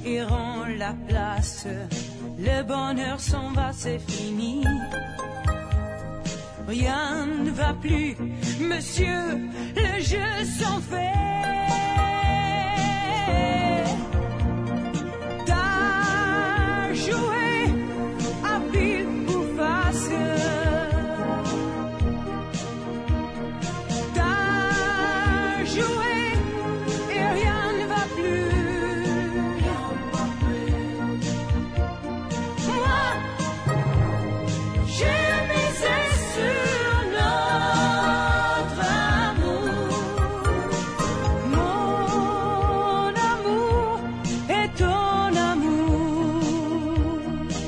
et rend la place. Le bonheur s'en va, c'est fini. Rien ne va plus, monsieur, le jeu s'en fait. T'as joué à pile ou face. T'as joué et rien ne va plus. Moi, j'ai misé sur notre amour. Mon amour et ton amour.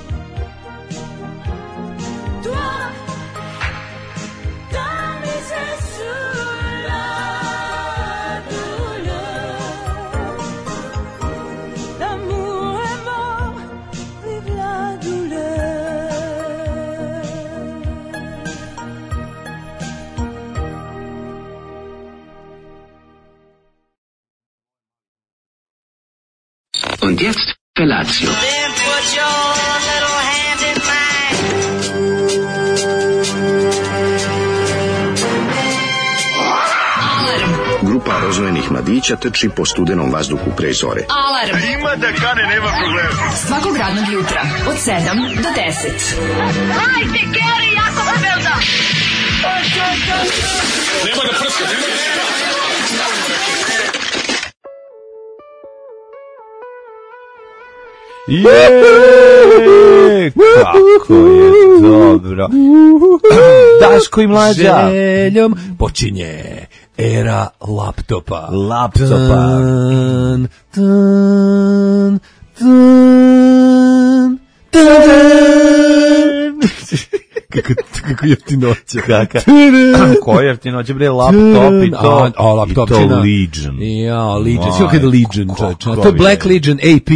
Toi, t'as misé sur la douleur. L'amour est mort, vive la douleur. Und jetzt Felatio. Then put your little hand in mine. Grupa rozvojenih mladića trči po studenom vazduhu pre zore. Alarm. Ima da kane, nema problema. Svakog radnog jutra od 7 do 10. Hajde, Geri, jako se velda. Kako je dobro. Daško i Mlađa. Željom počinje era laptopa. Tan, tan, tan, tan. Kako jeftinoće. Koja jeftinoće, bre, laptop i to. A laptop i to Legion. Ja, Legion. Svi kada Legion, čovječe. kako To je bi Black je. Legion AP.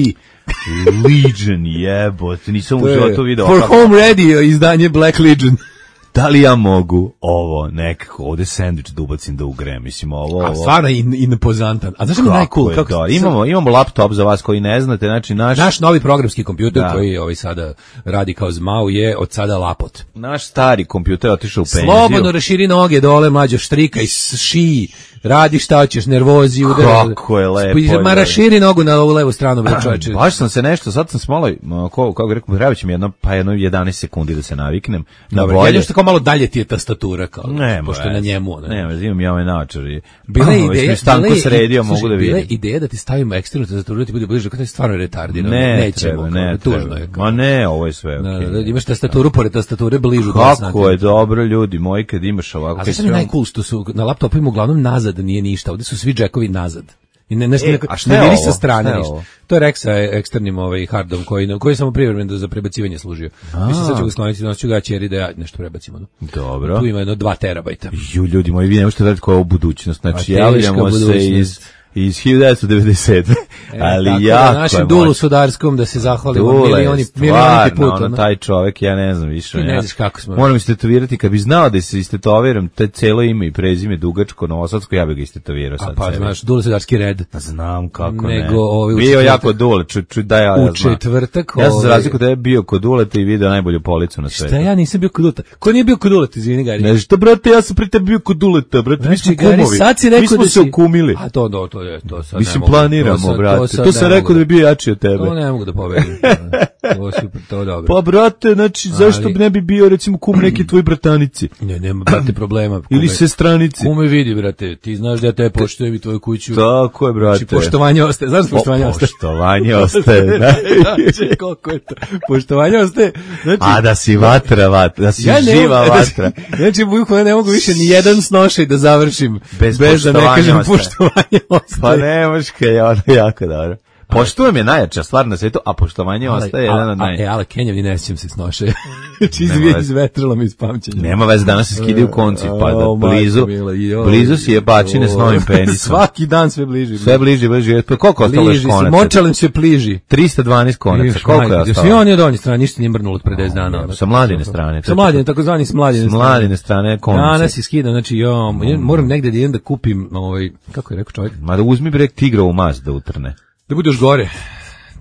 Legion, jebote, nisam u životu video. For Home Radio izdanje Black Legion. Da li ja mogu ovo nekako, ovde sandvič da ubacim da ugrem, mislim ovo. A stvarno impozantan. A znaš mi najcool? je to? Imamo laptop za vas koji ne znate, znači Naš novi programski kompjuter Da. koji sada radi kao zmau je od sada lapot. naš stari kompjuter otišao u penziju. Slobodno raširi noge dole, mlađo, štrika i ši, radi šta hoćeš, nervozi, udara. Kako je lepo, Ma da. raširi nogu na ovu levu stranu, bre čoveče. Baš sam se nešto, sad sam smalo, kako bih rekao, treba će mi jedno 11 sekundi da se naviknem. Na Dobro, bolje. jedino što kao malo dalje ti je tastatura, kao, Nema pošto je na veze. njemu. Nema, imam ja ovaj naočar i... Bila je Već ideja, mi stanko sredio, mogu da bila je vidim. ideja da ti stavimo eksternu tastaturu da ti bude bliže, kao da je stvarno retardirano. Ne Nećemo, treba, kao, ne tužno treba. je. Kao. Ma ne, ovo je sve okej. Da, imaš tastaturu pored tastature bližu. da Kako je dobro, ljudi moji, kad imaš ovako... A znaš mi najcool što su na laptopima uglavnom nazad nije ništa, ovde su svi džekovi nazad. I ne a šta je vidi ovo? sa strane Šta je ništa. ovo? To je Rex sa eksternim hardom koji je samo privremeno za prebacivanje služio. Mislim sad ću ga skloniti, noću ga ćeri da ja nešto prebacimo. Dobro. Tu ima jedno 2 terabajta. Ljudi moji, vi ne možete vedeti koja je ovo budućnost. Znači, teška javljamo se budućnost. iz 1997. Ali tako jako da našem je Dulu moćno. Sudarskom da se zahvalimo Dule, milioni stvarno, puta. ono, taj čovek, ja ne znam više. Ti ne ja znaš kako smo. Moram istetovirati, kad bi znao da se istetoviram, te celo ime i prezime dugačko, novosadsko, ja bih ga istetovirao sad Pa sebi. znaš, Dule Sudarski red. Znam kako Nego, ne. u Bio četvrtak- jako Dule, da ja U znam. četvrtak, Ja sam za razliku da je bio kod Duleta i video najbolju policu na svetu. Šta ja nisam bio kod Duleta? Ko nije bio kod Duleta, izvini Gari? Nešto, brate, ja sam pri tebi bio kod Duleta, brate, mi smo Znači, Gari, kumovi. sad si rekao Mi smo da se si- ukumili. A to je, to sad Mislim, ne mogu. planiramo, To sad- brate. sad To sam ne rekao mogu da bi bio jači od tebe. To ne mogu da pobedim. To je super, to je dobro. Pa, brate, znači, zašto bi ne bi bio, recimo, kum neki tvoj bratanici? Ne, nema, brate, problema. Ili sestranici? Kume vidi, brate, ti znaš da ja te poštujem i tvoju kuću. Tako je, brate. Znači, poštovanje ostaje. Znaš da poštovanje ostaje? Poštovanje ostaje, da. Znači, koliko je to? Poštovanje ostaje. Znači, A da si vatra, da si živa vatra. Znači, bukvalno ne mogu više ni jedan snošaj da završim Bez da ne poštovanja kažem ostaje. poštovanje ostaje. Pa ne, moška je ono jako dobro. Poštujem je najjača stvar na svetu, a poštovanje ostaje jedan od naj... Ale Kenjav, ne sjećam se snošaja. Znači, Nema izvetrilo mi iz pamćenja. Nema veze, danas se skidaju konci, pa da O, majko blizu, mila, joj. blizu si je bačine s novim penisom. Svaki dan sve bliži. Sve bliži. Pa koliko ostalo još Bliži se, konaca? močalem se pliži. 312 konaca, koliko je ostalo? Svi oni od donje strane, ništa nije mrnulo od pre 10 dana. Sa mladine strane. Sa mladine, takozvani s mladine S mladine strane konce. Danas je skidam, znači moram negde da idem da kupim, kako je rekao čovjek? Ma da uzmi brek tigrovu mast da utrne. Da bude još gore.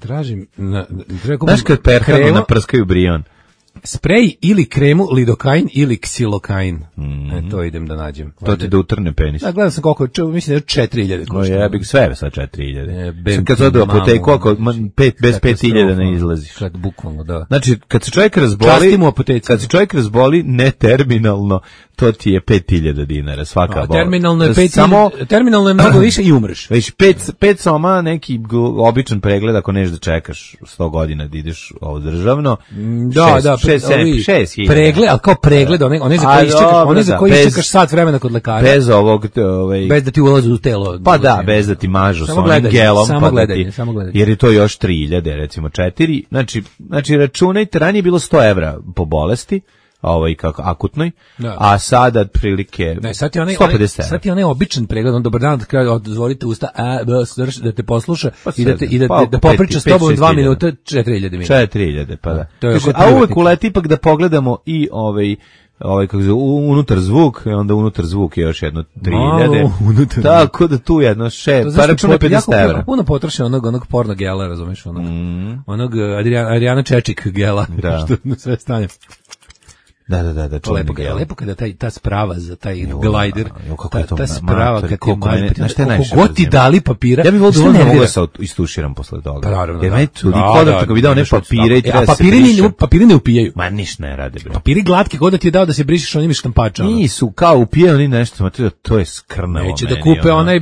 Tražim Znaš kad perhanu naprskaju brion? Sprej ili kremu lidokain ili ksilokain. To idem da nađem. To ti da utrne penis. Da, gledam sam koliko, mislim da je 4.000 košta. Ja bih sve sa 4.000. Kad se ode u apoteku, bez 5.000 ne izlaziš. Bukvalno, da. Znači, kad se čovjek razboli, ne terminalno, to ti je 5.000 dinara svaka bola. Terminalno je mnogo više i umreš. Već 5 soma neki običan pregled ako neš da čekaš 100 godina da ideš ovo državno. Da, 6.000. Pregled, ali kao pregled, one za koji čekaš sat vremena kod lekara. Bez ovog... Bez da ti ulazi u telo. Pa da, bez da ti mažu s onim gelom. Samo gledanje. Jer je to još 3.000, recimo 4. Znači, računajte, ranije je bilo 100 evra po bolesti, kako akutnoj, a sada otprilike 150 evra. Sad ti onaj običan pregled, dobar dan, dozvolite usta da te posluša i da popriča s tobom 2 minuta, 4.000 minuta. 4.000, pa da. A uvek uleti ipak da pogledamo i kako se unutar zvuk, i onda unutar zvuk je još jedno 3.000. Tako da tu jedno 6, pa računaj 50 evra. Puno potroši onog porno gela, razumiješ, onog Adriana Čečik gela, što sve stane. Da, lepo kada ta sprava za taj glider, ta sprava kad ti koliko god ti dali papira, ja bih volio da mogu se istuširam posle toga. Naravno, jer meni toliko da kako bi dao ne papire i treba se papiri ne upijaju. Ma ništa ne rade, bre. Papiri glatki god da ti je dao da se brišeš onim štampačama. Nisu, kao upijaju oni nešto, to je skrnavo. Neće da kupe onaj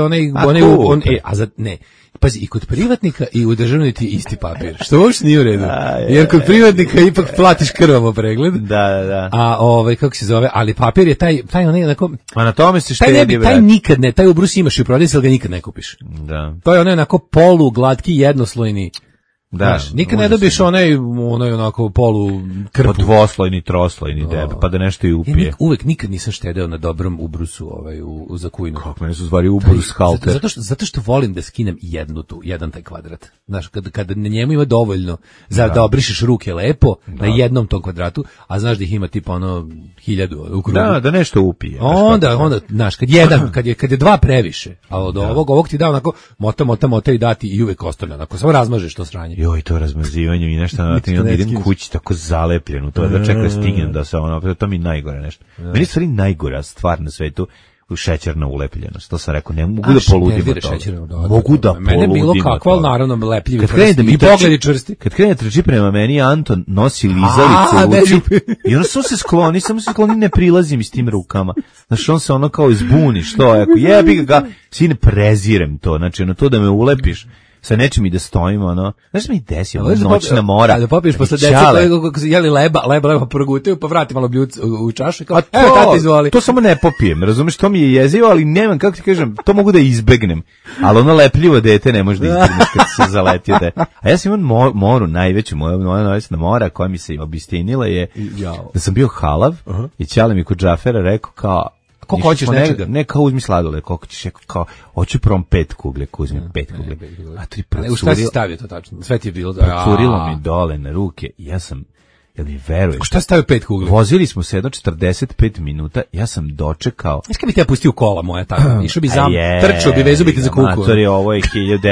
ne. Pazi, i kod privatnika i u državnoj ti isti papir, što uopšte nije u redu. Jer kod privatnika ipak platiš krvavo pregled. Da. A kako se zove, ali papir je taj onaj onako... A na tome se štedi, taj nikad ne, taj ubrus imaš i u prodavnici, ali ga nikad ne kupiš. Da. To je onaj onako polu, glatki, jednoslojni. Da, nikad ne dobiješ onaj onako polu krpu. Dvoslojni, troslojni deb, pa da nešto i upije. Uvek nikad nisam štedeo na dobrom ubrusu u zakujnu. Kako mene su zvari ubrus halter. Zato što volim da skinem jedan taj kvadrat. Znaš, kada na njemu ima dovoljno da obrišeš ruke lepo na jednom tom kvadratu, a znaš da ih ima tipa 1000 u krugu. Da nešto upije. Onda, znaš, kad je 2 previše, a od ovog ti da onako mota i dati i uvek ostane, onako samo razmažeš to sranje. Joj, to razmazivanje i nešto, onda idem kući tako zalepljeno, to da čekam stignem da se to mi najgore nešto. Meni je stvari najgora stvar na svetu šećerna ulepljenost, to sam rekao, ne mogu da poludim od toga. Mogu da poludim. Mene bilo kakva, ali naravno lepljivi prsti i pogledi čvrsti. Kad krene trči prema meni, Anton nosi lizalicu u ruci i ono samo se skloni, ne prilazim s tim rukama. Znaš, on se ono kao izbuni, što, jebi ga, sine, prezirem to, znači to da me ulepiš sa nečim i da stojimo, znaš što mi desio, noćna mora. Da popiješ posle dece kako se jeli leba progutaju, pa vrati malo bljuc u čašu i kao, evo tata izvoli. To samo ne popijem, razumeš, to mi je jezivo, ali nemam, kako ti kažem, to mogu da izbegnem, ali ono lepljivo dete ne može da izbegneš kad se zaletio da. A ja sam imam moru, najveću, moja noćna mora koja mi se obistinila je da sam bio halav i ćale mi kod Džafera rekao kao, koliko hoćeš nečega? Ne, kao uzmi sladoled, koliko ćeš, kao, hoću prvom 5 kugle, uzmi 5 kugle. A 3 procurilo. U šta si stavio to tačno? Sve ti je bilo. Procurilo mi dole na ruke i ja sam, jel mi veruješ? Šta stavio 5 kugle? Vozili smo se jedno 45 minuta, ja sam dočekao. Znaš kad bi te pustio kola moja tako? Išao bi trčao bi, vezu bi te za kuku. Matori, ovo je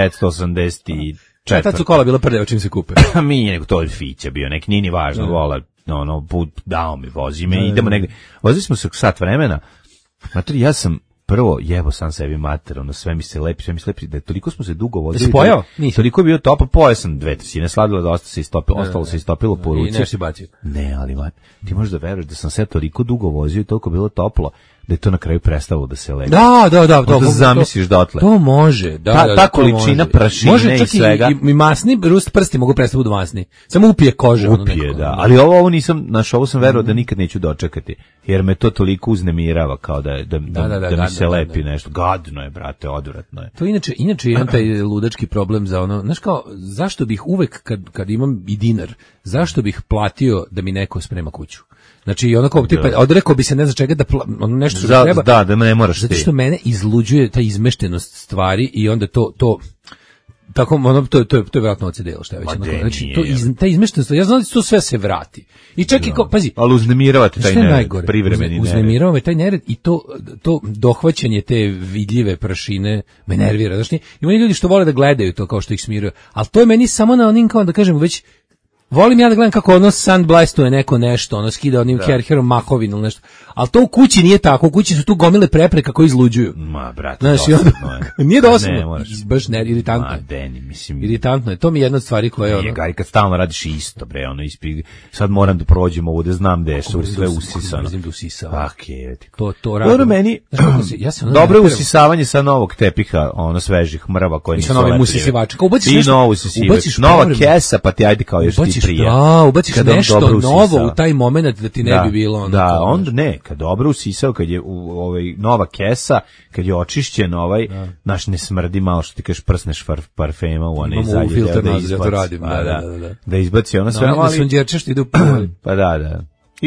1984. Tad su kola bila prljava čim se kupe. Mi je nego to fića bio, nek nije ni važno, vola, put dao mi, vozi me, idemo negdje. Vozili smo se sat vremena. Mater, ja sam prvo jebo sam sebi mater, sve mi se lepi, da toliko smo se dugo vozili. Jesi pojao? Toliko je bio toplo, pojao sam 2/3 sladila, da ostalo se istopilo po ruci. I nešto si bacio. Ne, ali ti možeš da veruješ da sam se toliko dugo vozio i toliko bilo toplo, da je to na kraju prestalo da se lepi. Da. Da zamisliš dotle. To može. Ta količina prašine i svega. Može čak i masni rust prsti mogu prestati budu masni. Samo upije kože. Upije, da. Ali ovo nisam, ovo sam verovao da nikad neću dočekati. Jer me to toliko uznemirava kao da mi se lepi nešto. Gadno je, brate, odvratno je. To inače je taj ludački problem za ono, znaš kao, zašto bih uvek kad imam i dinar, zašto bih platio da mi neko sprema kuću? Znači, onako, tipa, odrekao bi se ne za čega da nešto što treba. Da ne moraš ti. Zato što mene izluđuje ta izmeštenost stvari i onda to tako ono to je verovatno ocedelo šta je već. Znači ta izmeštenost, ja znam da to sve se vrati. I čak i pazi, ali uznemiravate taj nered, privremeni nered. Uznemiravate taj nered i to dohvaćanje te vidljive prašine me nervira. Znači, ima ljudi što vole da gledaju to kao što ih smiruju, ali to je meni samo na onim, kao da kažem, već volim ja da gledam kako ono sandblastuje neko nešto, ono skida onim kerherom mahovinu ili nešto. Ali to u kući nije tako, u kući su tu gomile prepreka koje izluđuju. Ma, brate, dosadno je. Nije dosadno. Baš ne, iritantno je. Ma, Deni, mislim. Iritantno je, to mi je jedna od stvari koja je ono. Gari, kad stalno radiš isto, bre, ono, sad moram da prođem ovde, znam gde su sve usisano. Mrzim da usisava. Tak je, to radim. Dobro, meni, dobro usisavanje sa novog tepiha, ono, svežih mrava koje nisu novim usisivačem. I novo usisivač. Nova kesa, pa ti ajde kao još ti prije. Da, ubaciš nešto novo u taj moment da ti ne bi bilo ono. Da, onda ne, kad dobro usisao, kad je nova kesa, kad je očišćen naš ne smrdi malo što ti kažeš prsneš parfema u onaj zadnji deo da izbaci. Da izbaci ono sve. Da sunđerče što ide u pa da.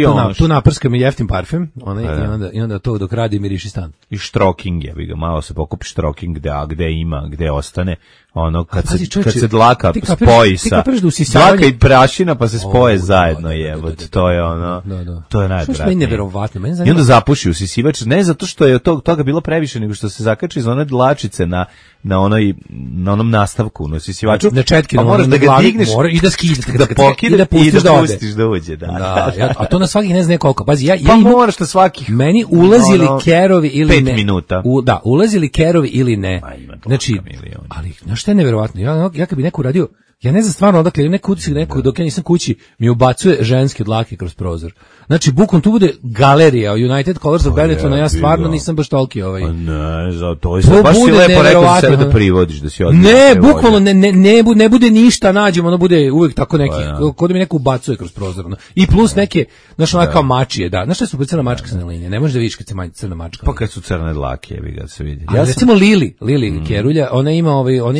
Tu naprska mi jeftin parfem, i onda to dok radi miriši stan. I štroking je, malo se pokupi štroking gde ima, gde ostane, ono kad se dlaka spoji sa dlaka i prašina pa se spoje zajedno, to je ono, to je najodvratnije. I onda zapuši usisivač, ne zato što je toga bilo previše, nego što se zakači iz one dlačice na onom nastavku, na usisivaču, a moraš da ga digneš i da skidaš, da pokideš i da pustiš da uđe. A to na svakih ne znam koliko. Pazi, pa moraš na svakih. Meni ulazili kerovi ili ne. 5 minuta. Da, ulazili kerovi ili ne. Znači, ali znaš šta je neverovatno? Ja kad bi neko uradio, ja ne znam stvarno odakle, neko dok ja nisam kući mi ubacuje ženske dlake kroz prozor. Znači, bukom tu bude galerija United Colors of Benetton, ja stvarno nisam baš toliki Ne, zato je baš si lepo rekao da sebe da privodiš, da si odmah. Ne, bukvalno ne bude ništa, nađemo, ono bude uvijek tako neki, kod mi neko ubacuje kroz prozor. I plus neke, znaš, ono kao mačije, da. Znaš šta su crna mačka sa linije? Ne možeš da vidiš kad se manji crna mačka. Pa kad su crne dlake, jebi ga se vidi. Ja recimo Lili Kerulja, ona ima ona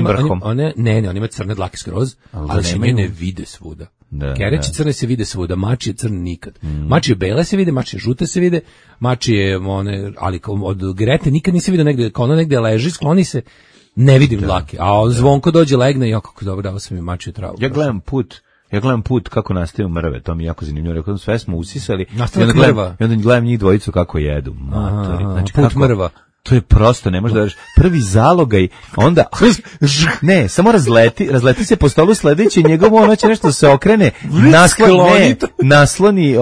ima crne dlake skroz, ali se ne vide svuda. Kereći crne se vide svuda, mačije crne nikad. Mačije bele se vide, mačije žute se vide, mačije ali od Grete nikad nisi vidio negde, kao ona negde leži, skloni se, ne vidim dlake. A Zvonko dođe, legne i kako dobro, dao sam mi mačiju travu. Ja gledam put kako nastaju mrve, to mi je jako zanimljivo. Rekao, sve smo usisali i onda gledam njih dvojicu kako jedu. Znači, put mrva. To je prosto, ne možeš da veriš. Prvi zalogaj, onda ne, samo razleti se po stolu sledeće njegovo, ono će nešto se okrene, nasloni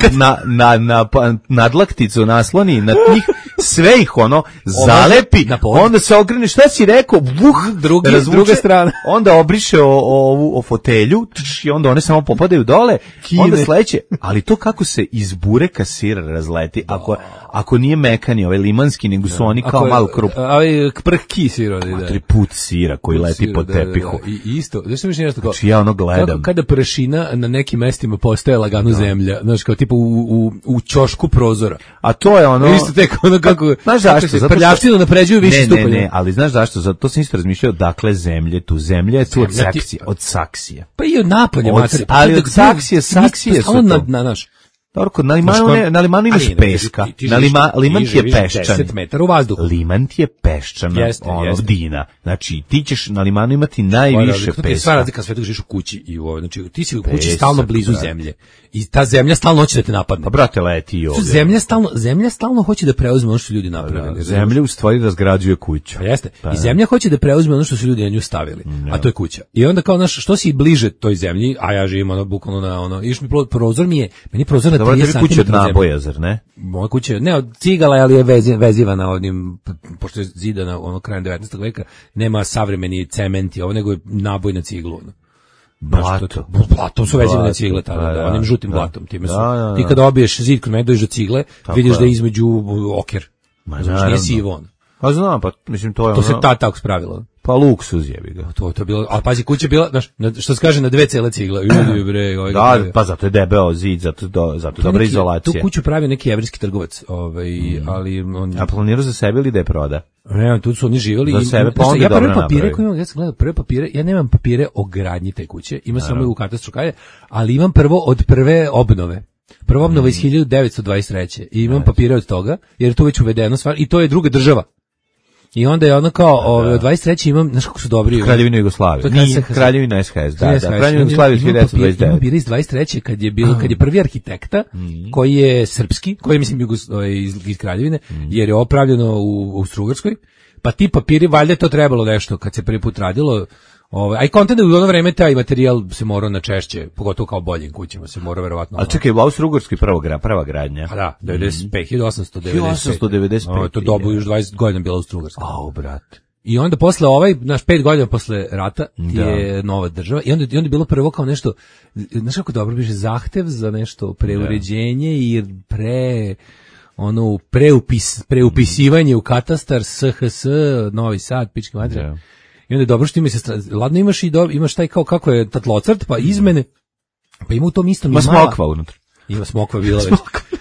na nadlakticu, nasloni na njih, sve ih ono zalepi, onda se okrene, šta si rekao, druga strana, onda obriše ovu fotelju i onda one samo popadaju dole, onda sledeće, ali to kako se iz bureka sir razleti, ako nije mekani, ovaj limanski, nego su oni kao malo krup. Prhki sir, da. 3 put sira koji leti po tepihu. I isto, znaš što mi nešto kao? Znači ja ono gledam. Kada prašina na nekim mestima postaje lagano zemlja, znaš, kao tipa u ćošku prozora. A to je ono... Isto tek ono kako... Znaš zašto? Prljavštinu napređuju više stupanja. Ne, ali znaš zašto? Zato sam isto razmišljao dakle zemlje, tu zemlja je tu od saksije. Pa i od napolja, materi. Ali od saksije su to. Dobro, na limanu imaš peska. Liman ti je peščan. 10 metara u vazduhu. Liman ti je peščan, dina. Znači, ti ćeš na limanu imati najviše peska. To je sva razlika sve dok živiš u kući i u ovoj. Znači, ti si u kući stalno blizu zemlje. I ta zemlja stalno hoće da te napadne. Pa brate, leti i ovdje. Zemlja stalno hoće da preuzme ono što ljudi napravili. Zemlja u stvari razgrađuje kuću. Pa jeste. I zemlja hoće da preuzme ono što su ljudi na nju stavili. A to je kuća. I onda kao, što si bliže toj zemlji, a ja živim bukvalno na prozor mi je, meni prozor na 30 cm. Kuća od naboja, zar ne? Moja kuća, ne od cigala, ali je vezivana onim, pošto je zidana krajem 19. veka, nema savremeni cement, nego je naboj na ciglu. Blatom su vezivane cigle tada, onim žutim blatom. Ti kada obiješ zid kod mene, dođeš do cigle, vidiš da je između oker. Znači, nije sivo on. Pa znam, pa mislim to je to se tako spravilo. Pa luksuz jebi ga. To je bilo, a pazi, kuća je bila, znaš, što se kaže na 2 cele cigle. Da, pa zato je debeo zid, zato dobra izolacija. Tu kuću pravi neki jevrejski trgovac, ali on... A planirao za sebe ili da je proda? Ne, tu su oni živjeli. Za sebe, pa onda dobro napravi. Ja sam gledao prve papire, ja nemam papire o gradnji te kuće, imam samo u katastru Kralja, ali imam prvo od prve obnove. Prva obnova iz 1923. I imam papire od toga, jer je to već uvedeno stvar, i to je druga država. I onda je ono kao, od 23. imam, znaš kako su dobri. Kraljevina Jugoslavije. Nije Kraljevina SHS, da. Kraljevina Jugoslavije 1929. Imam papir iz 23. kad je prvi arhitekta, koji je srpski, koji je, mislim, iz Kraljevine, jer je opravljeno u Austrougarskoj, pa ti papiri, valjda je to trebalo nešto, kad se prvi put radilo, a i kontent u ono vreme taj materijal se morao na češće, pogotovo kao boljim kućama se morao verovatno. A čekaj, u Austrougarskoj prva gradnja. A da, 1895. To dobu još 20 godina bila Austrougarska. Au, brate. I onda posle 5 godina posle rata je nova država i onda je bilo prvo kao nešto, znaš kako dobro biše, zahtev za nešto preuređenje i preupisivanje u katastar SHS, Novi Sad, pički materija. I onda je dobro što ladno imaš taj kao kako je tatlocrt, pa izmene, pa ima u tom istom ima smokva unutra. Ima smokva bila već.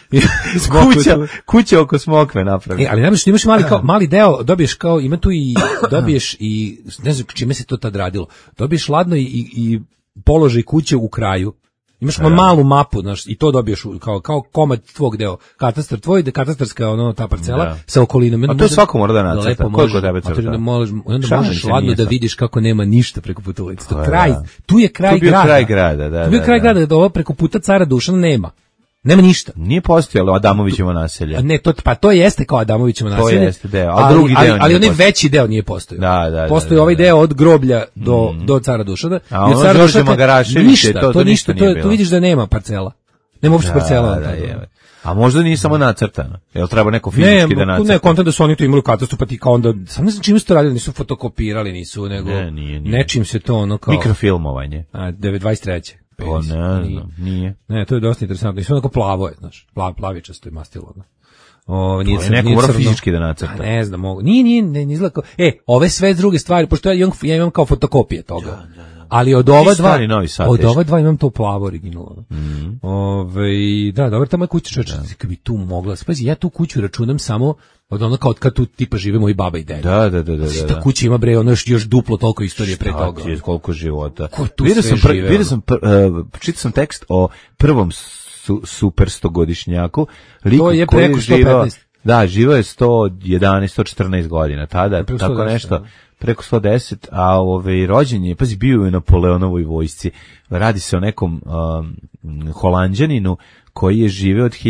Kuća oko smokve napravi. Ali najbolje što imaš mali deo, dobiješ kao, ima tu i, dobiješ i, ne znam čime se to tad radilo, dobiješ ladno i položaj kuće u kraju. Imaš malu mapu, znaš, i to dobiješ kao komad tvog deo. Katastar tvoj, katastarska ta parcela sa okolinom. A to svako mora da nacrta. Koliko tebe crta? Onda možeš ladno da vidiš kako nema ništa preko puta ulice. Tu je kraj grada. Kraj grada, da. Tu je kraj grada, da ovo preko puta Cara Dušana nema. Nema ništa. Nije postojalo Adamovićevo naselje. Ne, to jeste kao Adamovićevo naselje. To jeste deo, a drugi deo ali onaj veći deo nije postojao. Da. Postoji ovaj deo od groblja do Cara Dušana. A ono Đorđe Magarašević, to ništa nije bilo. Tu vidiš da nema parcela. Nema uopšte parcela. A možda nije samo nacrtano. Jel treba neko fizički da nacrta? Ne, kontent da su oni to imali u katastru, pa ti kao onda, sam ne znam čim su to radili, nisu fotokopirali, nisu, nego nije. Nečim se to ono kao... Mikrofilmovanje. 23. O, ne znam, nije. Ne, to je dosta interesantno. I sve onako plavo je, znaš, plavičasto je mastilo. Nije neko mora fizički da nacrta. Ne znam, mogu. Ne izgleda kao... ove sve druge stvari, pošto ja imam kao fotokopije toga. Ali od ova dva imam to plavo originalno. Da, dobro, tamo je kuća čoveče, kad bi tu mogla. Spazi, ja tu kuću računam samo od ono kao kad tu tipa žive moji baba i deda. Da. Ta kuća ima još duplo toliko istorije pre toga. Koliko života. Vidio sam, čitao sam tekst o prvom super 100-godišnjaku. To je preko 115. Da, živao je 114 godina tada, tako nešto. Preko 110, a rođen je, pazi, bio je u Napoleonovoj vojsci. Radi se o nekom Holanđaninu koji je živeo od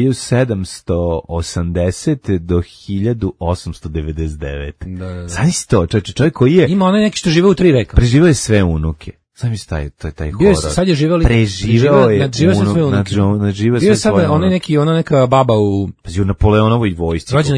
1780 do 1899. Da. Zamisli to, čovjek koji je... Ima onaj neki što žive u 3 veka. Preživeo je sve unuke. Zamisli taj horor. Sad je živeo preživeo je sve unuke. Bio je sad ona neka baba u... Pazi, u Napoleonovoj vojsci. Rođena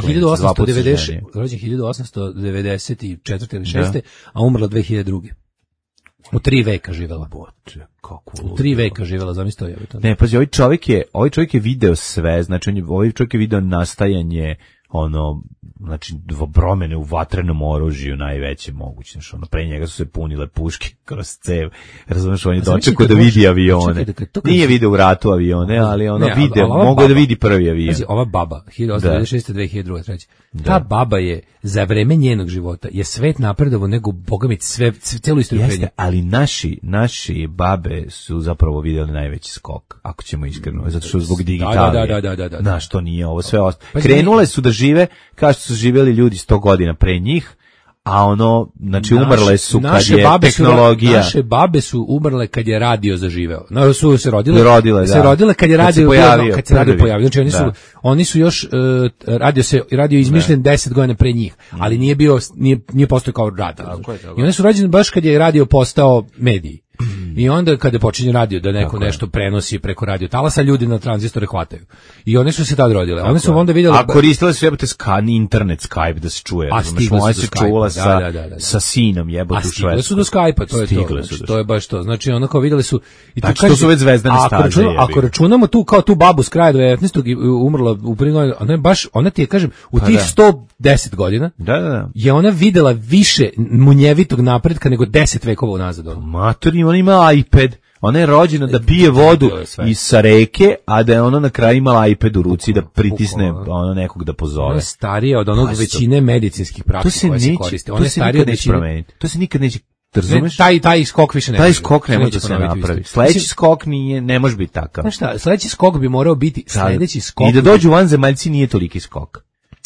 1894. ili 6. A umrla 2002. U 3 veka živela. U 3 veka živela, zamisli to je. Ne, pazi, ovaj čovjek je video sve, znači ovaj čovjek je video nastajanje znači promene u vatrenom oružju najveće moguće, znači pre njega su se punile puške kroz cev, razumeš, on je dočekao da vidi avione, nije video u ratu avione, ali mogo da vidi prvi avion. Pazi, ova baba, 1896. 2002. 3. Ta baba je, za vreme njenog života, je svet napredovao nego, boga mi, celu istoriju pre nje. Ali naši babe su zapravo vidjeli najveći skok, ako ćemo iskreno, zato što zbog digitalije. Da. Znaš, to nije ovo sve ostalo. Krenule su da žive kao što su živjeli ljudi 100 godina pre njih, a znači umrle su kad je tehnologija. Naše babe su umrle kad je radio zaživeo. Su se rodile kad je radio pojavio. Znači oni su još radio izmišljen 10 godina pre njih, ali nije postojao kao radio. I oni su rođeni baš kad je radio postao medij. I onda kada počinje radio da neko nešto prenosi preko radio talasa, ljudi na tranzistore hvataju. I one su se tad rodile. One su onda vidjeli... A koristile su jebote internet, Skype da se čuje. A stigle su do Skype. Sa sinom jebote u Švedsku. A stigle su do Skype-a, to je to. Znači, to je baš to. Znači onako vidjeli su... Znači to su već zvezdane staze. Ako računamo kao tu babu s kraja 19. umrla u prvim godinama, ona ti je, kažem, u tih 110 godina je ona videla više munjevitog napretka nego 10 vekova unazad. Matori, ona ima iPad, ona je rođena da pije vodu sa reke, a da je ona na kraju imala iPad u ruci da pritisne nekog da pozove. Ona je starija od onog većine medicinskih praksi koje se koriste. Ona je starija od većine. To se nikad neće, razumeš? Taj skok više ne može. Taj skok ne može da se napravi. Sledeći skok ne može biti takav. Znaš šta, sledeći skok bi morao biti sledeći skok. I da dođu vanzemaljci nije toliki skok.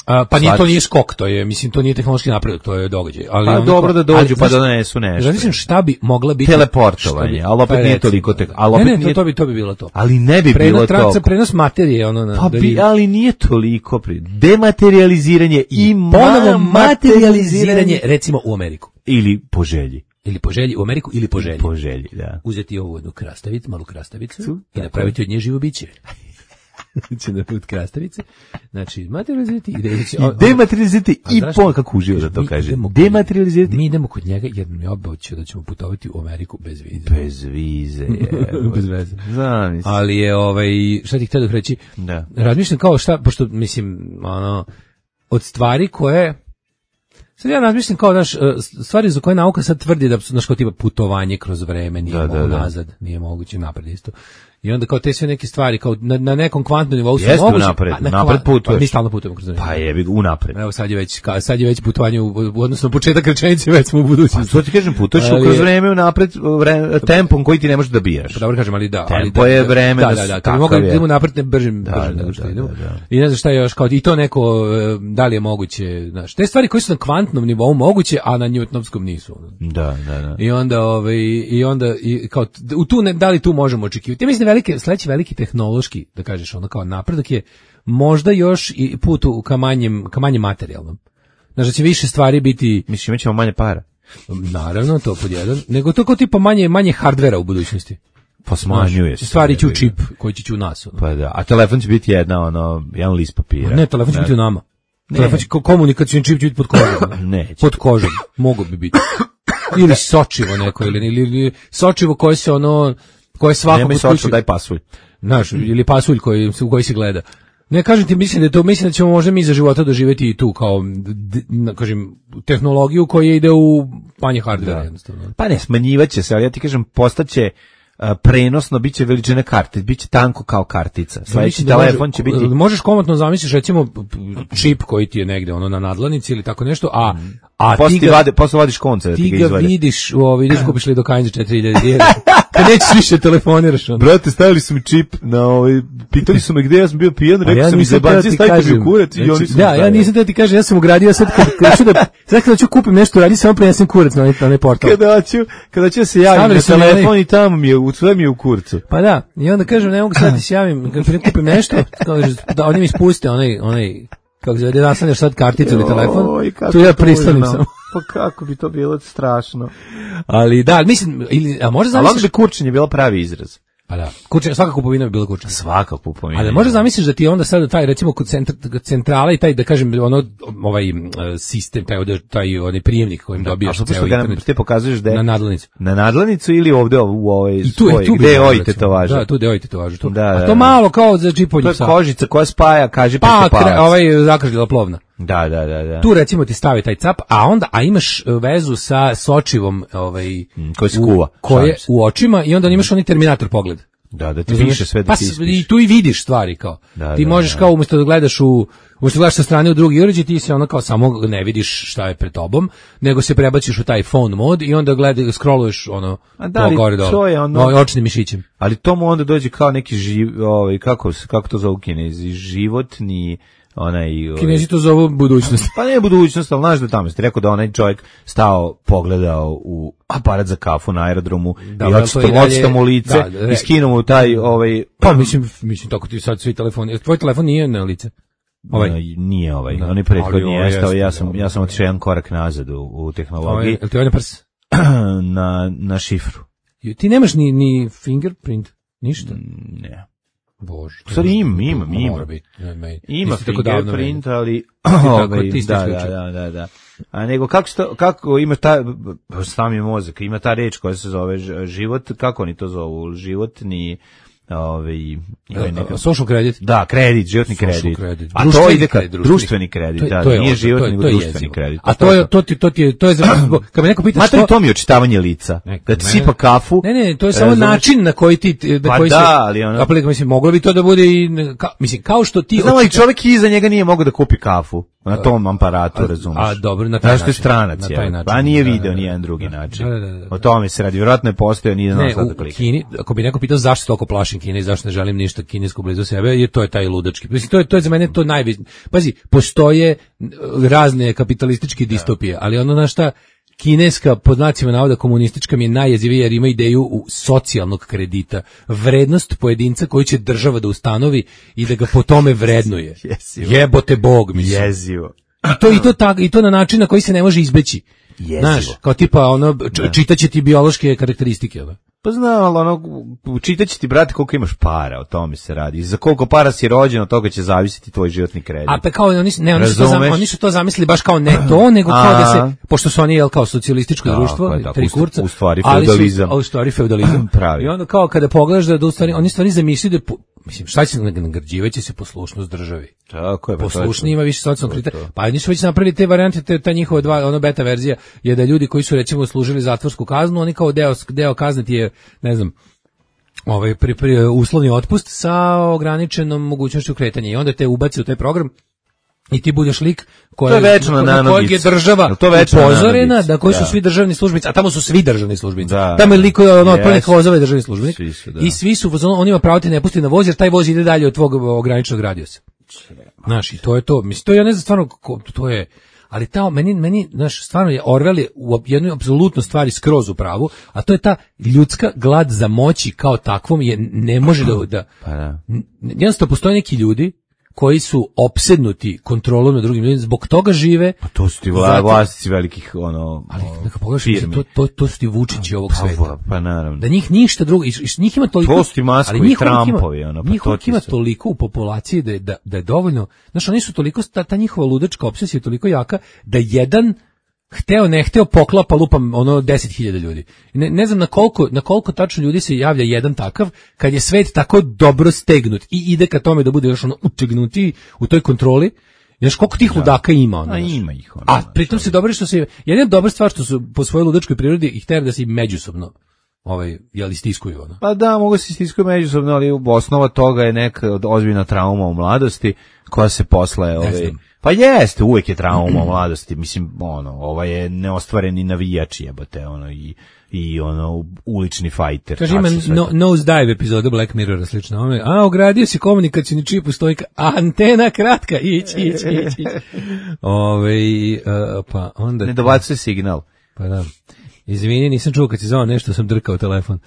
Pa nije skok, to je, mislim, to nije tehnološki napredak, to je događaj. Ali Pa dobro da dođu pa donesu nešto. Mislim šta bi mogla biti teleportovanje, ali opet nije toliko to bi bilo to. Ali ne bi bilo to. Prenos materije, ali nije toliko dematerializiranje i ponovo materializiranje, recimo u Ameriku. Ili po želji. Ili po želji u Ameriku, ili po želji. Po želji, da. Uzeti ovu jednu krastavicu, malu krastavicu i napraviti od nje živo biće. Će da put krastavice. Znači, materializirati i dematerializirati i kako uživo da to kaže. Dematerializirati. Mi idemo kod njega jer mi je obećao da ćemo putovati u Ameriku bez vize. Bez vize, bez veze. Znam. Ali je, šta ti htio da reći? Da. Razmišljam kao šta, pošto, mislim, od stvari koje... Sad ja razmišljam kao, stvari za koje nauka sad tvrdi da su, kao tipa putovanje kroz vreme, nije nazad, nije moguće napred isto. I onda kao te sve neke stvari, kao na nekom kvantnom nivou su moguće. Jeste napred putuješ. Mi stalno putujemo kroz vreme. Pa jebi unapred. Evo sad je već putovanje, odnosno početak rečenice, već smo u budućnosti. Pa to ti kažem, putuješ kroz vreme unapred, tempom koji ti ne možeš da biraš. Pa dobro kažem, ali da. Tempo je vreme da kad bi mogli da idemo napred, ne bržim nego što idemo. I ne znam šta je još, kao i to neko, da li je moguće, znaš, te stvari koje su na kvantnom nivou moguće, a na newtonovskom nisu. Da. I onda kao u tu da li tu možemo očekivati. Ja mislim sledeći veliki tehnološki, da kažeš, kao napredak je možda još i put ka manjem materijalnom. Znači da će više stvari biti... Mislim, imat ćemo manje para. Naravno, to pod jedan. Nego to kao tipa manje hardvera u budućnosti. Pa smanjuje se. Stvari će u čip koji će u nas. Pa da, a telefon će biti jedan list papira. Ne, telefon će biti u nama. Telefon će komunikacioni čip će biti pod kožom. Neće. Pod kožom, mogu bi biti. Ili sočivo neko, ili sočivo koje se koje svakog nema sočivo, daj pasulj. Znaš, ili pasulj u koji se gleda. Ne, kažem ti, mislim da ćemo možda mi za života doživjeti i tu kao, kažem, tehnologiju koja ide u manje hardvera jednostavno. Pa ne, smanjivaće se, ali ja ti kažem, postaće prenosno, bit će veličine karte, bit će tanko kao kartica. Sljedeći telefon će biti... Možeš komotno zamisliš, recimo, čip koji ti je negde na nadlanici ili tako nešto, a posle vadiš konce da ti ga izvade. Vidiš, kupiš li do kanđe 4000 dinara. Kad nećeš više telefoniraš. Brate, stavili su mi čip na pitali su me gde ja sam bio pijan, rekao sam mi se banci stavite mi u kurac i oni su da, ja nisam da ti kažem, ja sam ugradio sad kad ću kupim nešto, radi samo prenesem kurac na onaj portal. Kada ću se javim na telefon i tamo mi je, sve mi je u kurcu. Pa da, i onda kažem, ne mogu sad da se javim, kad kupim nešto, da oni mi ispuste onaj kako se vede, nastaneš sad karticu ili telefon, tu ja pristanim sam. Pa kako bi to bilo strašno. Ali da, mislim, a može zamisliš... Ali onda bi kurčenje bilo pravi izraz. Pa da, svaka kupovina bi bila kurčenje. Svaka kupovina. Ali može zamisliš da ti onda sad taj, recimo, kod centrala i taj, da kažem, sistem, taj onaj prijemnik kojim dobijaš ceo internet. Ti pokazuješ da je... Na nadlanicu. Na nadlanicu ili ovde u ovoj svoj, gde je OIT to važe. Da, tu gde OIT to važe. A to malo kao za džipovnju psa. To je kožica koja spaja, kaže pa zakržljala plovna. Da. Tu recimo ti stavi taj cap, a imaš vezu sa sočivom koji se kuva. Koje u očima i onda imaš onaj Terminator pogled. Da ti piše sve da ti ispiš. I tu i vidiš stvari kao. Ti možeš kao umjesto da gledaš sa strane u drugi uređaj, ti se kao samo ne vidiš šta je pred tobom, nego se prebaciš u taj phone mod i onda scrolluješ to gore dole. Očnim mišićem. Ali to mu onda dođe kao neki kako to zove Kinezi, životni Kinezi to zovu budućnost. Pa ne budućnost, ali znaš da tamo ste rekao da onaj čovjek stao, pogledao u aparat za kafu na aerodromu i ocita mu lice i skinuo mu taj Pa mislim tako ti sad svi telefoni. Tvoj telefon nije na lice? Nije on je prethodni jeste, ja sam otišao jedan korak nazad u tehnologiji. Jel ti ovdje prs? Na šifru. Ti nemaš ni fingerprint? Ništa? Ne. Bože. Sad imam. Ima fingerprint, ali... Da. A nego kako ima sam je mozak, ima ta reč koja se zove život, kako oni to zovu? Životni... social kredit. Da, kredit, životni kredit. A to ide kao društveni kredit, nije životni, nego društveni kredit. A to je kad me neko pita što... to mi je očitavanje lica. Da ti sipa kafu. Ne, to je samo način na koji ti... Pa da, ali ono... Mislim, moglo bi to da bude i... Mislim, kao što ti... Znamo, i čovjek iza njega nije mogao da kupi kafu. Na tom aparatu, razumeš. A dobro, na taj način. Zašto je način. stranac, Na taj način. pa nije video nijedan drugi način. O tome se radi, vjerojatno je postojao, nije znao šta da klika. Kini, ako bi neko pitao zašto toliko plašim Kine i zašto ne želim ništa kinesko blizu sebe, to je taj ludački. Mislim, to je za mene to najviše. Pazi, postoje razne kapitalističke distopije, ali ono na šta kineska, pod znacima navoda komunistička, mi je najjezivija jer ima ideju socijalnog kredita. Vrednost pojedinca koju će država da ustanovi i da ga po tome vrednuje. Jebote Bog, mislim. Jezivo. I to na način na koji se ne može izbeći. Znaš, kao tipa čitaće ti biološke karakteristike. Pa znam, ali čitaće ti, brate, koliko imaš para, o tome se radi. Za koliko para si rođen, od toga će zavisiti tvoj životni kredit. A pa kao oni su to zamislili baš kao ne to, nego kao da se, pošto su oni kao socijalističko društvo, tri kurca, u stvari feudalizam. U stvari feudalizam. I onda kao kada pogledaš da u stvari, oni stvari zamišljaju da, mislim, šta će nagrađivaće se poslušnost državi. Tako je. Poslušni ima više socijalnog kriterija. Pa oni su već napravili te varijante, ta njihova dva, beta verzija je da ljudi koji su recimo služili zatvorsku kaznu, oni kao deo kazne ti je, ne znam, uslovni otpust sa ograničenom mogućnošću kretanja i onda te ubaci u taj program i ti budeš lik kojeg je država upozorena, da koji su svi državni službenici, a tamo su svi državni službenici. Tamo je lik koji je otprilike vozove državni službenik i svi su, on ima pravo ti ne pusti na voz jer taj voz ide dalje od tvog ograničenog radijusa. Znaš, i to je to. Mislim, to ja ne znam stvarno, to je, ali meni, znaš, stvarno je Orwell je u jednoj apsolutno stvari skroz u pravu, a to je ta ljudska glad za moći kao takvom je, ne može jednostavno postoje neki ljudi koji su opsednuti kontrolom nad drugim ljudima, zbog toga žive. Pa to su ti vlasnici velikih ali neka pogledaš, to su ti Vučići ovog sveta. Pa naravno. Da njih ništa drugo, i njih ima toliko. To su ti Maskovi, Trumpovi, njih ima toliko u populaciji da je dovoljno. Znaš, oni su toliko, ta njihova ludačka opsesija je toliko jaka da jedan hteo ne hteo poklapa lupam 10.000 ljudi. Ne znam na koliko tačno ljudi se javlja jedan takav kad je svet tako dobro stegnut i ide ka tome da bude još utegnuti u toj kontroli. Znaš koliko tih ludaka ima ima ih a pritom se dobro što se jedna dobra stvar što su po svojoj ludačkoj prirodi ih tera da se međusobno stiskuju Pa da, mogu se stiskuju međusobno, ali osnova toga je neka ozbiljna trauma u mladosti koja se posle pa jeste, uvek je trauma u mladosti, mislim, ova je neostvareni navijač jebote, i ulični fajter. Kaže, ima Nosedive epizoda Black Mirrora slično. Ogradio si komunikacijni čip u stojka, antena kratka, ići. Pa onda... Ne dobacuje signal. Pa da. Izvini, nisam čuo kad si zvao nešto, sam drkao telefon.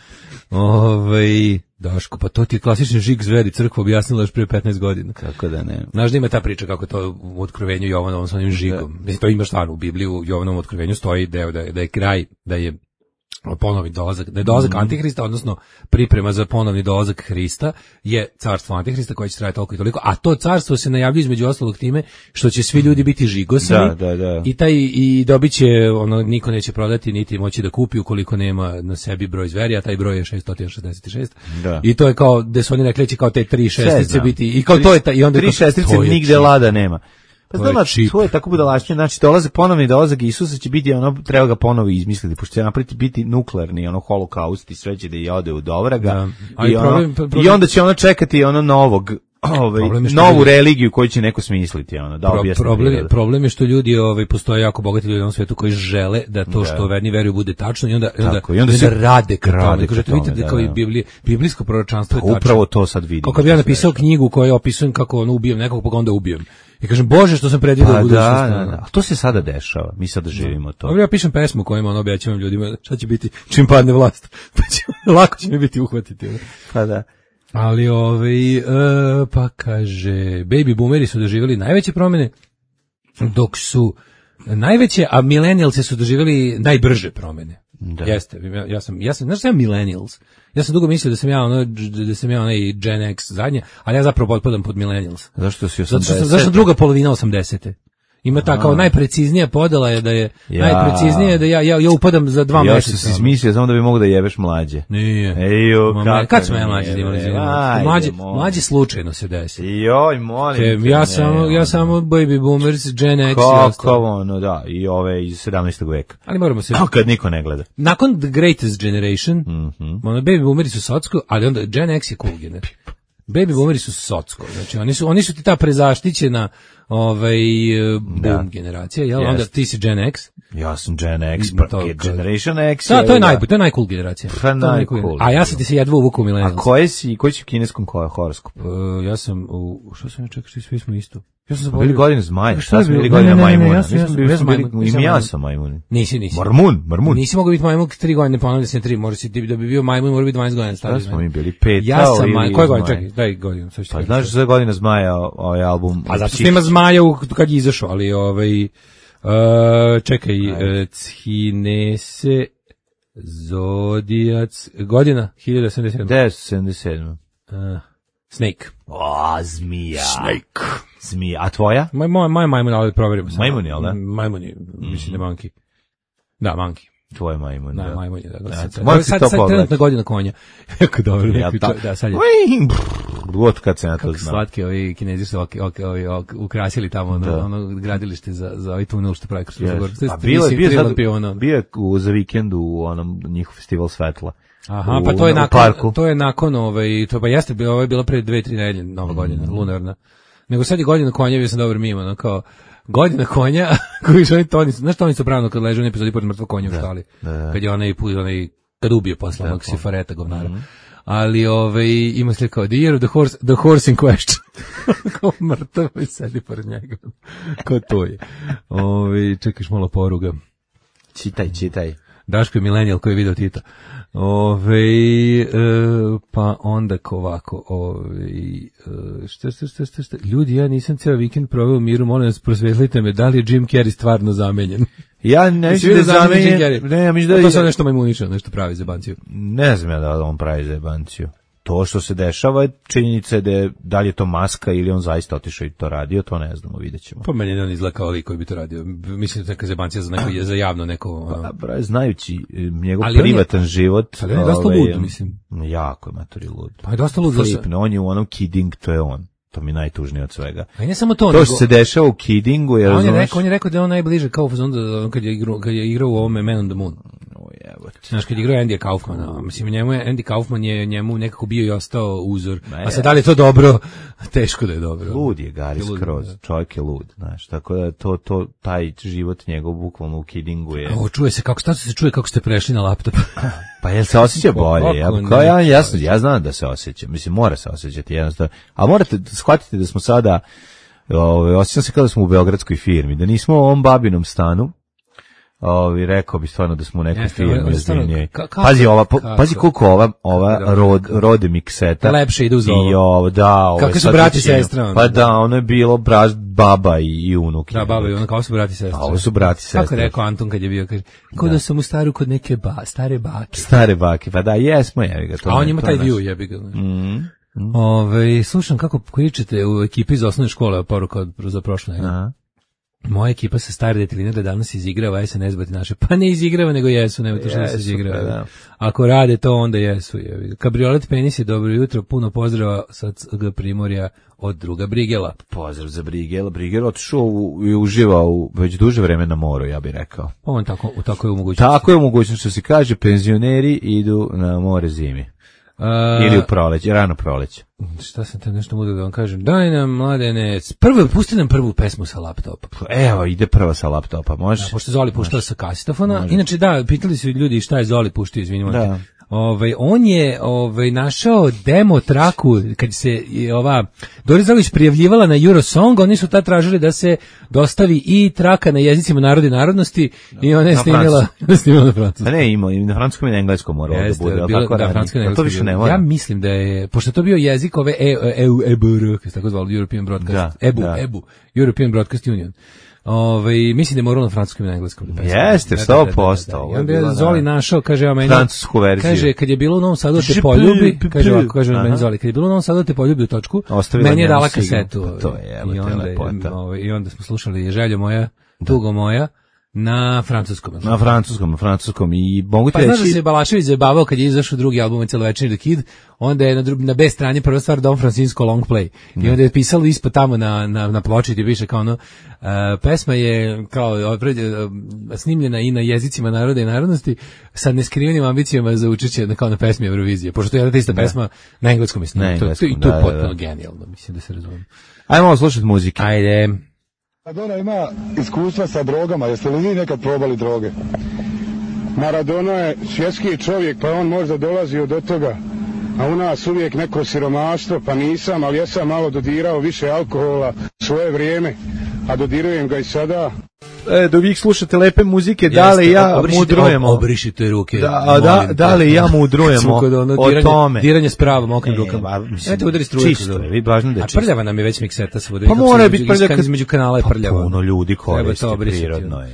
Daško, pa to ti je klasični žig zveri, crkva objasnila još prije 15 godina. Kako da ne. Znaš da ima ta priča kako to u Otkrovenju Jovanovom sa onim žigom. Mislim, to ima stvarno u Bibliji, u Jovanovom Otkrovenju stoji deo da je kraj, da je ponovni dolazak, da je dolazak Antihrista, odnosno priprema za ponovni dolazak Hrista je carstvo Antihrista koje će trajati toliko i toliko, a to carstvo se najavljuje između ostalog time što će svi ljudi biti žigosani i dobit će, niko neće prodati niti moći da kupi ukoliko nema na sebi broj zveri, a taj broj je 666. I to je kao, da su oni rekli će kao te 3 šestice biti, i kao to je i onda 3 šestice nigde lada nema. Pa znam, to je tako budalaštine, znači ponovni dolazak Isusa će biti, treba ga ponovo izmisliti, pošto će napraviti biti nuklearni, holokaust i sve će da i ode u dovraga, i onda će čekati novog, novu religiju koju će neko smisliti, da objasni. Problem je što ljudi, postoje jako bogati ljudi na svijetu koji žele da to što verni veruju bude tačno i onda se rade ka tome. Vidite kao i biblijsko proročanstvo je tačno. Upravo to sad vidim. Kako bi ja napisao knjigu koju opisujem kako ubijem nekog, pa ga onda ubijem. I kažem, Bože, što sam predvidio u budućnosti. A to se sada dešava, mi sada živimo to. Ja pišem pesmu kojima objaćavam ljudima šta će biti čim padne vlast. Lako će mi biti uhvatiti. Pa da. Ali pa kaže, baby boomeri su doživjeli najveće promjene, dok su najveće, a millennialsi su doživjeli najbrže promjene. Da. Jeste, ja sam, znaš šta je millennials? Ja sam dugo mislio da sam ja onaj Gen X zadnje, ali ja zapravo potpadam pod millennials. Zašto si 80? Zašto sam druga polovina 80. Ima ta kao najpreciznija podela je da je najpreciznije da ja upadam za 2 mjeseca. Ja sam si smislio samo da bi mogu da jebeš mlađe. Nije. Kad smo mlađe imali mlađe slučajno se desi. Joj, molim. Ja samo baby boomers, Gen X. Kako da, i ove iz 17. veka. Ali moramo se kad niko ne gleda. Nakon The Greatest Generation, baby boomeri su socko, ali onda Gen X je cool gener. Baby boomeri su socko, znači oni su ti ta prezaštićena boom generacija, jel? Onda ti si Gen X. Ja sam Gen X, Generation X. Da, to je najcool generacija. Pa najcool. A ja sam ti se jedva uvukao u Millennials. A koji si u kineskom horoskopu? Ja sam što sam čekao, svi smo isto. Ja sam bili godine zmaja, šta smo bili godine majmuna? Ja sam majmun. Nisi. Marmun. Nisi mogao biti majmun 3 godine, ponavljam se 3, može si da bi bio majmun, mora biti 12 godina stari. Da smo mi bili 5. Ja sam majmun, koje godine, čekaj, daj godinu. Pa znaš za godine zmaja ovaj album? A zato što ima zmaja kad je izašao, ali čekaj, Cinese Zodijac, godina 1977. Snake. Zmija. Zmija. A tvoja? Moja majmun, ali proverimo. Majmun je, ali da? Majmun je, mislim da monkey. Da, monkey. Tvoje majmun. Da, majmun je, da. Sad trenutna godina konja. Jako dobro. Da, sad je. Kad se na to zna. Slatki ovi Kinezi su ukrasili tamo ono gradilište za ovaj tunel što pravi kroz Fruškogorku. Bio je za vikend u onom njihov festival svetla. Aha, pa to je nakon to pa jeste ovo je bilo pre 2-3 nedelje nova godina, lunarna. Nego sad je godina konja, bio sam dobar mimo, ono kao godina konja, koji su oni toni, znaš to oni su pravno kad leže u epizodi pored mrtvog konja u štali. Kad je onaj kad ubije posle onog Sifareta govnara. Ali ima slika kao The Year of the Horse in Question. Kao mrtav i sedi pored njega. Kao to je. Čekaš malo poruga. Čitaj. Daško je millennial koji je video Tita. Pa onda ovako, šta, ljudi, ja nisam cijel vikend proveo u miru, molim vas, prosvetlite me, da li je Jim Carrey stvarno zamenjen? Ja ne mislim da je zamenjen, ne, mislim da to sad nešto majmunično, nešto pravi zajebanciju. Ne znam ja da on pravi zajebanciju. To što se dešava je činjenica da li je to maska ili on zaista otišao i to radio, to ne znamo, vidjet ćemo. Pa meni je on izgleda kao lik koji bi to radio. Mislim da je neka zebancija za javno neko... Pa, znajući njegov privatan život... Ali on je dosta lud, mislim. Jako je matori lud. Pa je dosta lud. Flipne, on je u onom Kidding, to je on. To mi je najtužnije od svega. A ne samo to, to što se dešava u Kiddingu, je on je rekao da je on najbliže kao kad je igrao u ovome Man on the Moon. Znaš, kad je igrao Andy Kaufmana, mislim, Andy Kaufman je njemu nekako bio i ostao uzor. A sad da li je to dobro? Teško da je dobro. Lud je Gary Skroz, čovjek je lud, znaš, tako da taj život njegov bukvalno u Kiddingu je... Čuje se, kako se čuje kako ste prešli na laptop? Pa jel se osjeća bolje? Ja znam da se osjeća, mislim, mora se osjećati jednostavno, a morate shvatiti da smo sada, osjećam se kao da smo u beogradskoj firmi, da nismo u ovom babinom stanu. Rekao bi stvarno da smo u nekoj firmi ozbiljnije. Pazi koliko ova rode mikseta. Lepše ide uz ovo. I ovo, da. Kako su brati i sestra? Pa da, ono je bilo baba i unuk. Da, baba i unuk, kao su brati i sestra. Ovo su brati i sestra. Kako je rekao Anton kad je bio, kaže, kao da sam u staru kod neke stare bake. Stare bake, pa da, jesmo, jebi ga. A on ima taj view, jebi ga. Slušam kako pričate u ekipi iz osnovne škole, poruka za prošle. Moja ekipa se stari deteline da danas izigrava SNS bati naše. Pa ne izigrava, nego jesu, nema to što se izigrava. Da. Ako rade to, onda jesu. Kabriolet Penis je dobro jutro, puno pozdrava sa Primorja od druga Brigela. Pozdrav za Brigela. Brigel otišao i uživao već duže vreme na moru, ja bih rekao. On tako je u mogućnosti. Tako je u mogućnosti, što se kaže, penzioneri idu na more zimi. Ili u proleće, rano proleće. Šta sam te nešto mudio da vam kažem? Daj nam, mladene, pusti nam prvu pesmu sa laptopa. Evo, ide prva sa laptopa, može? Da, pošto Zoli puštao sa kasetofona. Inače, da, pitali su ljudi šta je Zoli puštio, izvinimo. Da. On je našao demo traku kad se Doris Dragović prijavljivala na Eurosong, oni su tad tražili da se dostavi i traka na jezicima naroda i narodnosti i ona je snimila na francuskom. A ne, ima i na francuskom i na engleskom moralo da bude. Da, francuskom i na to više ne mora. Ja mislim da je, pošto je to bio jezik ove EBR, kako se tako zvalo, European Broadcast, EBU, European Broadcast Union. Mislim da je moralo na francuskom i na engleskom. Jeste, 100%. I onda je Zoli našao, kaže, ja meni, francusku verziju. Kaže, kad je bilo u Novom Sadu da te poljubi, kaže meni Zoli, kad je bilo u Novom Sadu da te poljubi u točku, meni je dala kasetu. To je, lepota. I onda smo slušali Željo moja, tugo moja, na francuskom. Na francuskom i mogu ti reći... Pa znaš da se Balašević zajebavao kad je izašao drugi album Celovečernji The Kid, onda je na B strani prva stvar Don Francisco Long Play. I onda je pisalo ispod tamo na ploči ti piše kao ono, pesma je kao snimljena i na jezicima naroda i narodnosti sa neskrivenim ambicijama za učešće kao na pesmi Eurovizije. Pošto je jedna ista pesma na engleskom mislim. I to je potpuno genijalno, mislim da se razumijem. Ajmo slušati muzike. Ajde. Maradona ima iskustva sa drogama, jeste li vi nekad probali droge? Maradona je svjetski čovjek, pa on možda dolazio do toga, a u nas uvijek neko siromaštvo, pa nisam, ali ja sam malo dodirao više alkohola svoje vrijeme, a dodirujem ga i sada. Da vi slušate lepe muzike, da li ja mudrujemo. Obrišite ruke. Da li ja mudrujemo o tome. Diranje s pravom mokrim rukama. Eto udari struju. Čisto je, vi važno da je čisto. A prljava nam je već mikseta svuda. Pa mora biti prljava. Između kanala je prljava. Pa puno ljudi koriste, prirodno je.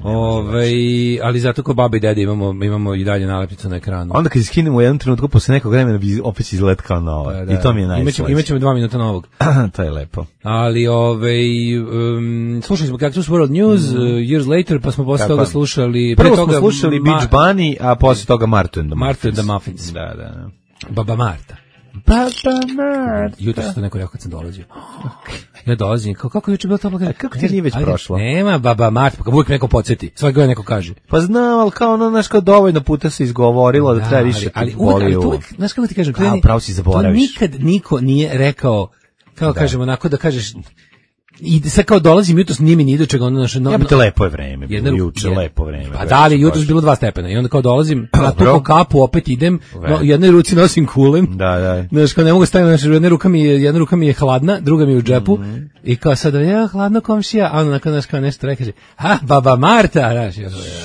Ali zato ko baba i dede imamo i dalje nalepnicu na ekranu. Onda kad iskinemo u jednom trenutku, posle nekog vremena opet izgleda kao novo. I to mi je najslađe. Imaćemo 2 minuta novog. To je lepo. Ali slušali smo Cactus World News Years Later, pa smo posle toga slušali... Prvo smo slušali Beach Bunny, a posle toga Martha and the Muffins. Martha and the Muffins. Da. Baba Marta. Jutro se to neko rekao kad sam dolazio. Ja dolazim, kako juče bilo tamo? Kako ti nije već prošlo? Nema Baba Marta, pa uvijek neko podsjeti. Svaki godin neko kaže. Pa znam, ali kao ono, znaš, kao dovoljno puta se izgovorilo da treba više ali uvijek, znaš kako ti kažem, pravo si zaboraviš. To nikad niko nije rekao, kao kažemo, onako da kažeš, i sad kao dolazim jutros, nije mi ni do čega, ono naše... Jebate, lepo je vreme, bilo juče, lepo vreme. Pa da, ali jutros bilo 2 stepena i onda kao dolazim, na tu kapu opet idem, u jednoj ruci nosim kulen, znaš, kao ne mogu staviti, znaš, jedna ruka mi je hladna, druga mi je u džepu, i kao sad, hladno komšija, a onda znaš, kao nešto rekaže, Baba Marta, znaš,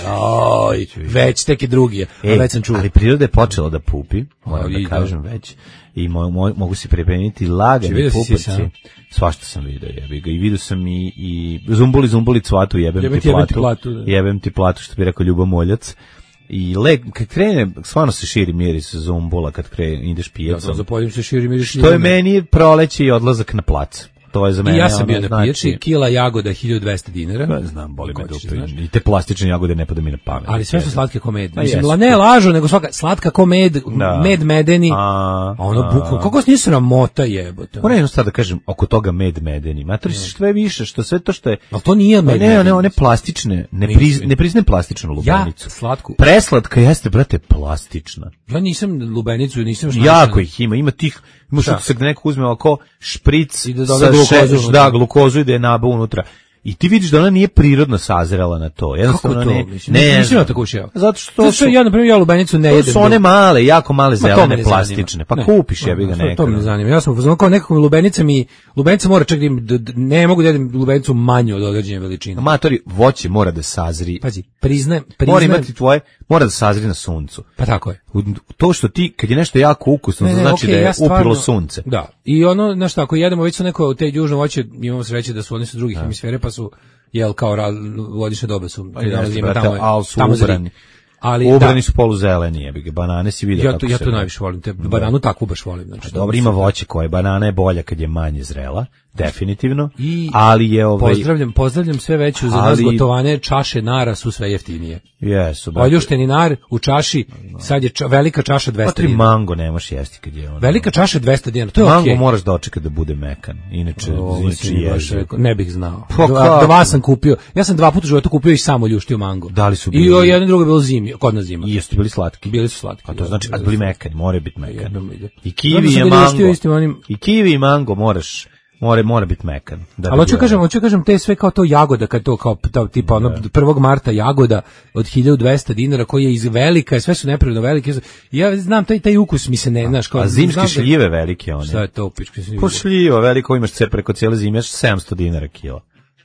već tek je drugi, već sam čuo. Ali priroda je počela da pupi, moram da kažem već, i mogu se pripremiti lagani pupaci. Svašta sam vidio, jebi ga. I vidio sam i zumbuli cvatu, jebem ti platu, što bi rekao Ljubo Moljac. I kad krene, stvarno se širi miris zumbula kad ideš pijacom. Zapoljem se širi miris. Što je meni proleće i odlazak na plac. To je za mene. I ja sam bio na pijači, kila jagoda 1200 dinara. Ne znam, boli me dupe. I te plastične jagode ne pada mi na pamet. Ali sve su slatke komedije. Mislim, ne lažu, nego slatka med medeni. Ono bukvalno, kako se nisi ramota jebote. Moram jedno stvar da kažem oko toga medeni. Matori se što je više, što sve to što je... Ali to nije med. Ne, one plastične, ne priznajem plastičnu lubenicu. Ja, slatku. Preslatka jeste, brate, plastična. Ja nisam lubenicu, nisam šta. Jako ih ima tih, što se neko uzme oko špric sa glukozu i da je naba unutra. I ti vidiš da ona nije prirodno sazrela na to. Jednostavno ne. Nisam ja tako ušao. Zato što ja, na primjer, ja lubenicu ne jedem. To su one male, jako male zelene plastične. Pa kupiš, ja bih ga nekada. To me ne zanima. Ja sam uzmano kao nekako lubenica mora čak da ne mogu da jedem lubenicu manju od određene veličine. Amatori, voće mora da sazri. Pazi, priznajem. Mora imati mora da sazri na suncu. Pa tako je. To što ti, kad je nešto jako ukusno, znači da je upilo sunce. Da. I ono, znaš šta, ako jedemo već su neko te južno voće, imamo sreće da su oni su drugih hemisfere, pa su kao godišnje doba su tamo ubrani. Ali ubrani su poluzeleni, jebi, banane si vidio ja to najviše volim, bananu takvu baš volim. Znači, dobro, ima voće koje, banana je bolja kad je manje zrela, definitivno, ali je Pozdravljam sve veću za nas gotovane čaše nara su sve jeftinije. Jesu. Oljušteni nar u čaši, sad je velika čaša 200 dinara. Pa 3 mango nemaš jesti kad je ono. Velika čaša 200 dinara, to je okej. Mango moraš dočekati da bude mekan, inače ježi. Ne bih znao. Dva sam kupio, ja sam 2 puta u životu kupio i samo ljuštio mango. Da li su bili? I jedno drugo bilo zimi, kod nas zima. I jesu bili slatki? Bili su slatki. A to znači, a bili mekani, moraju biti mekani. I kiwi je mango. I kiwi i mango mora biti mekan. Ali hoću kažem te sve kao to jagoda, kad to kao tipa 1. marta jagoda od 1200 dinara koji je iz velika, sve su neprirodno velike. Ja znam taj ukus mi se ne znaš kao. A zimske šljive velike one. Šta je to pičke šljive? Po šljiva veliko imaš preko cijele zime 700 dinara kila.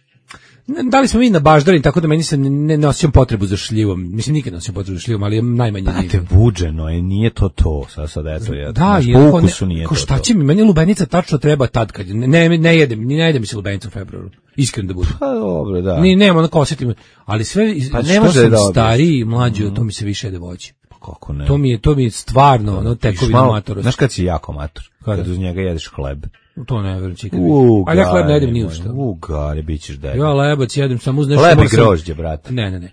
Da li smo mi na baždari, tako da meni se ne osjećam potrebu za šljivom. Mislim, nikad ne osjećam potrebu za šljivom, ali je najmanje zima. Brate, vuđeno je, nije to. Sad eto je. Da, po ukusu nije to. Šta će mi, meni lubenica tačno treba tad kad ne jedem mi se lubenica u februaru. Iskreno da budem. Pa dobro, da. Nema onako osjetim, ali sve što sam stariji i mlađi, to mi se više jede voće. Pa kako ne? To mi je stvarno, tekovina matorost. Znaš kad si jako mator? Kad uz njega jedeš hleb. To ne verujem čikad. Ali ja hleb ne jedem ni u što. Gari, bit ćeš da jedem. Ja lebac jedem samo uz nešto. Hleb i grožđe, brate. Ne.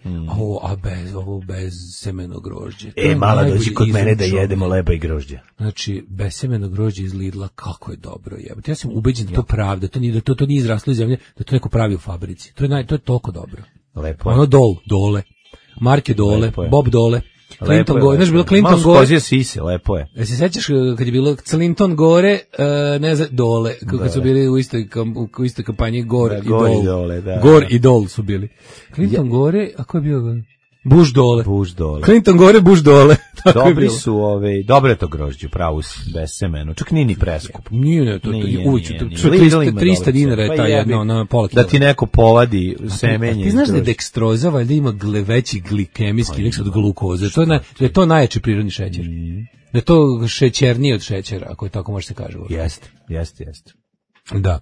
Bez semeno grožđe. Mala dođi kod mene da jedemo leba i grožđe. Znači, bez semeno grožđe iz Lidla, kako je dobro jebati. Ja sam ubeđen da to pravda, to nije izraslo iz zemlje, da to neko pravi u fabrici. To je toliko dobro. Lepo. Ono dole. Marke Dole, Bob Dole. Clinton Gore, znaš bilo Clinton Gore. Malo skozije sise, lepo je. Se sećaš kad je bilo Clinton Gore, ne znam, dole, kad su bili u istoj kampanji Gore i Dole. Gore i Dole su bili. Clinton Gore, a ko je bio? Bush dole. Clinton Gore, Bush dole. Dobri su dobro je to grožđe, pravo bez semenu. Čak nije ni preskup. Nije, to ući. 300 dinara je ta jedna, na pola kila. Da ti neko povadi semenje. Ti znaš da je dekstroza valjda ima veći glikemijski indeks od glukoze. Da je to najjači prirodni šećer. Da je to šećerniji od šećera, ako je tako može se kaže. Jeste. Da.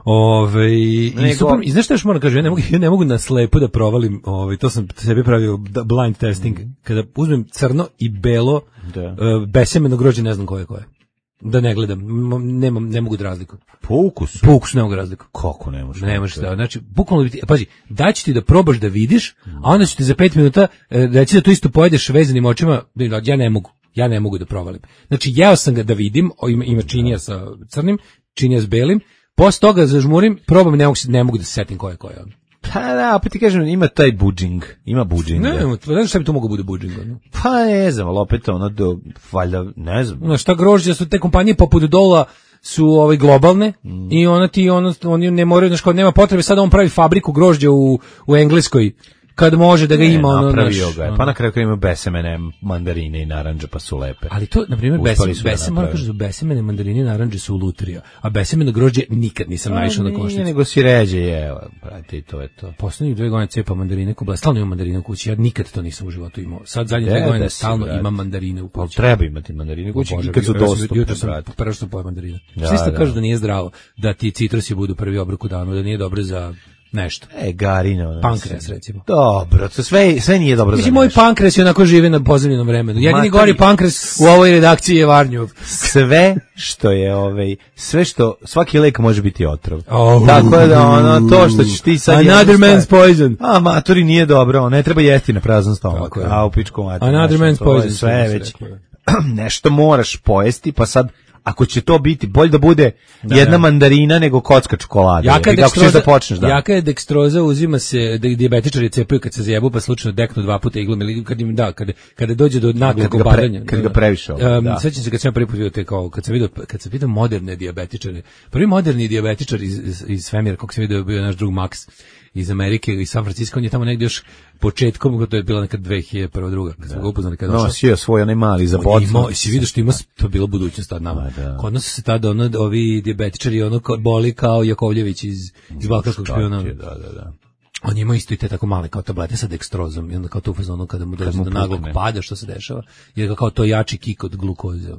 I znaš šta još moram kažem, ja ne mogu na slepo da provalim, to sam sebi pravio blind testing, kada uzmem crno i belo, besemeno grožđe, ne znam koje. Da ne gledam, ne mogu da razliku. Po ukusu ne mogu da razliku. Kako ne možeš? Ne možeš da, znači, bukvalno, pazi, daći ti da probaš da vidiš, a onda ću ti za 5 minuta reći da to isto pojedeš vezanim očima, ja ne mogu da provalim. Znači, jeo sam ga da vidim, ima činija sa crnim, činija s belim, posle toga zažmurim, probam, ne mogu da se setim koje je on. Pa da, opet ti kažem, ima taj budžing, Ne znam šta bi to mogo bude budžing. Pa ne znam, ali opet valjda, ne znam. Znaš, šta grožđe su te kompanije poput Dola su globalne i oni ne moraju, znaš, kao nema potrebe, sada on pravi fabriku grožđa u Engleskoj, kad može da ga ima napravio ga je. Pa na kraju ima besemene mandarine i narandže pa su lepe. Ali to na primjer besemene mandarine i narandže su lutrija, a besemeno grožđe nikad nisam naišao na košnicu. Nego si ređe jeo, brate, i to je to. Poslednjih 2 godine cepa mandarine ko stalno imam mandarine u kući. Ja nikad to nisam u životu imao. Sad zadnje 2 godine stalno imam mandarine u kući. Treba imati mandarine u kući kad su dostupne. Jutro sam prvo što pojem mandarine. Svi kažu da nije zdravo, da ti citrusi budu prvi obrok u danu, da nije dobro za nešto. Garina. Pankreas, recimo. Dobro, to sve nije dobro za nešto. Moj pankreas je onako živi na pozemljenom vremenu. Jedini gori pankreas u ovoj redakciji je Varnjov. Sve što je, svaki lek može biti otrov. Tako da, to što ćeš ti sad... Another man's poison. A, matori nije dobro, ne treba jesti na prazan stomak. A, u pičku mater. Another man's poison. Sve već. Nešto moraš pojesti, pa sad... Ako će to biti, bolje da bude jedna mandarina nego kocka čokolade. Jaka je dekstroza, uzima se, dijabetičari cepaju kad se zajebu, pa slučajno deknu 2 puta iglom, ili kada dođe do naglog obadanja. Kad ga previše. Sećam se kad sam prvi put vidio kad sam vidio moderne dijabetičare. Prvi moderni dijabetičar iz svemira, kako sam vidio, bio naš drug Max iz Amerike, iz San Francisco, on je tamo negdje još početkom, to je bila nekad 2001-2002, kad smo ga upoznali kada došao. Nosio svoj onaj mali za bocnu. I si vidio što ima, to je bila budućnost tad nama. Kod nas su se tada ovi dijabetičari boli kao Jakovljević iz Balkanskog špijuna. Da. On ima isto i te tako male kao tablete sa dekstrozom i onda kao to u fazonu kada mu dođe do naglog pada, što se dešava, jer kao to jači kik od glukoze.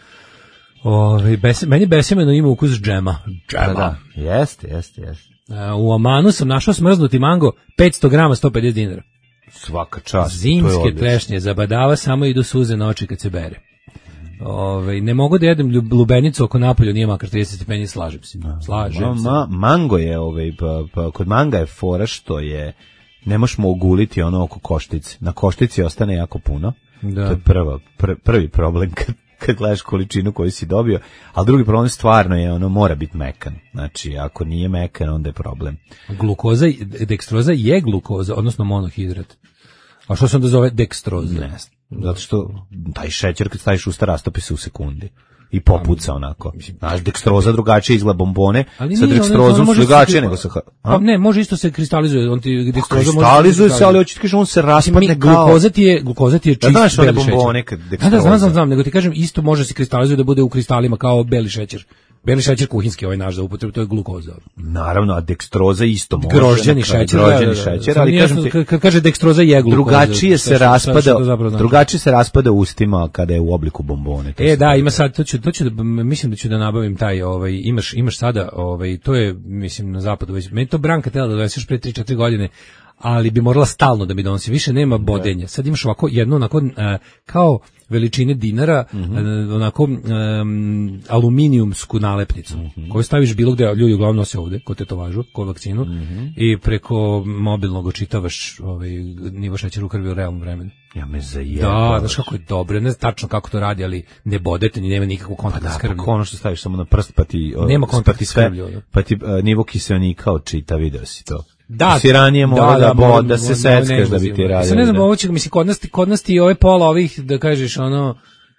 Meni besemeno ima ukus džema. Da, jeste. U Amanu sam našao smrznuti mango, 500 grama, 150 dinara. Svaka čast. Zimske trešnje, zabadava, samo idu suze na oči kad se bere. Ne mogu da jedem lubenicu oko napolju, nije makar 30 stepeni, slažem se. Mango je, kod manga je fora što je, ne možemo oguliti ono oko koštice. Na koštici ostane jako puno. Da. To je prvi problem kad gledaš količinu koju si dobio, ali drugi problem stvarno je mora biti mekan. Znači, ako nije mekan, onda je problem. Dekstroza je glukoza, odnosno monohidrat. A što se onda zove dekstroza? Ne, zato što taj šećer kad staviš usta rastopi se u sekundi. I popuca onako. Znaš, dekstroza drugačije izgleda bombone, sa dekstrozom su drugačije nego sa... Ne, može isto se kristalizuje. Kristalizuje se, ali hoću ti kažem, on se raspadne kao... Glukoza ti je čist beli šećer. Bombone kad dekstroza. Znam, nego ti kažem, isto može se kristalizuje da bude u kristalima kao beli šećer. Beli šećer kuhinski, ovaj naš za upotrebu, to je glukoza. Naravno, a dekstroza isto može. Grožđeni šećer, ali kažem ti... Kad kaže dekstroza je glukoza. Drugačije se raspada u ustima kada je u obliku bombone. Da, ima sad, mislim da ću da nabavim taj, imaš sada, to je, mislim, na zapadu, meni to Branka tela da doneseš pre 3-4 godine, ali bi morala stalno da mi donosi, više nema bodenja. Sad imaš ovako jednu, onako, kao veličine dinara, onako aluminijumsku nalepnicu, koju staviš bilo gde, ljudi uglavnom nose ovde, kod tetovažu, kod vakcinu, i preko mobilnog očitavaš nivo šećera u krvi u realnom vremenu. Ja me zajebavaš. Da, znaš kako je dobro, ne znam tačno kako to radi, ali ne bodete, ni nema nikakvog kontakta s krvlju. Pa ono što staviš samo na prst, pa ti... Nema kontakta s krvlju. Pa ti nivo kiselnika očita, video si to. Da, si ranije da se seckaš da bi ti radio. Ne znam, ovo će, mislim, kod nas ti ove pola ovih, da kažeš, ono,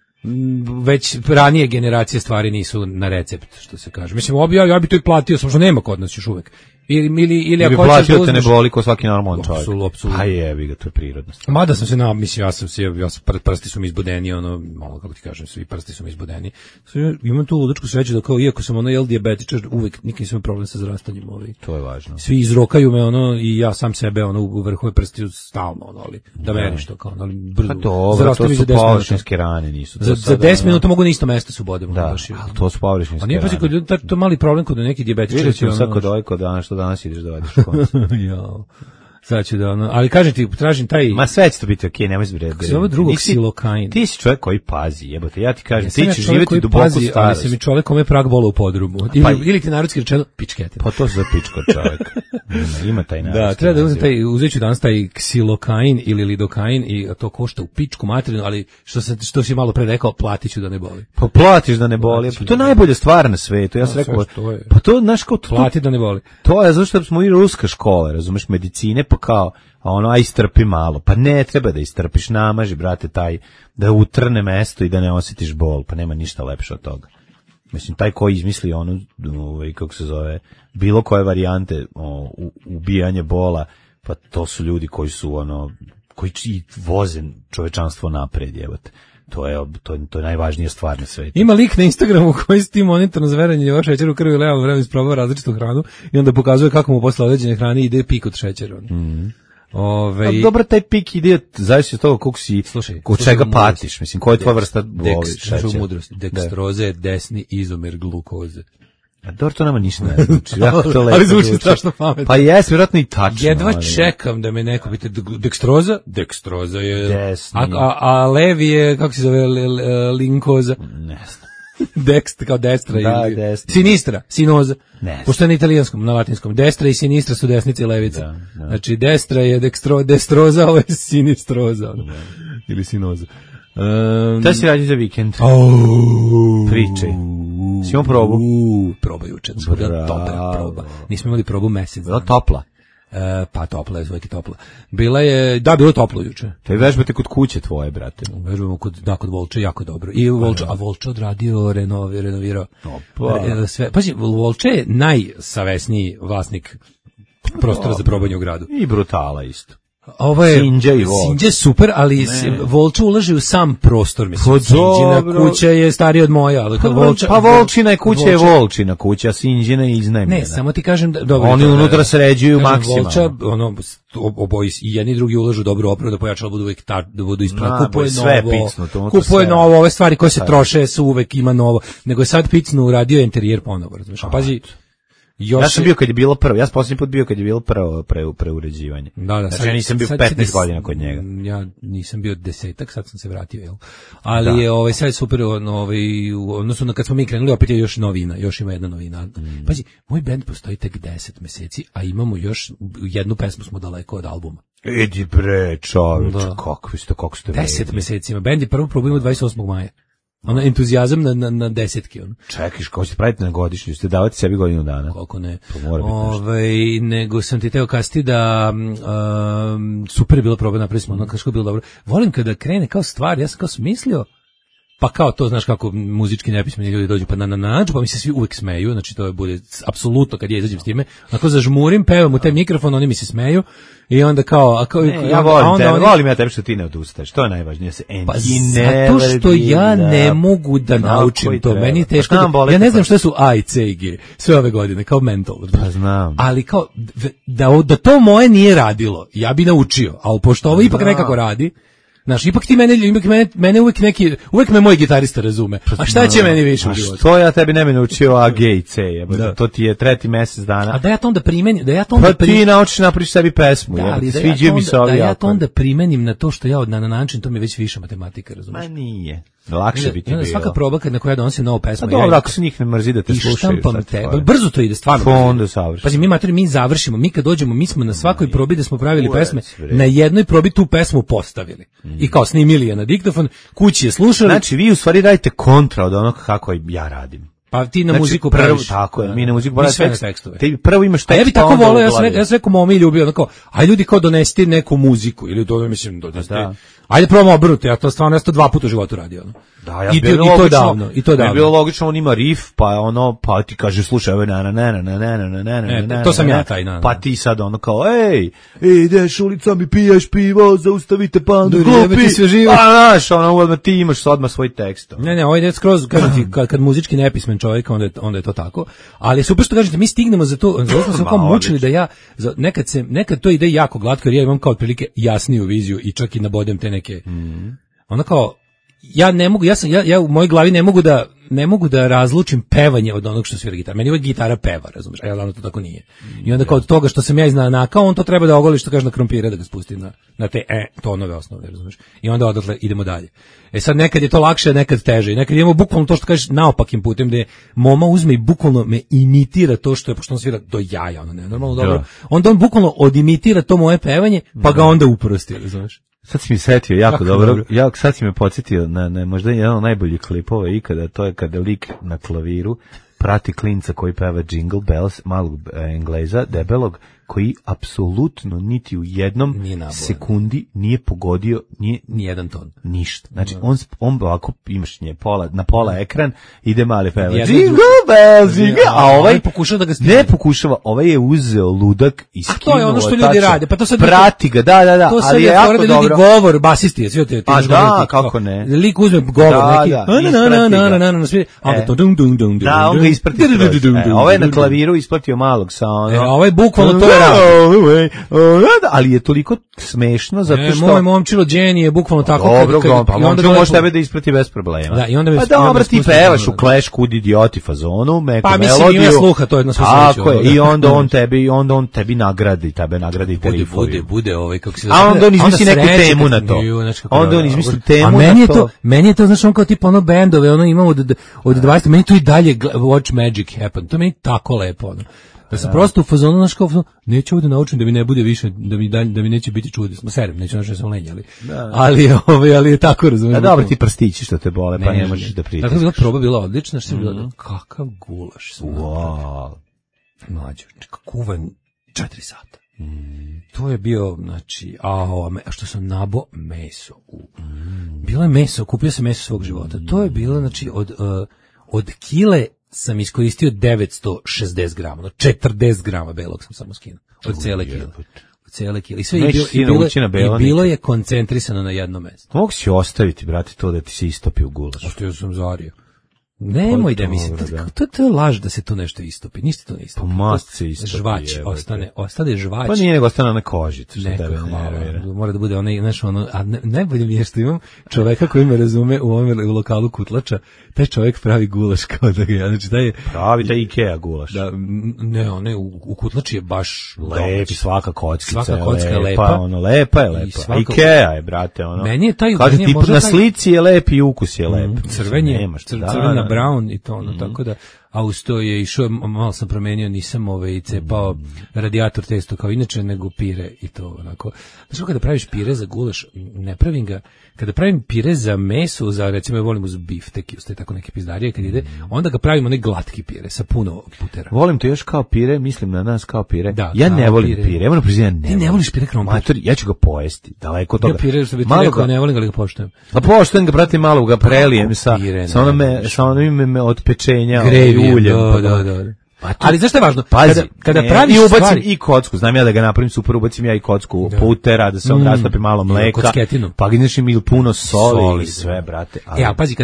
već ranije generacije stvari nisu na recept, što se kaže. Mislim, ja bi to i platio, samo što nema kod nas još uvek. Ili ako hoćeš da uzmeš... te ne boli ko svaki normalan čovjek. Apsolutno. A jebi ga, to je prirodno. Mada sam se mislim, prsti su mi izbudeni, ono, malo kako ti kažem, svi prsti su mi izbudeni. Imam tu ludačku sreću da kao, iako sam ono dijabetičar, uvek nikad nisam problem sa zrastanjem. To je važno. Svi izrokaju me, ono, i ja sam sebe, ono, u vrhove prsti stalno, ono, ali da meriš to, kao, ali brzo. Pa dobro, to su površinske rane, nisu. Za 10 minuta mogu na isto mesto se bodem. Da, ali to su površinske rane. A nije pa to mali problem kod neki dijabetičar. Danas ideš da vadiš koncu. Jo. Sad ću da ono, ali kažem ti, tražim taj... Ma sve će to biti okej, nemoj zbrede. Kako se ovo drugog silokain? Ti si čovjek koji pazi, jebote, ja ti kažem, ti ćeš živjeti duboko starost. Ali se mi čovjek kome prag bola u podrumu. Ili ti narodski rečeno, pičkete. Pa to su za pičko čovjek. Ima taj narodski. Da, treba da uzet ću danas taj ksilokain ili lidokain i to košta u pičku materinu, ali što si malo pre rekao, platit ću da ne boli. Pa platiš da ne boli, pa to je najbolja stvar na svetu. Ja sam rekao, pa to, znaš kao... Plati da ne boli. To je zato što smo i ruska škola, razumeš, medicine, pa kao, a ono, aj istrpi malo. Pa ne treba da istrpiš, namaži, brate, taj, da utrne mesto i da ne osjetiš bol, pa nema ništa lepše od toga. Mislim, taj ko izmisli onu, kako se zove, bilo koje varijante ubijanje bola, pa to su ljudi koji su, ono, koji voze čovečanstvo napred, jebate. To je najvažnija stvar na svetu. Ima lik na Instagramu koji s tim monitorno zverenje je šećer u krvi legalno vreme isprobao različitu hranu i onda pokazuje kako mu posle određene hrane ide pik od šećera. Dobro, taj pik ide zavisi od toga koliko si, kod čega patiš, mislim, koja je tvoja vrsta boli šećera. Dekstroza je desni izomer glukoze. A dobro, to nama ništa ne znači. Ali zvuči strašno pametno. Pa jes, vjerojatno i tačno. Jedva čekam da me neko pita, dekstroza? Dekstroza je... Desni. A levi je, kako se zove, linkoza? Ne znam. Dekst, kao destra. Da, destra. Sinistra, sinoza. Ne. Pošto je na italijanskom, na latinskom. Destra i sinistra su desnica i levica. Da. Znači, destra je dekstroza, ovo je sinistroza. Ili sinoza. Da si radi za vikend? Pričaj. Si imao probu? Proba juče. Dobra proba. Nismo imali probu mesec. Bila topla? Pa topla je, uvijek je topla. Bilo toplo juče. To je vežbate kod kuće tvoje, brate. Vežbamo kod Volče, jako dobro. A Volče odradio, renovirao. Sve. Pazi, Volče je najsavesniji vlasnik prostora za probanje u gradu. I Brutala isto. Ovo je Sinđa i Volč. Sinđa je super, ali Volča ulaže u sam prostor, mislim. Sinđina kuća je starija od moja, ali pa Volčina kuća je Volčina kuća, a Sinđina je iznajmljena. Ne, samo ti kažem da dobro. Oni unutra sređuju maksimalno. Volča, oboji i jedni i drugi ulažu dobru opremu da pojačala budu uvek da budu ispravne. Kupuje novo, ove stvari koje se troše su uvek ima novo, nego je sad picnu uradio interijer ponovo, razumiješ? Pazi. Ja sam bio kad je bilo prvo, ja sam posljednji put bio kad je bilo prvo preuređivanje. Da, znači ja nisam bio 15 godina kod njega. Ja nisam bio 10, sad sam se vratio, jel? Ali je sad super, u odnosu na kad smo mi krenuli, opet je još novina, još ima jedna novina. Pazi, moj bend postoji tek 10 meseci, a imamo još jednu pesmu smo daleko od albuma. Idi bre, čoveč, kako ste 10 meseci ima, bend je prvo probujemo 28. maja. Ono entuzijazam na desetki. Čekiš, kako ćete praviti na godišnju? Ste davati sebi godinu dana? Koliko ne. Nego sam ti teo kasti da super je bilo proba, napravili smo ono kako je bilo dobro. Volim kada krene kao stvar, ja sam kao smislio, pa kao to, znaš kako muzički nepismeni ljudi dođu pa na pa mi se svi uvek smeju, znači to bude apsolutno kad ja izađem s time, onako zažmurim, pevam u taj mikrofon, oni mi se smeju i onda kao... ja volim ja tebe što ti ne odustaješ, to je najvažnije. Pa zato što ja ne mogu da naučim to, meni je teško, ja ne znam što su A i C i G sve ove godine, kao mental. Pa znam. Ali kao, da to moje nije radilo, ja bi naučio, ali pošto ovo ipak nekako radi, znaš, ipak ti mene uvek me moj gitarista razume. A šta će meni više u životu? Što ja tebi ne bi naučio A, G i C, to ti je 3. mesec dana. A da ja to onda primenim, ti naučiš napraviš sebi pesmu, sviđaju mi se ovi. Da ja to onda primenim na to što ja na način, to mi je već više matematika, razumiješ? Ma nije. Lakše bi ti bilo. Svaka proba na koju ja donosim novu pesmu. Dobro, ako se njih ne mrzi da te slušaju. Brzo to ide, stvarno. Onda savršiš. Pazi, mi završimo, mi kad dođemo, mi smo na svakoj probi da smo pravili pesme, na jednoj probi tu pesmu postavili. I kao snimili je na diktofon, kući je slušali. Znači, vi u stvari radite kontra od onog kako ja radim. Pa ti na Znači, muziku prvo, praviš. tako je, mi na muziku Mi sve praviš na tekstove. Ti prvo imaš tekst. A ja bi tako pa onda voleo, ja uglavio. sam rekao momi ljubio, onako, aj ljudi kao donesti neku muziku, ili to mislim, donesti. Da. Ajde probamo obrnuto, ja to stvarno, ja sam to 2 puta u životu radio, ono. Da, ja I bilo to logično, davno, i to mi je davno. bilo logično, on ima riff, pa ono, pa ti kaže, slušaj, ovo je to sam ja taj, pa ti sad ono kao, ej, ideš ulicom i piješ pivo, zaustavite pandu, Jebe ti glupi, sve živo. pa znaš, ono, odmah ti imaš odmah svoj tekst. Ne, ovo ide skroz, kažem ti, kad muzički nepismen čovjek, onda je to tako. Ali super što kažete, mi stignemo za to, zato smo se kao mučili da ja, nekad to ide jako glatko, jer ja imam kao otprilike jasniju viziju i čak i nabodem te neke, ono kao, ja ne mogu, ja u mojoj glavi ne mogu da razlučim pevanje od onog što svira gitara. Meni uvek gitara peva, razumiješ, a ja davno to tako nije. I onda kao od toga što sam ja iznanakao, on to treba da ogoli, što kaže, na krompire, da ga spusti na te tonove osnovne, razumiješ. I onda odatle idemo dalje. Sad nekad je to lakše, nekad teže. I nekad idemo bukvalno to što kažeš naopakim putem, gde moma uzme i bukvalno me imitira to što je, pošto on svira do jaja, ono ne, normalno dobro. Onda on bukvalno odimitira to moje pevanje, pa ga onda uprosti, razumiješ. Sad si mi setio jako dobro. Sad si me podsjetio na možda jedan od najboljih klipova ikada, to je kada lik na klaviru prati klinca koji peva Jingle Bells, malog Engleza, debelog, koji apsolutno niti u jednom sekundi nije pogodio ni jedan ton. Ništa. Znači, on ovako, imaš na pola ekran, ide mali peva. Jingle Bells, a ovaj pokušava da ga stigne. Ne pokušava, ovaj je uzeo ludak i skinuo. A to je ono što ljudi rade. Pa to sad prati ga, da. To ali je jako dobro. Govor, basisti, sve te. A da, kako ne. Lik uzme govor neki. Da, on ga isprati. Ovaj je na klaviru isplatio malog sa ono. Ovaj bukvalno to je radio. Ali je toliko smešno zato što moj momčilo Jenny je bukvalno tako. Dobro, pa onda može tebe da isprati bez problema. Da, i onda pa dobro, ti pevaš u Clash Kud idioti fazonu, meku melodiju. Pa mislim, ima sluha, to je na svu sreću. Tako je, i onda on tebi nagradi, bude ovaj, kako se... A onda on izmisli neku temu na to. Onda on izmisli temu na to. Meni je to, znaš, on kao tipa ono bendove, ono ima od 20, meni to i dalje Watch Magic Happen, to meni tako lepo, ono. Da sam prosto u fazonu, znaš kao, neću ovdje naučiti da mi ne bude više, da mi neće biti čudesno. Serem, neću naučiti da sam lenjali. Ali je tako, razumiješ. Da, dobro, ti prstići što te bole, pa ne možeš da pritiskaš. Dakle, proba bila odlična, što je bilo, kakav gulaš sam. Mlađo, kuvan 4 sata. To je bio, znači, a što sam nabo meso. Bilo je meso, kupio sam meso svog života. To je bilo, znači, od kile sam iskoristio 960 grama, 40 grama belog sam samo skinuo. Od cijele kile. I sve i bilo je koncentrisano na jedno mesto. Mogu si ostaviti, brate, to da ti se istopi u gulaš. Što ja sam zario. Nemoj da mislite, to je laž da se to nešto istopi, ništa to ne istopi. Pa mast se istopi. Žvač, ostane žvač. Pa nije nego ostane na koži. Mora da bude onaj, znaš, ono, a najbolje mi je što imam čoveka koji me razume u lokalu Kutlača, taj čovjek pravi gulaš kao da ga ja, znači taj Ikea gulaš. Da, ne, u Kutlači je baš lep, svaka kockica je lepa. Ono, lepa je lepa. Ikea je, brate, ono. Meni je taj, kaže ti na slici je lep i ukus je lep. Crvena brown i to ono, tako da, a uz to je išao, malo sam promenio, nisam cepao radijator testo kao inače, nego pire i to onako. Znači, kada praviš pire za gulaš, ne pravim ga, kada pravim pire za meso, za recimo ja volim uz biftek, uz te tako neke pizdarije, kad ide, onda ga pravimo onaj glatki pire sa puno putera. Volim to još kao pire, mislim na nas kao pire. Da, ja ne volim pire, moram priznati, ti ne voliš pire krompir. Ja ću ga pojesti, daleko od toga. Ja pire, što bi ti rekao, ne volim ga, ali ga poštujem. A poštujem ga, brate, malo ga prelijem sa onim od pečenja, uljem. Da. Ali zašto je važno? Pazi, kada praviš ubacim stvari i kocku, znam ja da ga napravim super, ubacim ja i kocku putera, da se on rastapi malo mleka, pa gdješim ili puno soli i sve, brate. A pazi,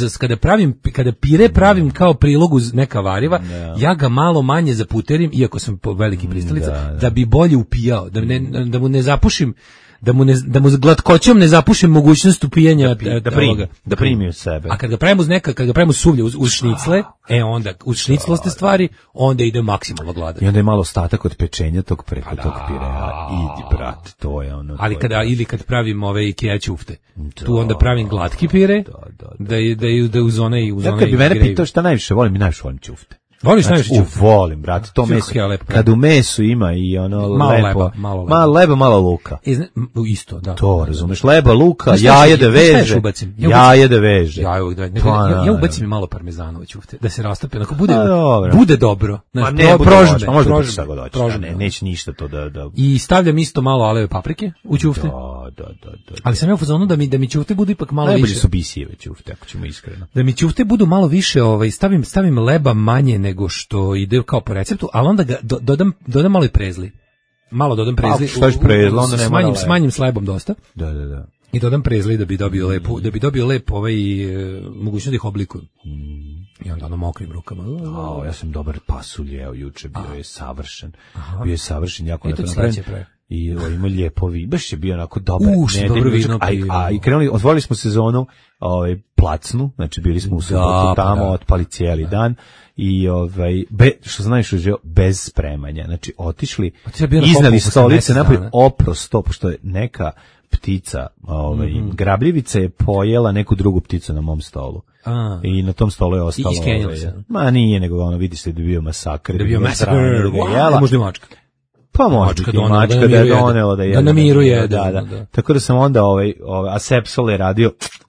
kada pire pravim kao prilog uz neka variva, ja ga malo manje zaputerim, iako sam veliki pristalica, da bi bolje upijao, da mu ne zapušim, da mu glatkoćom ne zapušim mogućnost upijanja da primi u sebe. A kad ga pravimo suvlje uz šnicle, onda uz šnicloste stvari, onda ide maksimalno gladan. I onda je malo ostatak od pečenja tog preko tog pirea. Idi, brate, to je ono. Ali kad pravim ove Ikea ćufte, tu onda pravim glatki pire, da uz one i uz one. Kad bi mene pitao šta najviše volim, najviše volim ćufte. Voliš najviše ćufe? Volim, brate, to Ćufe meso. je lepo, Kad u mesu ima i ono Malo lepo. leba, malo leba. Malo leba, malo luka. Isto, da. To, razumeš, leba, luka, Znaš šta jaje još- da znaš šta još veže. ubacim? Jaje da veže. Ja uvijek Pa, ja ubacim i malo parmezana u ćufte, da se rastopi, onako bude, A, dobro. bude dobro. Ma Znaš, ne, bude prožme, loše, može da prožme, bude šta god hoćeš, prožme. ne, neće ništa to da... I stavljam isto malo aleve paprike u ćufte. Da. Ali sam ja u fazonu da mi ćufte budu ipak malo Najbolji više. su bisijeve ćufte, ako ćemo iskreno. Da mi ćufte budu malo više, stavim leba manje nego što ide kao po receptu, ali onda ga dodam malo i prezli. Malo dodam prezli. Ako staviš prezli, onda ne mora leba. Smanjim s lebom dosta. Da. I dodam prezli da bi dobio lep mogućnost da ih oblikujem. I onda ono mokrim rukama. Ja sam dobar pasulj jeo juče, bio je savršen. Aha. Bio je savršen, jako I to napravljen. sledeće pre. I ima lijepo vino, baš je bio onako dobar. Dobro vino pio. A i krenuli, otvorili smo sezonu placnu, znači bili smo u subotu tamo, otpali cijeli dan i što znaš bez spremanja, znači otišli, iznali stolice, napolje oprosto, pošto je neka ptica, grabljivica je pojela neku drugu pticu na mom stolu. I na tom stolu je ostalo. I iskenjala se. Ma nije, nego vidi se da je bio masakr. Da je bio masakr. Možda i mačka. Pa može biti mačka da je donela da je. Da namiruje. Da. Tako da sam onda asepsol je radio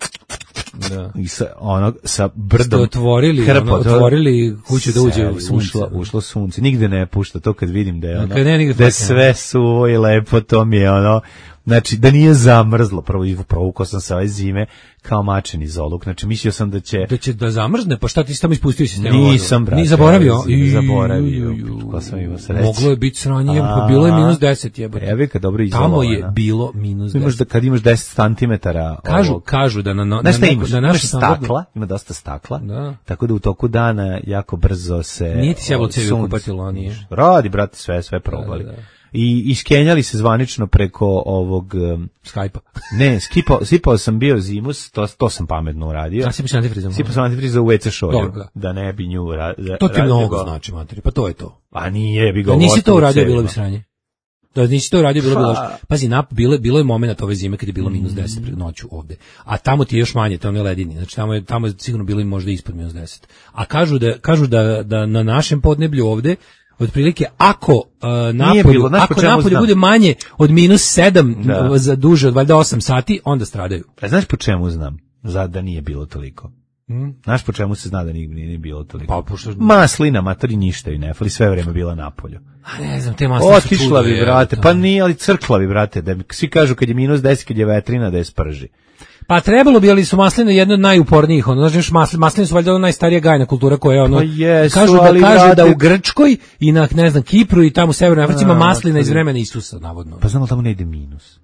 i sa brdom otvorili kuću da uđe u sunce. Ušlo sunce. Nigde ne pušta to kad vidim da je da je sve suvo i lepo, to mi je znači da nije zamrzlo, provukao sam se ove zime kao mačen iz oluk, znači mislio sam da će zamrzne, pa šta ti si tamo ispustio sistema? Nisam, brate. Ni zaboravio? Zaboravio, ko sam imao sreće. Moglo je biti sranje, bilo je -10 jebote. Evo kad dobro izolovano. Tamo je bilo -10. Kad imaš 10 cm. Kažu da na našu stakla, ima dosta stakla, tako da u toku dana jako brzo se... Nije ti se jebalo cevi kupatilo, nije? Radi, brate, sve probali. I iskenjali se zvanično preko ovog Skype-a. Ne, sipao sam bio zimus, to sam pametno uradio. A sipaš antifriz? Sipao sam antifriz za WC šolju, da ne bi nju to ti mnogo znači, materi, pa to je to. A nije, bi ga da nisi to uradio, bilo bi sranje. Da nisi to uradio, bilo bi loše. Pazi, bilo je moment ove zime kad je bilo -10 pred noću ovde. A tamo ti je još manje, tamo je ledini. Znači tamo je sigurno bilo i možda ispod -10. A kažu da na našem podneblju ovde otprilike ako napolju bude manje od -7 za duže od valjda 8 sati, onda stradaju. A znaš po čemu znam? Da nije bilo toliko. Znaš po čemu se zna da nije bilo toliko? Maslina, materi ništa i ne fali, sve vreme bila napolju. A ne znam, te masline su otišla bi, brate, pa nije, ali crkla bi, brate, da svi kažu kad je -10, kad je vetrina, da je sprži. Pa trebalo bi, ali su masline jedno od najupornijih, znaš, masline su valjda najstarija gajna kultura koja je kažu da u Grčkoj i na, ne znam, Kipru i tamo u Severnoj Africi ima maslina iz vremena Isusa, navodno. Pa znamo tamo ne ide minus.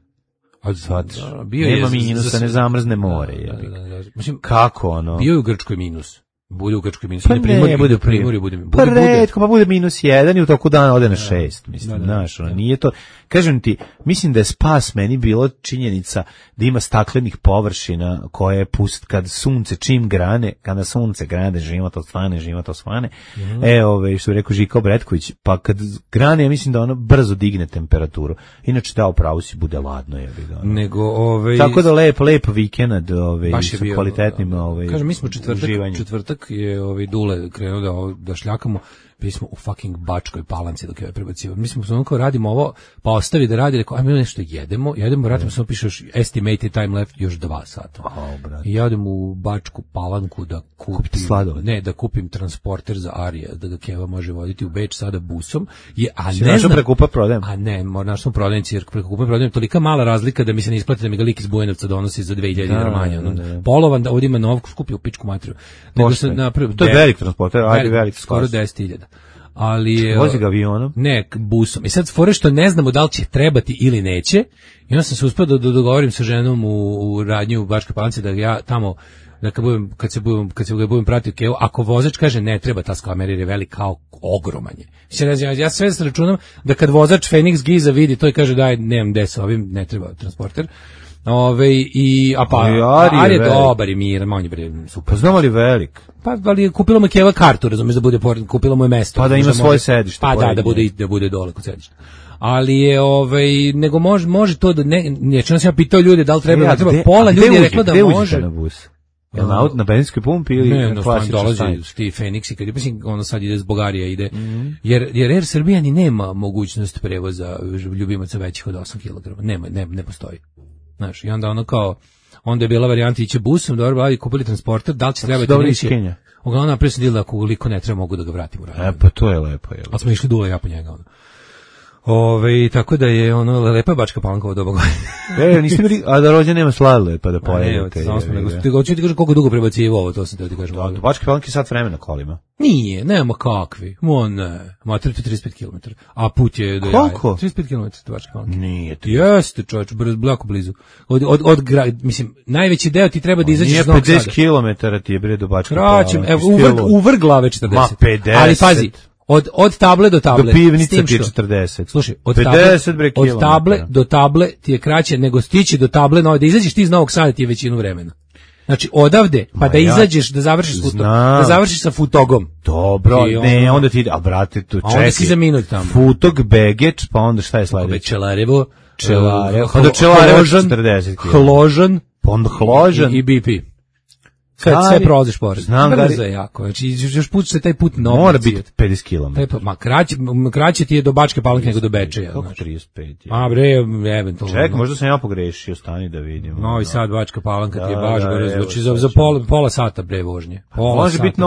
Nema minusa, ne zamrzne more. Kako Bio je u Grčkoj minus. Bude u Grčkoj minus. Pa ne, bude u Primorju. Pa redko, pa bude -1 i u toku dana ode na 6. Mislim, znaš, nije to... Kažem ti, mislim da je spas meni bilo činjenica da ima staklenih površina koje kad sunce čim grane, kada sunce grane, život osvane. Što bi rekao Žika Bretković, pa kad grane, ja mislim da ono brzo digne temperaturu. Inače, da, upravo si bude ladno. Tako da lep vikend sa kvalitetnim kažem, mi smo četvrtak je Dule krenuo da šljakamo, bili smo u fucking Bačkoj Palanci dok je prebacio. Mi smo onako radimo ovo, pa ostavi da radi, rekao, ajmo nešto jedemo, vratimo, samo piše još estimated time left, još 2 sata. I ja odem u Bačku Palanku da kupim sladoled. Ne, da kupim transporter za Arija, da ga Keva može voditi u Beč sada busom. Preko kupa prodajem? A ne, našao sam prodavnici, jer preko kupa prodajem tolika mala razlika da mi se ne isplati da mi ga lik iz Bujanovca donosi za 2000 dinara manje. Polovan, da ovdje ima novku, skupio pičku materiju. To je velik transporter, skoro 10.000. Ali je... Vozi ga avionom? Ne, busom. I sad fore što ne znamo da li će trebati ili neće. I onda sam se uspio da dogovorim sa ženom u radnju u Bačkoj Palanci da ja tamo, da kad se budem pratio Kevu, ako vozač kaže ne treba ta skalamer jer je velik kao ogromanje. Ja sve se računam da kad vozač Phoenix Giza vidi to i kaže daj, nemam gde sa ovim, ne treba transporter. Ari je dobar i miran, on je bre super. Pa znamo li velik? Pa ali kupila mu Keva kartu, razumiješ, da bude kupila mu je mesto. Pa da ima svoje sedište. Pa da bude dole kod sedišta. Ali je nego može to da ne, sam ja pitao ljude da li treba, pola ljudi je reklo da može. Na bus? Jel na benzinskoj pumpi ili Ne, na klasičnoj dolazi stanici? ti Fenixi, kad mislim ono sad ide iz Bulgarije, ide. Jer Air Srbija ni nema mogućnost prevoza ljubimaca većih od 8 kg. Ne postoji. Znaš, i onda ono kao, onda je bila varijanta ići busom, dobro, ali kupili transporter, da li će trebati dobro više? iskenja. Uglavnom napravio sam dil da koliko ne treba mogu da ga vratim u radnju. Pa to je lepo, je. Ali smo išli Dula ja po njega, ono. Tako da je ono lepa Bačka Palanka od oba godine. Niste bili, a da rođe nema sladle, pa da pojedete. Hoću ti kažem koliko dugo prebacivo ovo, to sam te ti kažem. Do Bačke Palanke sat vremena kolima. Nije, nema kakvi. Ne, mater to 35 km. A put je do Koliko? 35 km do Bačke Palanke. Nije to. Jeste, čovječ, blako blizu. Mislim, najveći deo ti treba da izađeš iz Novog Sada. Nije 50 km ti je bre do Bačke Palanke. Kraćem, u vrh glave 40. Ma 50. Ali pazi, od table do table. Do pivnice ti je 40. Slušaj, od table do table ti je kraće nego stići do table, da izađeš ti iz Novog Sada ti je većinu vremena. Znači odavde, pa da izađeš, da završiš sa Futogom. Dobro, ne, onda ti, a brate, tu čekaj. Onda si za minut tamo. Futog, Begeč, pa onda šta je sledeće? Čelarevo, pa do Čelarevo 40 km. Hložan, pa onda Hložan. I BP. Sve prolaziš pored. Znam brzo je jako. Znači, još put se taj put novi. Mora biti 50 km. Ma kraće ti je do Bačke Palanke nego do Bečeja. Kako 35? A bre, eventualno. Ček, možda sam ja pogrešio, stani da vidim. Novi Sad, Bačka Palanka ti je baš brzo. Znači, za pola sata bre vožnje. Može biti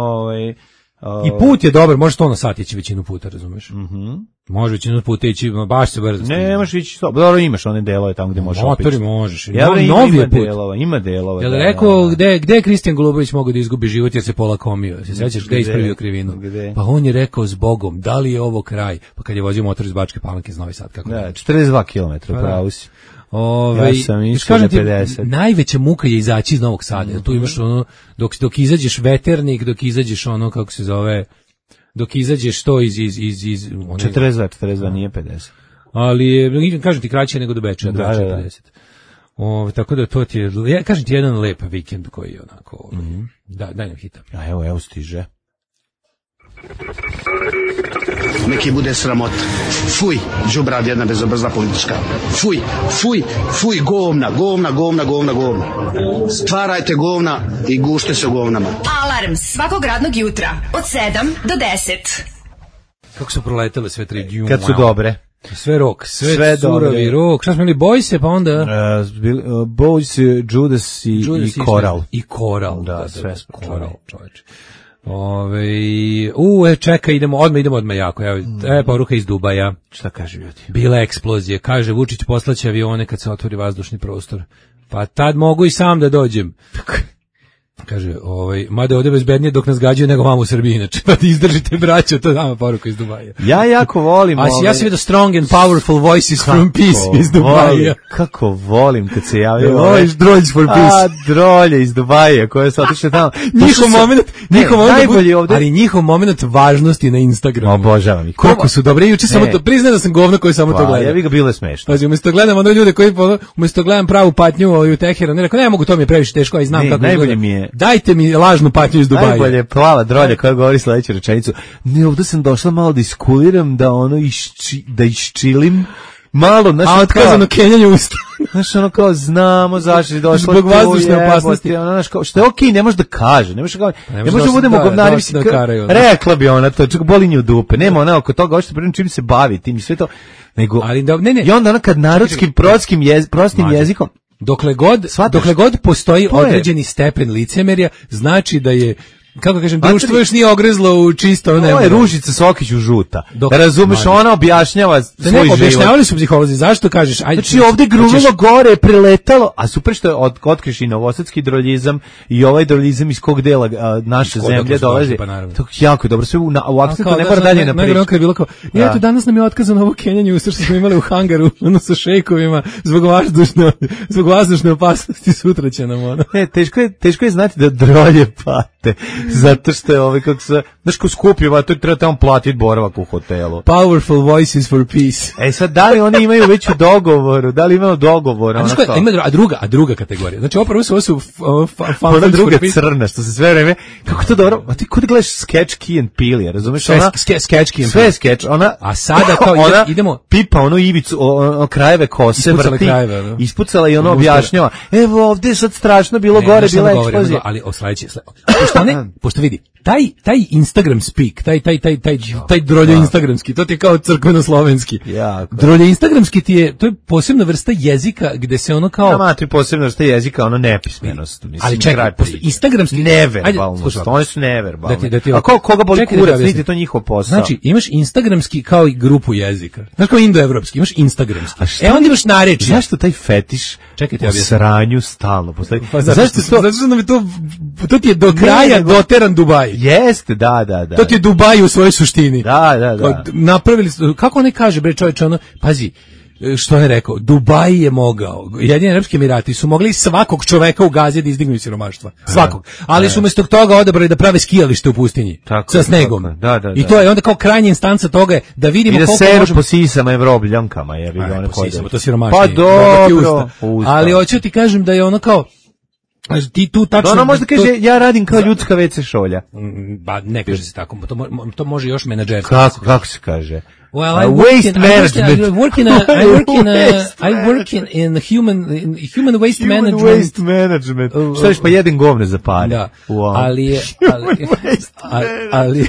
i put je dobar, može to na sat ići većinu puta, razumeš? Može većinu puta ići, baš se brzo. Ne, možeš ići, dobro imaš one delove tamo gde možeš opet. Motori možeš. Novi je put. Ima delova. Jel rekao gde je Kristijan Golubović mogao da izgubi život jer se pola komio? Se sećaš gde je ispravio krivinu? Pa on je rekao zbogom, da li je ovo kraj? Pa kad je vozio motor iz Bačke Palanke iz Novi Sad, kako? Da, 42 km, pravo si. Ja sam išao na 50. Najveća muka je izaći iz Novog Sada. Tu imaš ono, dok izađeš Veternik, dok izađeš ono, kako se zove, dok izađeš to iz 42 nije 50. Ali, kažem ti, kraće nego do Bečeja, 50. Tako da to ti je, kažem ti, jedan lep vikend koji je onako, daj nam hita. A evo stiže. Neki bude sramot. Fuj, đubrad jedna bezobrazna politička. Fuj, govna. Stvarajte govna i gušte se u govnama. Alarm svakog radnog jutra od 7 do 10. Kako su proletele sve tri? Kad su dobre. Sve rock, sve surovi rock. Šta smo imali, Boyse, pa onda? Boyse, Judas i Koral. I Koral. Da, sve smo Koral, čoveče. Čekaj, idemo odmah jako. Poruka iz Dubaja. Šta kaže ljudi? Bila eksplozija. Kaže, Vučić poslaće avione kad se otvori vazdušni prostor. Pa tad mogu i sam da dođem. Kaže, mada je ovdje bezbednije dok nas gađaju nego vamo u Srbiji, inače, pa ti izdržite braćo, to je nama poruka iz Dubaja. Ja jako volim ja sam vidio strong and powerful voices from peace iz Dubaja. Kako volim kad se javio Drolj for peace. Drolje iz Dubaja, koje su otišle tamo. Njihov moment važnosti na Instagramu. Obožavam ih. Koliko su dobri, juče samo to, priznaj da sam govno koji samo to gleda. Ja bih ga bilo smešno. Pazi, umjesto gledam ono ljude koji, umjesto gledam pravu patnju u Teheranu, rekao, ne mogu, to mi je previše teško, i znam kako izgleda. Dajte mi lažnu patnju iz Dubaja. Najbolje plava drolja koja govori sledeću rečenicu. Ne, ovdje sam došla malo da iskuliram, da da iščilim. Malo, a otkazano kenjanje usta. Znaš, ono kao, znamo zašto si došla. Zbog vazdušne opasnosti. Što je okej, ne može da kaže. Ne može da budemo govnari. Rekla bi ona to, čak boli nju dupe. Nema ona oko toga, ošto prvim čim se bavi tim i sve to. Nego, i onda ona kad narodskim, prostim jezikom, Dokle god postoji određeni stepen licemerja, znači da je, kako kažem, društvo još nije ogrezlo u čisto nebo. Ovo je Ružica Sokić u žuta. Razumeš, ona objašnjava svoj život. Objašnjavali su psiholozi, zašto kažeš? Znači ovdje grunilo gore, preletalo, a super što je otkriš i novosadski droljizam i ovaj droljizam iz kog dela naše zemlje dolazi. To je jako dobro, sve u akcentu ne mora dalje napričati. Najgore je bilo kao, eto danas nam je otkazano ovo kenjanje usta što smo imali u hangaru, ono sa šejkovima, zbog vazdušne opasnosti, sutra će nam ono. Teško je znati da drolje jebote. Zato što je kako se, znaš ko skupio, a to treba tamo platiti boravak u hotelu. Powerful voices for peace. Sad, da li oni imaju već dogovoru? Da li imaju dogovor? A druga kategorija. Znači, ovo su ona druga crna, što se sve vreme, kako to dobro, a ti kod gledaš Sketch Key and Peele, razumeš? Sketch Key and Peele. Sve sketch, ona, a sada kao idemo, pipa onu ivicu, krajeve kose, vrti, ispucala i ono objašnjava, evo ovdje je sad strašno bilo gore, bila eksplozija. Ali o sledeće, pošto vidi, taj Instagram speak, taj drolje instagramski, to ti je kao crkveno-slovenski. Drolje instagramski to je posebna vrsta jezika gde se ono kao... Matri, posebna vrsta jezika, ono nepismenost. Ali čekaj, instagramski... Neverbalnost, oni su neverbalni. A koga boli kurac, niti to njihov posao. Znači, imaš instagramski kao i grupu jezika. Znaš kao indoevropski, imaš instagramski. Onda imaš narečje. Zašto taj fetiš u sranju stalno postoji? Zašto nam je to ti je do kraja doteran Dubaj. Jeste, da. To ti je Dubaj u svojoj suštini. Da. Napravili, kako ne kaže, bre čovječe, ono, pazi, što je rekao, Dubaj je mogao, Jedini Arapski Emirati su mogli svakog čoveka u Gazi da izdignu iz siromaštva. Svakog. Ali su umjesto toga odabrali da prave skijalište u pustinji. Sa snegom. Da. I to je onda kao krajnja instanca toga je da vidimo koliko možemo... I da seru po sisama Evropljankama. To siromaštvo. Pa dobro. Ali hoću ti kažem da je ono kao, ti tu tačno... Ona možda kaže, ja radim kao ljudska WC šolja. Ba, ne kaže se tako, to može još menadžerski. Kako se kaže? Well, waste management. I work in human waste management. Human waste management. Šta viš, pa jedem govne za pare. Da, ali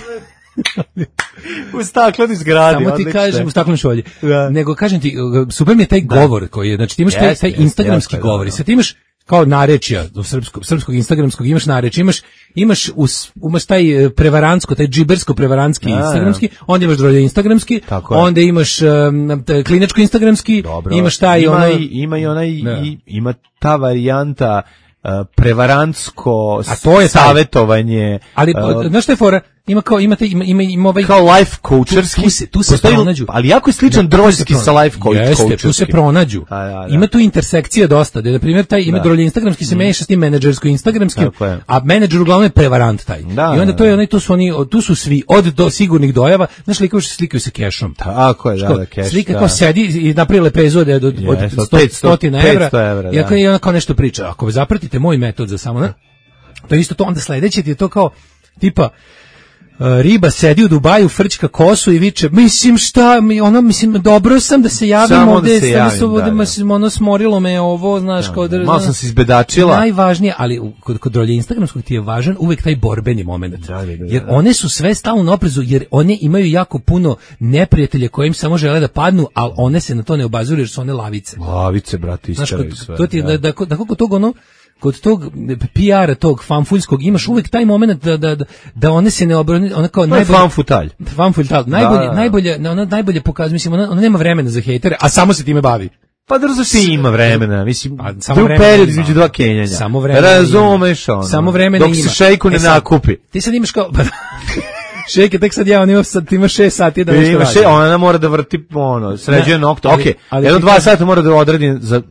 u staklenoj zgradi. Samo ti kažem, u staklenoj šolji. Nego kažem ti, super mi je taj govor koji je, znači ti imaš taj instagramski govor i sad imaš kao narečja do srpskog instagramskog, imaš narečje, imaš taj prevarantsko, taj džibersko prevarantski instagramski, onda imaš drolje instagramski, onda imaš klinačko instagramski, imaš taj ima ta varijanta prevarantsko savjetovanje. Ali znaš šta je fora? Ima ovaj kao life coacherski, tu se pronađu. Ali jako je sličan droljski sa life coacherskim. Tu se pronađu. Ima tu intersekcija dosta, da na primjer taj ima drolje instagramski se meša s tim menadžersko instagramskim, a menadžer uglavnom je prevarant taj. I onda to je onaj, tu su svi od do sigurnih dojava, znaš, slikaju se kešom. Tako je, da, keš. Slika kao sedi i napravila epizode od 100 evra. I ona kao nešto priča. Ako zapratite moj metod za samo, to je isto to, onda sledeće ti je to kao tipa riba sedi u Dubaju, frčka kosu i viče, mislim dobro sam da se javim ovde, ono smorilo me ovo, znaš, malo sam se izbedačila. Najvažnije, ali kod drolje instagramskog ti je važan uvek taj borbeni moment, jer one su sve stalno na oprezu, jer one imaju jako puno neprijatelje koji im samo žele da padnu, ali one se na to ne obazuju jer su one lavice. Lavice, brate, isčaraju sve. To ti je, da kod tog kod tog PR-a, tog fanfuljskog, imaš uvek taj moment da one se ne obrani, ona kao najbolje... Fanfuljtal. Najbolje pokazuje, mislim, ona nema vremena za hejtere, a samo se time bavi. Pa da zašto ima vremena, mislim, tu period između dva kenjanja. Samo vremena. Razumeš ono. Samo vremena dok se šejku ne nakupi. Ti sad imaš kao... Šejk je tek sad ima 6 sati da nešto radi. Ona mora da vrti, sređuje nokto. Ok, 1-2 sata mora da odradi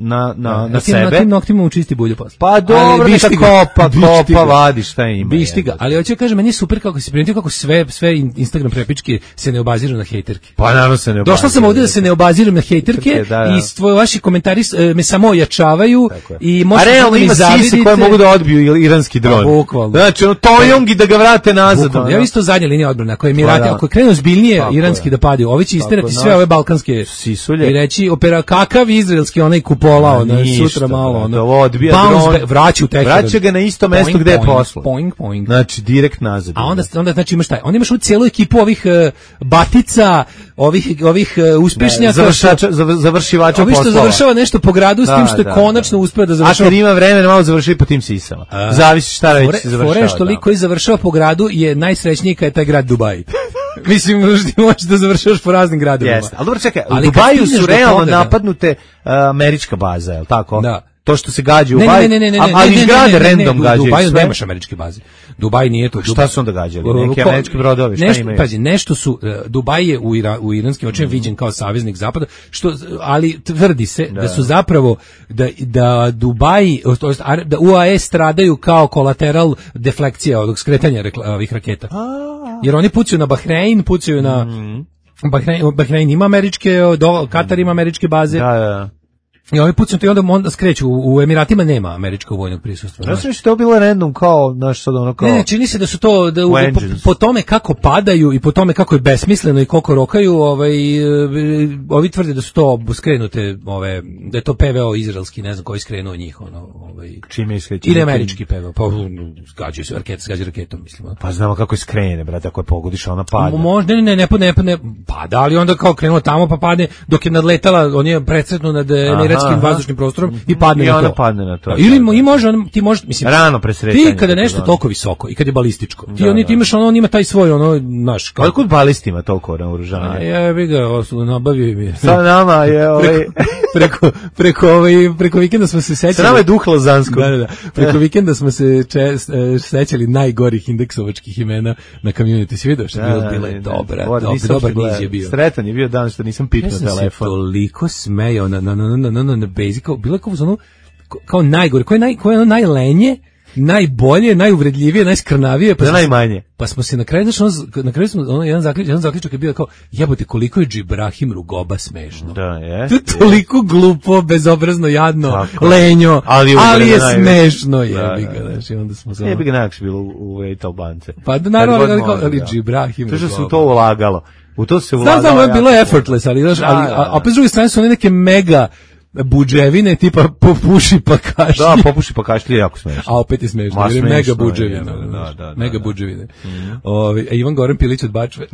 na sebe. Na tim noktima mu čisti bulju posle. Pa dobro, neka kopa, vadi, šta ima. Bišti ga, ali hoću kažem, meni je super kako si primetio kako sve Instagram prepičke se ne obaziru na hejterke. Pa naravno se ne obaziru. Došla sam ovdje da se ne obaziram na hejterke i vaši komentari me samo ojačavaju i možete da mi zavidite. A realno ima sise koje mogu da odbiju iranski dron. Znači, Tojong i da ga vrate nazad. Ja isto zadnja linija odbrana, ako Emirati, ako krenu zbiljnije iranski da padaju, ovi će isterati sve ove balkanske sisulje i reći, kakav izraelski onaj kupola, sutra malo, vraća u Teheran. Vraća ga na isto mesto gde je poslao. Znači, direkt nazad. A onda znači imaš taj, onda imaš u cijelu ekipu ovih batica, ovih uspešnjaka, završivača poslova. Ovi što završava nešto po gradu s tim što je konačno uspeo da završava. A kad ima vremena, malo završi po tim sisama. Zavisi šta već se završava. Fore što lik koji završava po gradu je najsrećniji kad je taj grad Dubaj. Mislim, možeš da završavaš po raznim gradovima. Jeste, ali dobro čekaj, u Dubaju su realno napadnute američka baza, je li tako? Da. to što se gađa u Dubaju, ali izgrade random gađaju. U Dubaju nemaš američke baze. Dubaj nije to. Šta su onda gađali? Neki američki brodovi, šta imaju? Pazi, nešto su, Dubaj je u iranskim očima viđen kao saveznik zapada, ali tvrdi se da su zapravo, da Dubaj, da UAE stradaju kao kolateral deflekcija od skretanja ovih raketa. Jer oni pucaju na Bahrein, pucaju na... Bahrein ima američke, Katar ima američke baze. Da. I ovi pucaju to i onda skreću. U Emiratima nema američkog vojnog prisustva. Ja sam što je bilo random kao, znaš, sad ono kao... Ne, čini se da su to, po tome kako padaju i po tome kako je besmisleno i koliko rokaju, ovi tvrde da su to skrenute, da je to PVO izraelski, ne znam koji skrenuo njih, čime iskreće? Ili američki PVO, pa gađaju se raketom, mislim. Pa znamo kako je skrene, brate, ako je pogodiš, ona pada. Možda, ne pada, ali onda kao krenuo tamo, pa padne, dok je nadletala, on je predsretno nad emiratskim vazdušnim prostorom i padne na to. Padne na to. Ili ti možeš, mislim, rano presretanje. Ti kada je nešto toliko visoko i kad je balističko, ti imaš on ima taj svoj naš. Koliko balist ima toliko naoružanja? Ja bih ga nabavio mi. Sa nama je preko vikenda smo se sećali. Sa nama je duh Lozanskog. Da. Preko vikenda smo se sećali najgorih indeksovačkih imena na community. Si vidio što je bilo dobar niz je bio. Sretan je bio dan što nisam pitao telefon. Ja sam se toliko smejao na Basicu, bilo kao najgore, koje je ono najlenje, najbolje, najuvredljivije, najskrnavije, najmanje. Pa smo se na kraju smo jedan zaključak je bio kao, jebote, koliko je Džibrahim Rugoba smešno. Da, je. To je toliko glupo, bezobrazno, jadno, lenjo, ali je smešno, jebi ga, znači onda smo samo... Jebi ga najakše bilo u Albance. Pa naravno, ali Džibrahim Rugoba. To što se u to ulagalo. U to se ulagalo. Znam, bilo je effortless, ali opet s druge strane su one neke mega budževine tipa popuši pa kašlji. Da, popuši pa kašlji je jako smešno. A opet je smešno, jer je mega budževine. Mega budževine. Ivan Goran Pilić od Bačve.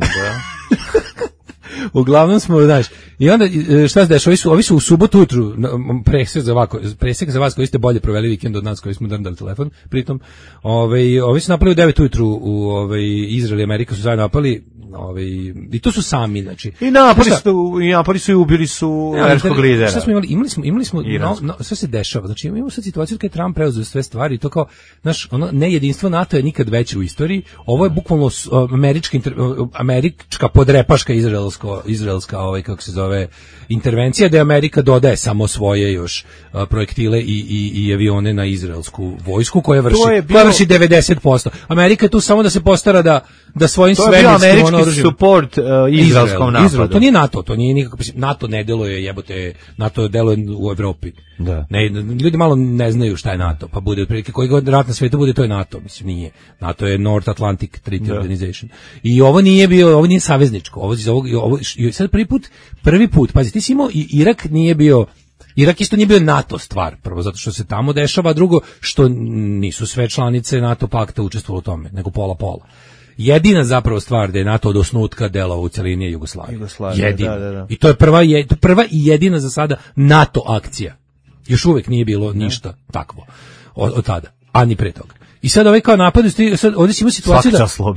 Uglavnom smo, znaš, i onda šta se dešava, ovi su u subotu ujutru, presek za vas koji ste bolje proveli vikend od nas koji smo drndali telefon, pritom, ovi su napali u 9 ujutru u Izrael i Amerika su zajedno napali, i to su sami, znači. I napali su i ubili su američkog lidera. Šta smo imali smo sve se dešava, znači imamo sad situaciju kad je Trump preuzeo sve stvari i to kao, znaš, nejedinstvo NATO je nikad veće u istoriji, ovo je bukvalno američka podrepaška izraelska kako se zove, intervencija, da Amerika dodaje samo svoje još projektile i avione na izraelsku vojsku koja vrši 90%. Amerika je tu samo da se postara da svojim svemirskim američki support izraelskom napadu. To nije NATO, to nije nikako, NATO ne deluje, jebote, NATO deluje u Evropi. Da. Ljudi malo ne znaju šta je NATO, pa bude otprilike koji god rat na svetu bude, to je NATO, mislim nije. NATO je North Atlantic Treaty Organization. I ovo nije savezničko. Ovo sad prvi put, pazi, ti si imao i Irak isto nije bio NATO stvar, prvo zato što se tamo dešava, drugo što nisu sve članice NATO pakta učestvovale u tome, nego pola. Jedina zapravo stvar da je NATO od osnutka delovao u celini je Jugoslavija. Jedina. Da. I to je prva i jedina za sada NATO akcija. Još uvek nije bilo ništa takvo od tada, a ni pre toga. I sad ovaj kao napad, sad ovdje si imao situaciju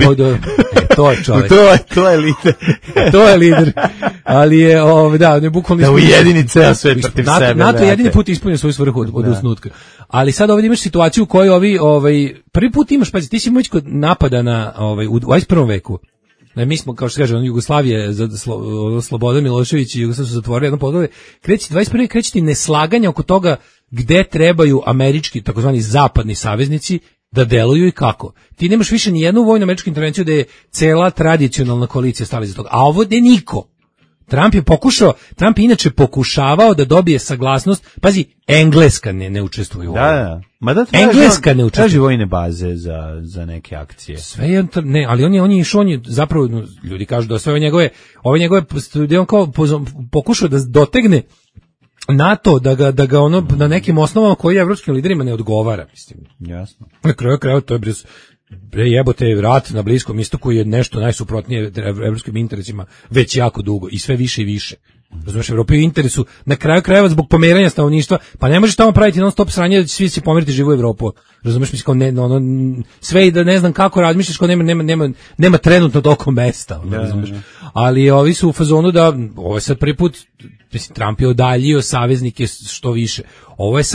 to je čovjek. To je lider. To je lider. Ali je, on je bukvalno... Da ujedini ceo svet protiv sebe. NATO jedini put ispunio svoju svrhu od osnutka. Ali sad ovdje imaš situaciju u kojoj prvi put imaš, pazi, ti si imao kod napada u 21. veku. Mi smo, kao što kaže, Jugoslavije, Slobodan Milošević i Jugoslavije su zatvorili jedno poglavlje. Kreće ti neslaganja oko toga gde trebaju američki, takozvani zapadni saveznici, da deluju i kako. Ti nemaš više ni jednu vojnu američku intervenciju da je cela tradicionalna koalicija stala iza toga. A ovo je niko. Trump je inače pokušavao da dobije saglasnost, pazi, Engleska ne učestvuje u ovo. Da. Engleska ne učestvuje. Traži vojne baze za neke akcije. Sve je, ne, ali on je zapravo, ljudi kažu da sve ove njegove studije, on kao pokušao da dotegne NATO, da ga ono na nekim osnovama koji evropskim liderima ne odgovara, mislim. Jasno. Na kraju to je jebote, rat na Bliskom istoku je nešto najsuprotnije evropskim interesima već jako dugo i sve više i više. Razumeš, Evropi u interesu na kraju krajeva zbog pomeranja stanovništva, pa ne možeš tamo praviti non stop sranje da će svi se pomeriti živu Evropu. Razumeš, mislim, kao sve i da ne znam kako razmišljaš, kao nema trenutno toliko mesta. Razumeš. Ali ovi su u fazonu da, ovo je sad prvi put, mislim, Trump je odaljio saveznike što više. Ovo je sad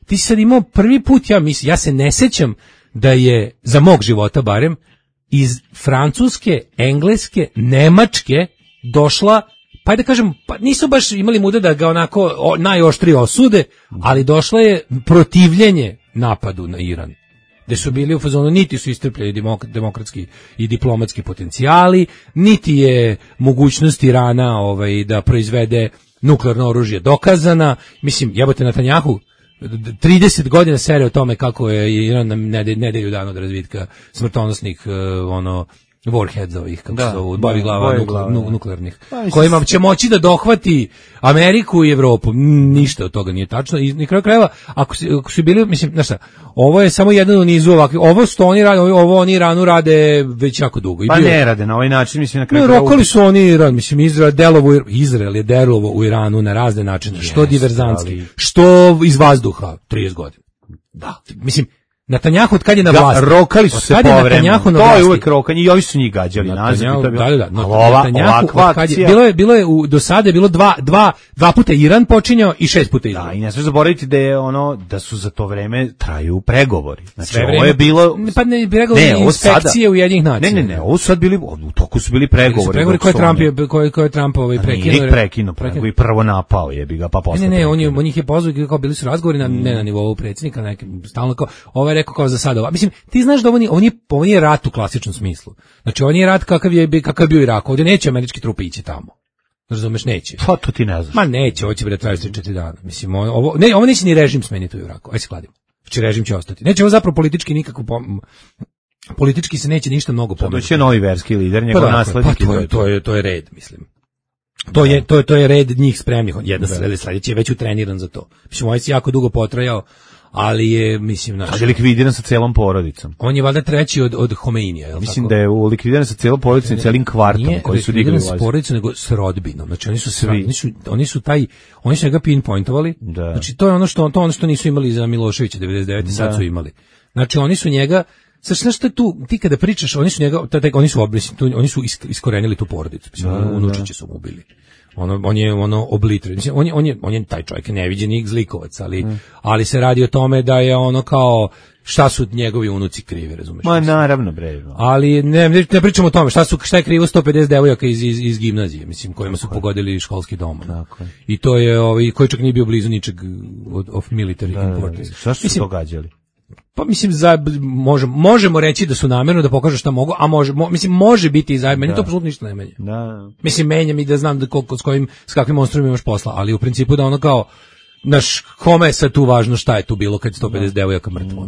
ti si sad imao prvi put, ja se ne sećam da je, za mog života barem, iz Francuske, Engleske, Nemačke došla, pa da kažem, pa nisu baš imali muda da ga onako najoštrije osude, ali došla je protivljenje napadu na Iran, gde su bili u fazonu, niti su istrpljeni demokratski i diplomatski potencijali, niti je mogućnost Irana da proizvede nuklearno oružje dokazana. Mislim, jebote, Netanjahu 30 godina sere o tome kako je Iran na nedelju dana od razvitka smrtonosnih warheads ovih, kako se zovu, bavi glava nuklearnih, kojima će moći da dohvati Ameriku i Evropu. Ništa od toga nije tačno. I na kraju krajeva, ako su bili, mislim, znaš šta, ovo je samo jedan u nizu ovakvih, ovo oni Iranu rade već jako dugo. Pa ne rade na ovaj način, mislim, na kraju krajeva. Rokali su oni Iran, mislim, Izrael je delovo u Iranu na razne načine, što diverzantski, što iz vazduha, 30 godina. Da, mislim, Netanjahu od kad je na vlasti. Rokali su se povremeno. To je uvek rokanje i ovi su njih gađali nazad. Bilo je do sada bilo dva puta Iran počinjao i 6 puta Izrael. Da, i ne smiješ zaboraviti da je da su za to vreme traju pregovori. Znači ovo je bilo pa ne pregovori inspekcije Ujedinjenih nacija. Ne, ovo su sad bili u toku su bili pregovori. Pregovori koje Trump prekinuo i prvo napao jebi ga pa posle. Ne, on njih je pozvao kao bili su razgovori na nivou predsjednika, nekim stalno kao ovaj rekao kao za sada. Mislim, ti znaš da ovo nije rat u klasičnom smislu. Znači, ovo nije rat kakav je bio Irak. Ovdje neće američki trupe ići tamo. Razumeš, neće. Pa to ti ne znaš. Ma neće, ovo će da traje 4 dana. Mislim, ovo neće ni režim smeniti u Iraku. Aj se kladimo. Znači, režim će ostati. Neće ovo zapravo politički nikako politički se neće ništa mnogo pomeriti. To će novi verski lider, njegov naslednik. Pa to je red, mislim. To je red njih spremnih. Jedna sledeći je već utreniran za to. Mislim, ovaj si jako dugo potrajao, ali je, mislim, ali je likvidiran sa celom porodicom. On je valjda treći od Homeinija, je li mislim tako? Da je likvidiran sa celom porodicom, celim kvartom koji su digli vlast. Nije sa porodicom, nego s rodbinom. Znači oni su svi, oni su njega pinpointovali. Da. Znači to je ono što nisu imali za Miloševića 99. Sad su imali. Znači oni su njega, znaš što je tu, ti kada pričaš, oni su iskorenili tu porodicu. Unučiće su mu ubili. On je obliter. On je taj čovjek neviđeni zlikovac, ali se radi o tome da je ono kao šta su njegovi unuci krivi, razumeš? Ma naravno bre. Ali ne pričamo o tome šta je krivo 150 devojaka iz gimnazije, mislim, kojima su pogodili školski dom. I to je koji čak nije bio blizu ničeg of military importance. Šta su se događali? Pa mislim možemo reći da su namjerno da pokažu šta mogu, a može biti i zajedno. Meni to apsolutno ništa ne menja. Da. Mislim, menja mi da znam s kakvim monstrumima imaš posla, ali u principu da ono kao, znaš, kome je sad tu važno šta je tu bilo kad 150 devojaka mrtvo.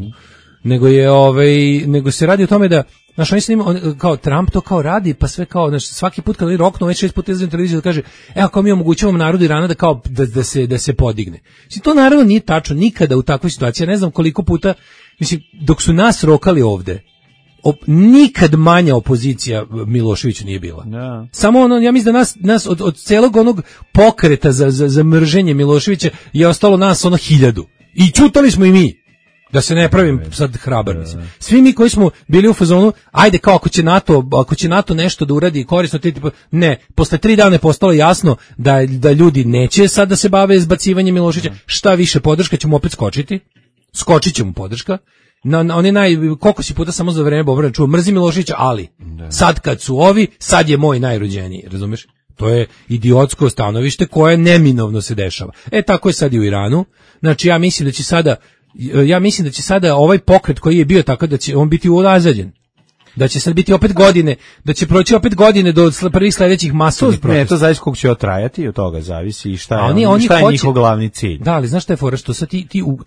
Nego se radi o tome da, znaš, kao Trump to kao radi, pa sve kao, znaš, svaki put kad oni roknu, već 6 puta izlazi na televiziju da kaže, evo kao mi omogućavamo narodu Irana da kao, da se podigne. Mislim, to naravno nije tačno, nikada u takvoj situaciji, ja ne znam koliko puta, mislim, dok su nas rokali ovde, nikad manja opozicija Miloševiću nije bila. No. Samo ja mislim da nas od celog onog pokreta za mrženje Miloševića je ostalo nas 1000. I ćutali smo i mi. Da se ne pravim sad hrabar, mislim. Svi mi koji smo bili u fazonu, ajde kao ako će NATO nešto da uradi korisno, ne, posle 3 dana je postalo jasno da ljudi neće sad da se bave izbacivanjem Miloševića, šta više podrška će mu opet skočit će mu podrška. Koliko si puta samo za vreme Bobrana čuo, mrzi Miloševića, ali sad kad su ovi, sad je moj najrođeniji, razumeš? To je idiotsko stanovište koje neminovno se dešava. Tako je sad i u Iranu. Znači ja mislim da će sada ovaj pokret koji je bio tako da će on biti unazađen. Da će sad biti opet godine, da će proći opet godine do prvih sledećih masovnih protesta. Ne, to zavisi koliko će trajati i od toga zavisi i šta je njihov glavni cilj. Da, ali znaš šta je fora, što sad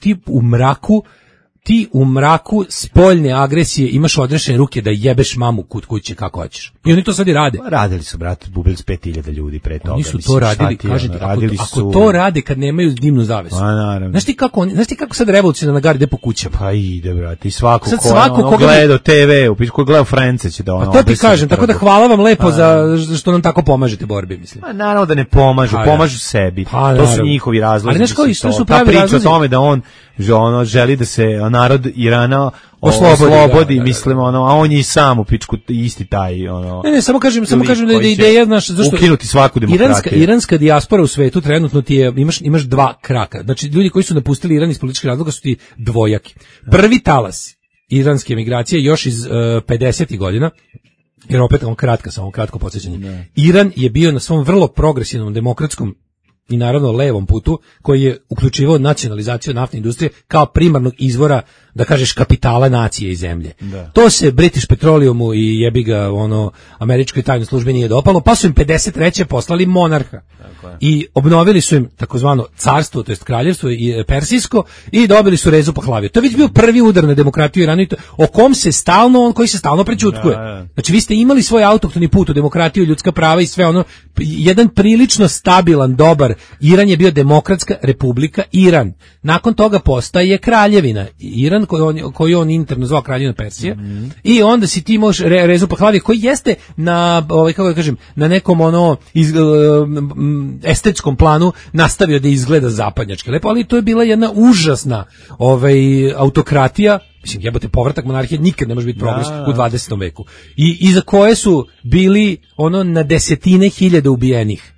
ti u mraku spoljne agresije imaš odrešene ruke da jebeš mamu kut kuće kako hoćeš. I oni to sad i rade. Radili su, brate, ubili 5000 ljudi pre toga. Oni su to radili, kažete, ako to rade kad nemaju dimnu zavesu. Znaš ti kako sad revolucionarna garda ide po kućama? Pa ide, brate, i svako ko gleda TV, ko gleda France će da ono... Pa to ti kažem, tako da hvala vam lepo što nam tako pomažete borbi, mislim. Pa naravno da ne pomažu sebi. To su njihovi razlozi. Ali znaš kao, što su pravi razlozi? Ta priča o tome da on želi da se narod Irana oslobodi, mislim, ono, a on je i sam u pičku isti taj, ono... Ne, samo kažem da je ideja, znaš, zašto... Ukinuti svaku demokratiju. Iranska dijaspora u svetu trenutno ti je, imaš dva kraka. Znači, ljudi koji su napustili Iran iz političkih razloga su ti dvojaki. Prvi talas iranske emigracije još iz 50. godina, jer opet samo kratko podsjećanje. Iran je bio na svom vrlo progresivnom, demokratskom i naravno levom putu, koji je uključivao nacionalizaciju naftne industrije kao primarnog izvora, da kažeš, kapitala nacije i zemlje. To se British Petroleumu i jebi ga, američkoj tajnoj službi nije dopalo, pa su im 53. poslali monarha. I obnovili su im takozvano carstvo, to jest kraljevstvo i persijsko, i dobili su Rezu Pahlaviju. To je već bio prvi udar na demokratiju Iranu, o kom se stalno, koji se stalno prećutkuje. Znači, vi ste imali svoj autohtoni put u demokratiju, ljudska prava i sve ono, jedan prilično stabilan, dobar Iran je bio demokratska republika Iran. Nakon toga postaje kraljevina Iran, koju on interno zvao kraljevina Persije, i onda si ti imaš Rezu Pahlaviju, koji jeste na, kako da kažem, na nekom estetskom planu nastavio da izgleda zapadnjački lepo, ali to je bila jedna užasna autokratija. Mislim, jebote, povratak monarhije nikad ne može biti progres u 20. veku. I iza koje su bili na desetine hiljada ubijenih.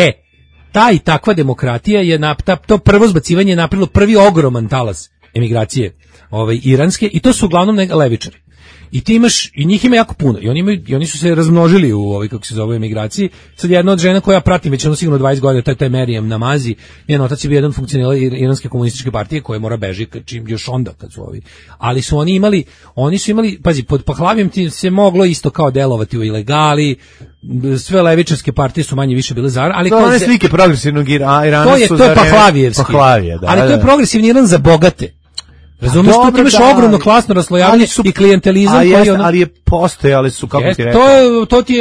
Ta i takva demokratija je to prvo zbacivanje je napravilo prvi ogroman talas emigracije iranske, i to su uglavnom levičari. I ti imaš, i njih ima jako puno, i oni su se razmnožili u kako se zove, emigraciji. Sad jedna od žena koja ja pratim već sigurno 20 godina, taj Merijem Namazi, njen otac je bio jedan funkcioner iranske komunističke partije koja mora beži čim još onda kad su ovi. Ali su oni su imali, pazi, pod Pahlavijem ti se moglo isto kao delovati u ilegali, sve levičarske partije su manje više bile za, ali to je slike progresivnog Irana to je Pahlavijevski. Ali to je progresivni Iran za bogate. Razumiješ, tu imaš ogromno klasno raslojavanje i klijentelizam koji ali je postojali su, kako ti rekao. To ti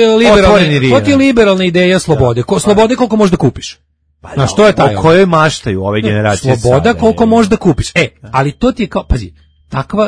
je liberalna ideja slobode. Slobode koliko možeš da kupiš. Znaš, to je taj. O kojoj maštaju ove generacije. Sloboda koliko možeš da kupiš. Ali to ti je kao, pazi, takva,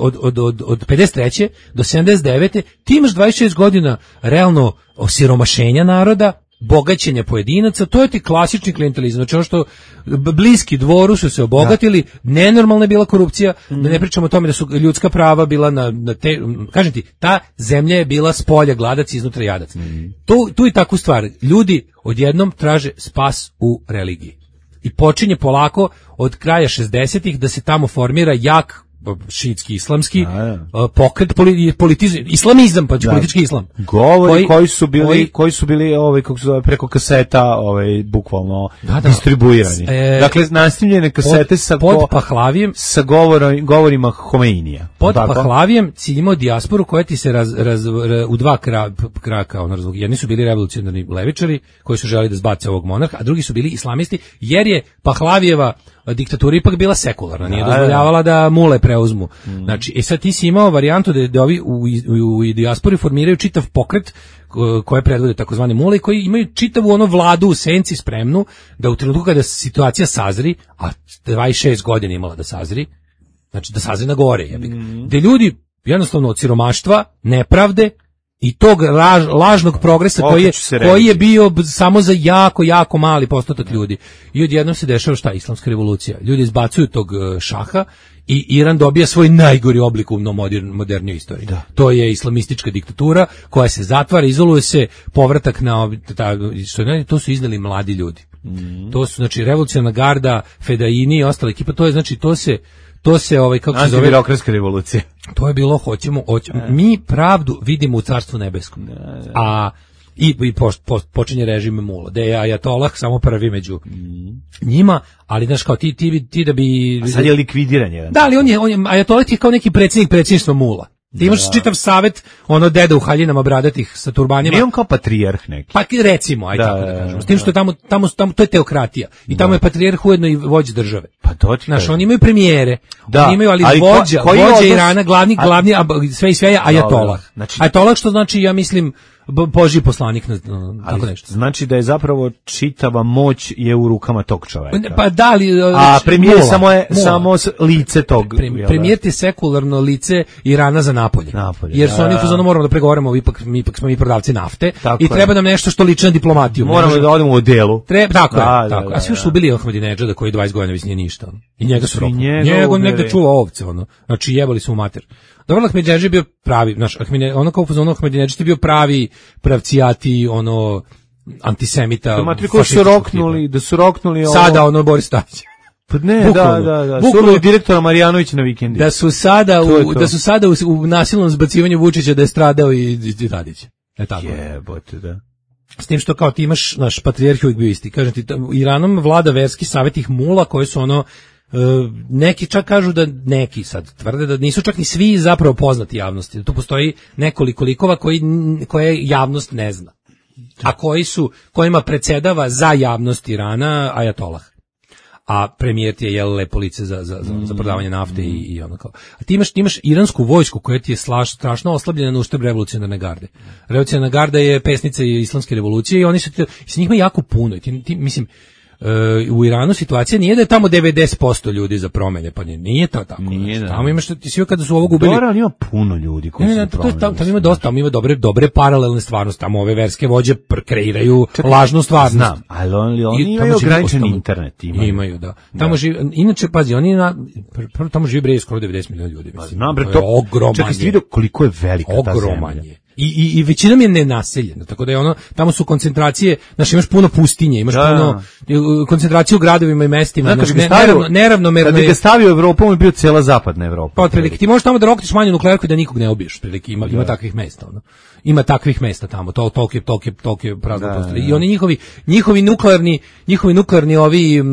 od 53. do 79. ti imaš 26 godina realno osiromašenja naroda, bogaćenja pojedinaca, to je ti klasični klijentelizam. Znači ono što bliski dvoru su se obogatili, nenormalna je bila korupcija, da ne pričamo o tome da su ljudska prava bila kažem ti, ta zemlja je bila s polja gladac, iznutra jadac. Tu je takvu stvar. Ljudi odjednom traže spas u religiji. I počinje polako od kraja 60-ih da se tamo formira jak šiitski islamski pokret, islamizam, pa politički islam. Govori koji su bili kako se zove, preko kaseta bukvalno distribuirani. Dakle, nasnimljene kasete pod Pahlavijem sa govorima Homeinija. Pod Pahlavijem si imao dijasporu koja ti se u dva kraka jedni su bili revolucionarni levičari koji su želeli da zbace ovog monarha, a drugi su bili islamisti, jer je Pahlavijeva diktatura ipak bila sekularna, nije dozvoljavala da mule preuzmu. Znači, sad ti si imao varijantu da ovi u dijaspori formiraju čitav pokret koje predvode takozvane mule, koji imaju čitavu vladu u senci spremnu da u trenutku kada situacija sazri, a 26 godina imala da sazri, znači da sazri na gore, gde ljudi jednostavno od siromaštva, nepravde i tog lažnog progresa koji je bio samo za jako, jako mali postotak ljudi. I odjednom se dešava šta? Islamska revolucija. Ljudi izbacuju tog šaha i Iran dobija svoj najgori oblik u modernoj istoriji. To je islamistička diktatura koja se zatvara, izoluje se, povratak na to su izneli mladi ljudi. To su, znači, revolucionarna garda, fedaini i ostala ekipa, to je, znači, to se kako se zove, antibirokratska revolucija. To je bilo hoćemo. Mi pravdu vidimo u Carstvu nebeskom. I počinje režim mula, da je ajatolah samo prvi među njima, ali znaš kao ti da bi... A sad je likvidiran jedan. Da, ali on je ajatolah je kao neki predsjedništva mula. Ti imaš čitav savet, deda u haljinama bradatih sa turbanima. Nije on kao patrijarh neki. Pa recimo, tako da kažemo. S tim što je tamo to je teokratija. I tamo je patrijarh ujedno i vođa države. Pa točno. Znaš, oni imaju premijere. Oni imaju, ali vođa Irana, glavni, sve je ajatolah. Znači, ajatolah što znači, ja mislim, Božji poslanik, tako nešto. Znači da je zapravo čitava moć je u rukama tog čoveka. Pa da li... A premijer samo lice tog... Premijer je sekularno lice Irana za napolje. Jer su oni fazonu moramo da pregovaramo, ipak smo mi prodavci nafte i treba nam nešto što liči na diplomatiju. Moramo da odemo u odelu. Tako je. A svi su ubili Ahmadinejadžada koji 20 godina već nije ništa. I njega su rokli. Njega negde čuva ovce. Znači jebali su u mater. Dobro, Ahmadinejadžad je bio pravi, ono kao u fazonu Ahmadinejadžad je bio pravi pravcijati, antisemita. Da su roknuli sada Boris Tadić. Pa ne, da. Surili direktora Marjanovića na vikendi. Da su sada u nasilnom zbacivanju Vučića da je stradao i Tadić. Tako. Jebote, da. S tim što kao ti imaš, naš patrijarh uvijek bio isti. Kažem ti, Iranom vlada verski savjet tih mula koji su neki čak kažu da neki sad tvrde da nisu čak ni svi zapravo poznati javnosti. Da tu postoji nekoliko likova koje javnost ne zna. A kojima predsjedava za javnost Irana ajatolah. A premijer ti je lepo lice za prodavanje nafte i ono kao. A ti imaš iransku vojsku koja ti je strašno oslabljena na uštrb revolucionarne garde. Revolucionarna garda je pesnica islamske revolucije i oni su s njih ima jako puno. Mislim, u Iranu situacija nije da je tamo 90% ljudi za promene, pa nije to tako. Tamo imaš ti svi kada su ovog ubili. Dobro, ima puno ljudi koji su promene. Tamo ima dosta, tamo ima dobre paralelne stvarnosti, tamo ove verske vođe kreiraju lažnu stvarnost. Znam, ali oni imaju ograničen internet. Imaju, da. Tamo živi, inače, pazi, tamo živi skoro 90 miliona ljudi. Znam, bre, to ogroman je. Čekaj, ste vidio koliko je velika ta zemlja. I većinom je nenaseljena, tako da je tamo su koncentracije, znači imaš puno pustinje, imaš puno koncentraciju u gradovima i mestima, neravnomerno. Kad ga stavio u Evropu, on je bio cijela zapadna Evropa. Pa otprilike, ti možeš tamo da roktiš manju nuklearku i da nikog ne ubiješ, otprilike, ima takvih mesta, Ima takvih mesta tamo, toliko je prazno prostor. I oni njihovi nuklearni ovi,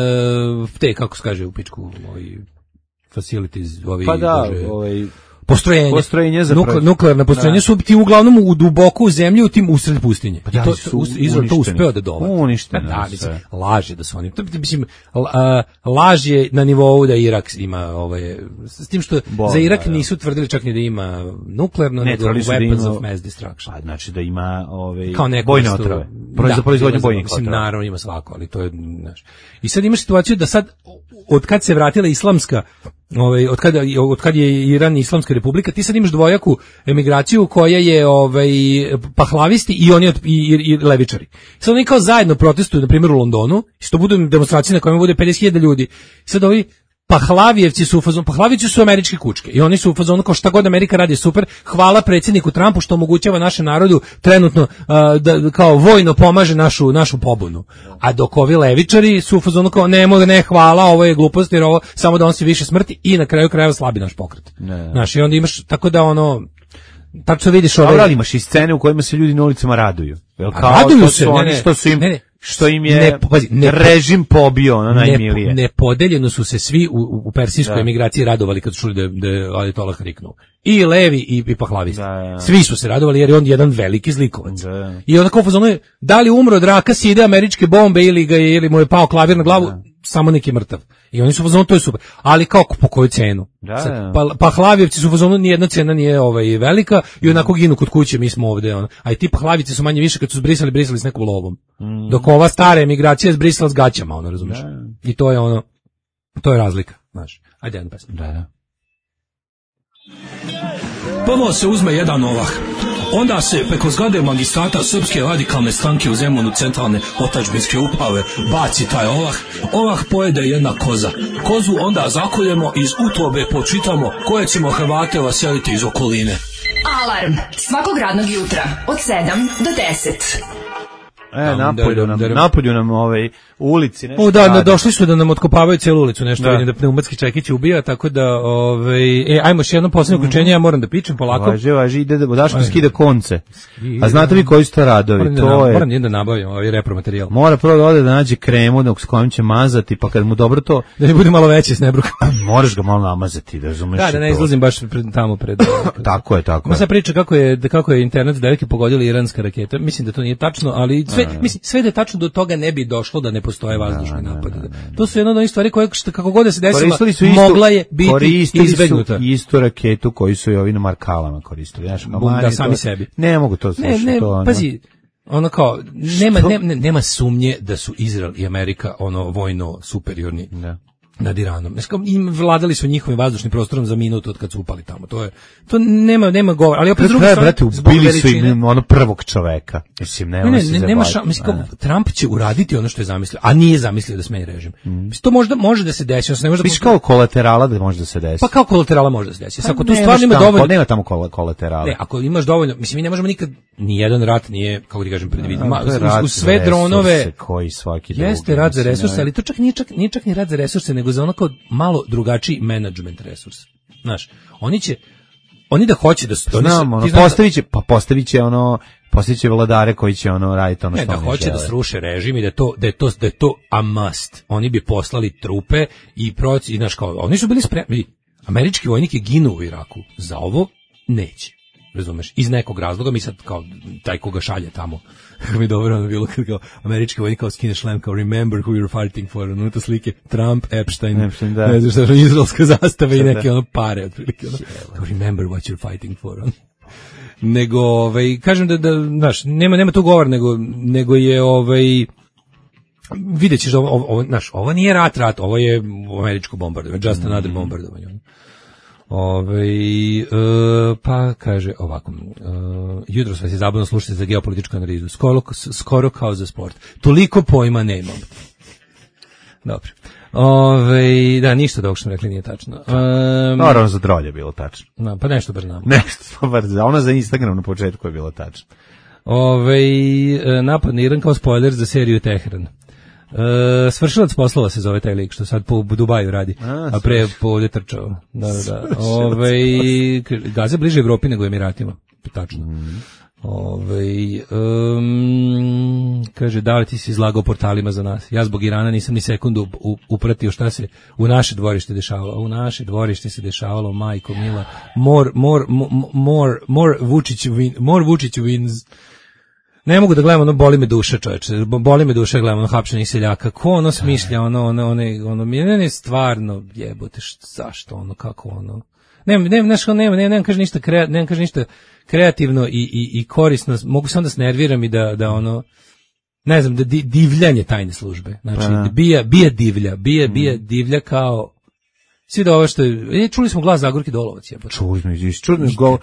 te, kako se kaže u pičku, ovi facilities, ovi... Pa da, postrojenje za nuklearna postrojenja su ti uglavnom u duboko u zemlji u tim usred pustinje. Pa Izrael to uspeo da dovede. Uništeno. Laž je da su oni. Mislim, laž je na nivou da Irak ima s tim što za Irak nisu tvrdili čak ni da ima nuklearno, nego weapons of mass destruction. Pa znači da ima bojne otrove. Za proizvodnju bojnih otrova. Naravno ima svako, ali to je i sad imaš situaciju da sad od kad se vratila islamska od kad je Iran islamska republika, ti sad imaš dvojaku emigraciju koja je pahlavisti i oni i levičari. Sad oni kao zajedno protestuju, na primjer u Londonu, što budu demonstracije na kojima bude 50.000 ljudi. Sad ovi Pahlavijevci su u fazonu, Pahlavijevci su američke kučke i oni su u fazonu kao šta god Amerika radi super, hvala predsjedniku Trumpu što omogućava našem narodu trenutno da kao vojno pomaže našu pobunu. A dok ovi levičari su u fazonu kao ne hvala, ovo je glupost jer ovo samo donosi više smrti i na kraju krajeva slabi naš pokret. Znaš, i onda imaš tako da tačno vidiš ali imaš i scene u kojima se ljudi na ulicama raduju. Raduju se, što im je režim pobio najmilije. Nepodeljeno su se svi u persijskoj emigraciji radovali kad su čuli da je Ajatolah riknuo. I levi i pahlavisti. Svi su se radovali jer je on jedan veliki zlikovac. I onda kao fazonu je, da li umro od raka, side američke bombe ili mu je pao klavir na glavu, samo neki mrtav. I oni su u fazonu, to je super. Ali kako, po koju cenu? Pahlavijevci su u fazonu, nijedna cena nije velika i onako ginu kod kuće, mi smo ovde. A i ti Pahlavijevci su manje više kad su zbrisali s nekom lovom. Dok ova stara emigracija je zbrisala s gaćama, razumiješ? I to je to je razlika, znaš. Ajde, jedan pesma. Da. Prvo se uzme jedan ovah. Onda se preko zgrade magistrata Srpske radikalne stranke u Zemunu centralne otadžbinske uprave baci taj ovah. Ovah pojede jedna koza. Kozu onda zakoljemo, iz utrobe počitamo koje ćemo Hrvate vaseliti iz okoline. Alarm svakog radnog jutra od 7 do 10. Napolju nam u ulici nešto. Došli su da nam otkopavaju cijelu ulicu, nešto vidim da pneumatski čekić ubija, tako da ajmo još jedno posljednje uključenje, ja moram da pičem polako. Važi, ide Daško skida konce. A znate vi koji su to radovi? Moram da nabavim repromaterijal. Mora prvo da ode da nađe kremu s kojom će mazati, pa kad mu dobro to... Da ne bude malo veće snebruka. Moraš ga malo namazati, da razumeš. Da ne izlazim baš tamo pred... Tako je. Ma sad priča kako je internet s devojke pogodila iranska raketa. Mislim da to nije tačno, ali sve da je tačno do toga ne bi došlo da ne postoje vazdušni napadi. To su jedna od onih stvari koje kako god da se desila, mogla je biti izbegnuta. Istu raketu koju su i ovi na Markalama koristili. Da, sami sebi. Ne mogu to slušati. Ne, pazi, ono kao, nema sumnje da su Izrael i Amerika vojno superiorni nad Iranom. Im vladali su njihovim vazdušnim prostorom za minutu od kad su upali tamo. To nema govora. Ali opet drugo ubili su im prvog čoveka. Mislim, nema Trump će uraditi ono što je zamislio, a nije zamislio da smeni režim. To možda može da se desi, ne može. Kao kolaterala da može da se desi. Pa kao kolaterala može da se desi. Ako tu stvarno ima dovoljno, nema tamo kolaterala. Ne, ako imaš dovoljno, mislim mi ne možemo nikad ni jedan rat nije, kako ti kažem, predviditi. U sve dronove koji svaki drugi. Jeste rat za resurse, ali to čak nije čak ni rat za resurse, nego za ono kao malo drugačiji menadžment resursa. Znaš, oni da hoće da postavit će vladare koji će raditi ono što da hoće da sruše režim i da je to a must. Oni bi poslali trupe i znaš kao, oni su bili spremni. Američki vojnik je ginuo u Iraku. Za ovo neće. Razumeš? Iz nekog razloga mi sad kao taj koga šalje tamo. Kako mi dobro ono bilo kad kao američki vojnik kao skine šlem kao remember who you're fighting for. Ono to slike Trump, Epstein, ne znam šta, izraelska zastava i neke pare otprilike. Kao remember what you're fighting for. Nego, kažem da znaš, nema tu govor, nego je vidjet ćeš da ovo nije rat, ovo je američko bombardovanje, just another bombardovanje. Pa kaže ovako, jutros vas je zabavno slušati za geopolitičku analizu, skoro kao za sport, toliko pojma nemam. Dobro. Da, ništa da ovog što smo rekli nije tačno. Naravno za Drolje je bilo tačno. No, pa nešto bar znam. Nešto bar znam, ono za Instagram na početku je bilo tačno. Napad na Iran kao spoiler za seriju Teheran. Svršilac poslova se zove taj lik što sad po Dubaju radi, a pre povde trčao. Da. Gaza bliže Evropi nego Emiratima, tačno. Kaže, da li ti si izlagao portalima za nas? Ja zbog Irana nisam ni sekundu upratio šta se u naše dvorište dešavalo. U naše dvorište se dešavalo, majko mila. More Vučić wins. Ne mogu da gledam, boli me duša, čoveče. Boli me duša, gledam hapšenih seljaka. Ko smišlja, mene stvarno jebote, zašto, kako Nemam kaže ništa kreativno i korisno. Mogu se onda snerviram i da ne znam, da divljanje tajne službe. Znači, bija divlja kao svi da ovo što je, čuli smo glas Zagorke Dolovac. Čuli smo,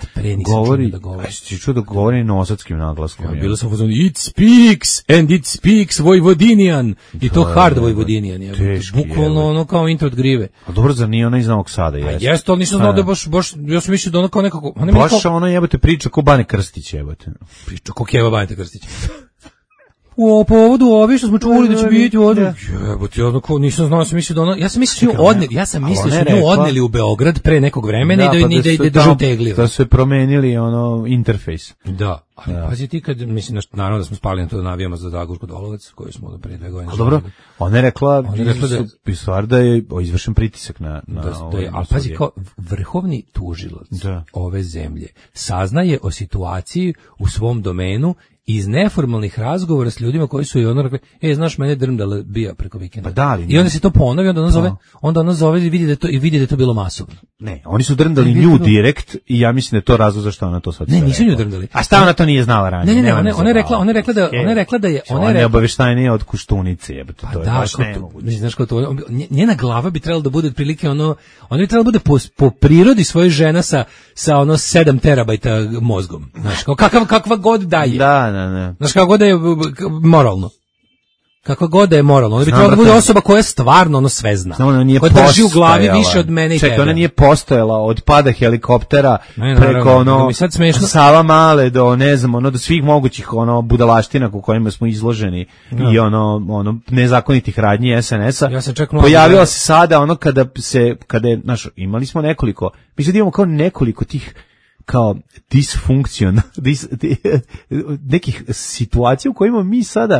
govori novosadskim naglaskom. Bilo sam fazon, it speaks Vojvodinian. I to hard Vojvodinian. Bukvalno kao intro od Grive. A dobro, za nije ona iz Novog Sada. A jeste, ali nisam znao da baš, ja sam mislio da ono kao nekako... Baš ono jebote priča ko Bane Krstić, jebote. Priča ko Keva Bane Krstić. U povodu ovi što smo čuli da će biti ovdje. Jebote, nisam znao, ja sam mislio su nju odneli u Beograd pre nekog vremena i da ide držu tegljivo. Da su promenili interfejs. Da, ali pazi ti kad, mislim, naravno da smo spali na to navijama za Zagorku Dolovac, koju smo pre 2 godine. Dobro, ona je rekla da je izvršen pritisak na ali pazi, kao vrhovni tužilac ove zemlje saznaje o situaciji u svom domenu iz neformalnih razgovora s ljudima koji su i rekli, znaš, mene drmdala bija preko vikenda. Pa da li? I onda se to ponovi, onda ona zove i vidi da je to bilo masovno. Ne, oni su drmdali nju direkt i ja mislim da je to razlog zašto ona to sad. Ne, nisu nju drmdali. A šta ona to nije znala ranije? Ne, ona je rekla da je ona je obaveštajnija od Kuštunice, jebote, to je baš nemoguće. Znaš kako to, njena glava bi trebala da bude otprilike ona bi trebala da bude po prirodi svoje žena sa 7 terabajta mozgom. Znaš, kakva god da je. Da. Znaš, kakva god da je moralno. Kakva god da je moralno. Ona bi trebala da bude osoba koja stvarno sve zna. Koja drži u glavi više od mene i tebe. Ona nije postojala od pada helikoptera preko Sava Male do ne znam, do svih mogućih budalaština u kojima smo izloženi i nezakonitih radnji SNS-a. Pojavila se sada kada je, znaš, imali smo nekoliko, mi sad imamo kao nekoliko tih kao disfunkciona, nekih situacija u kojima mi sada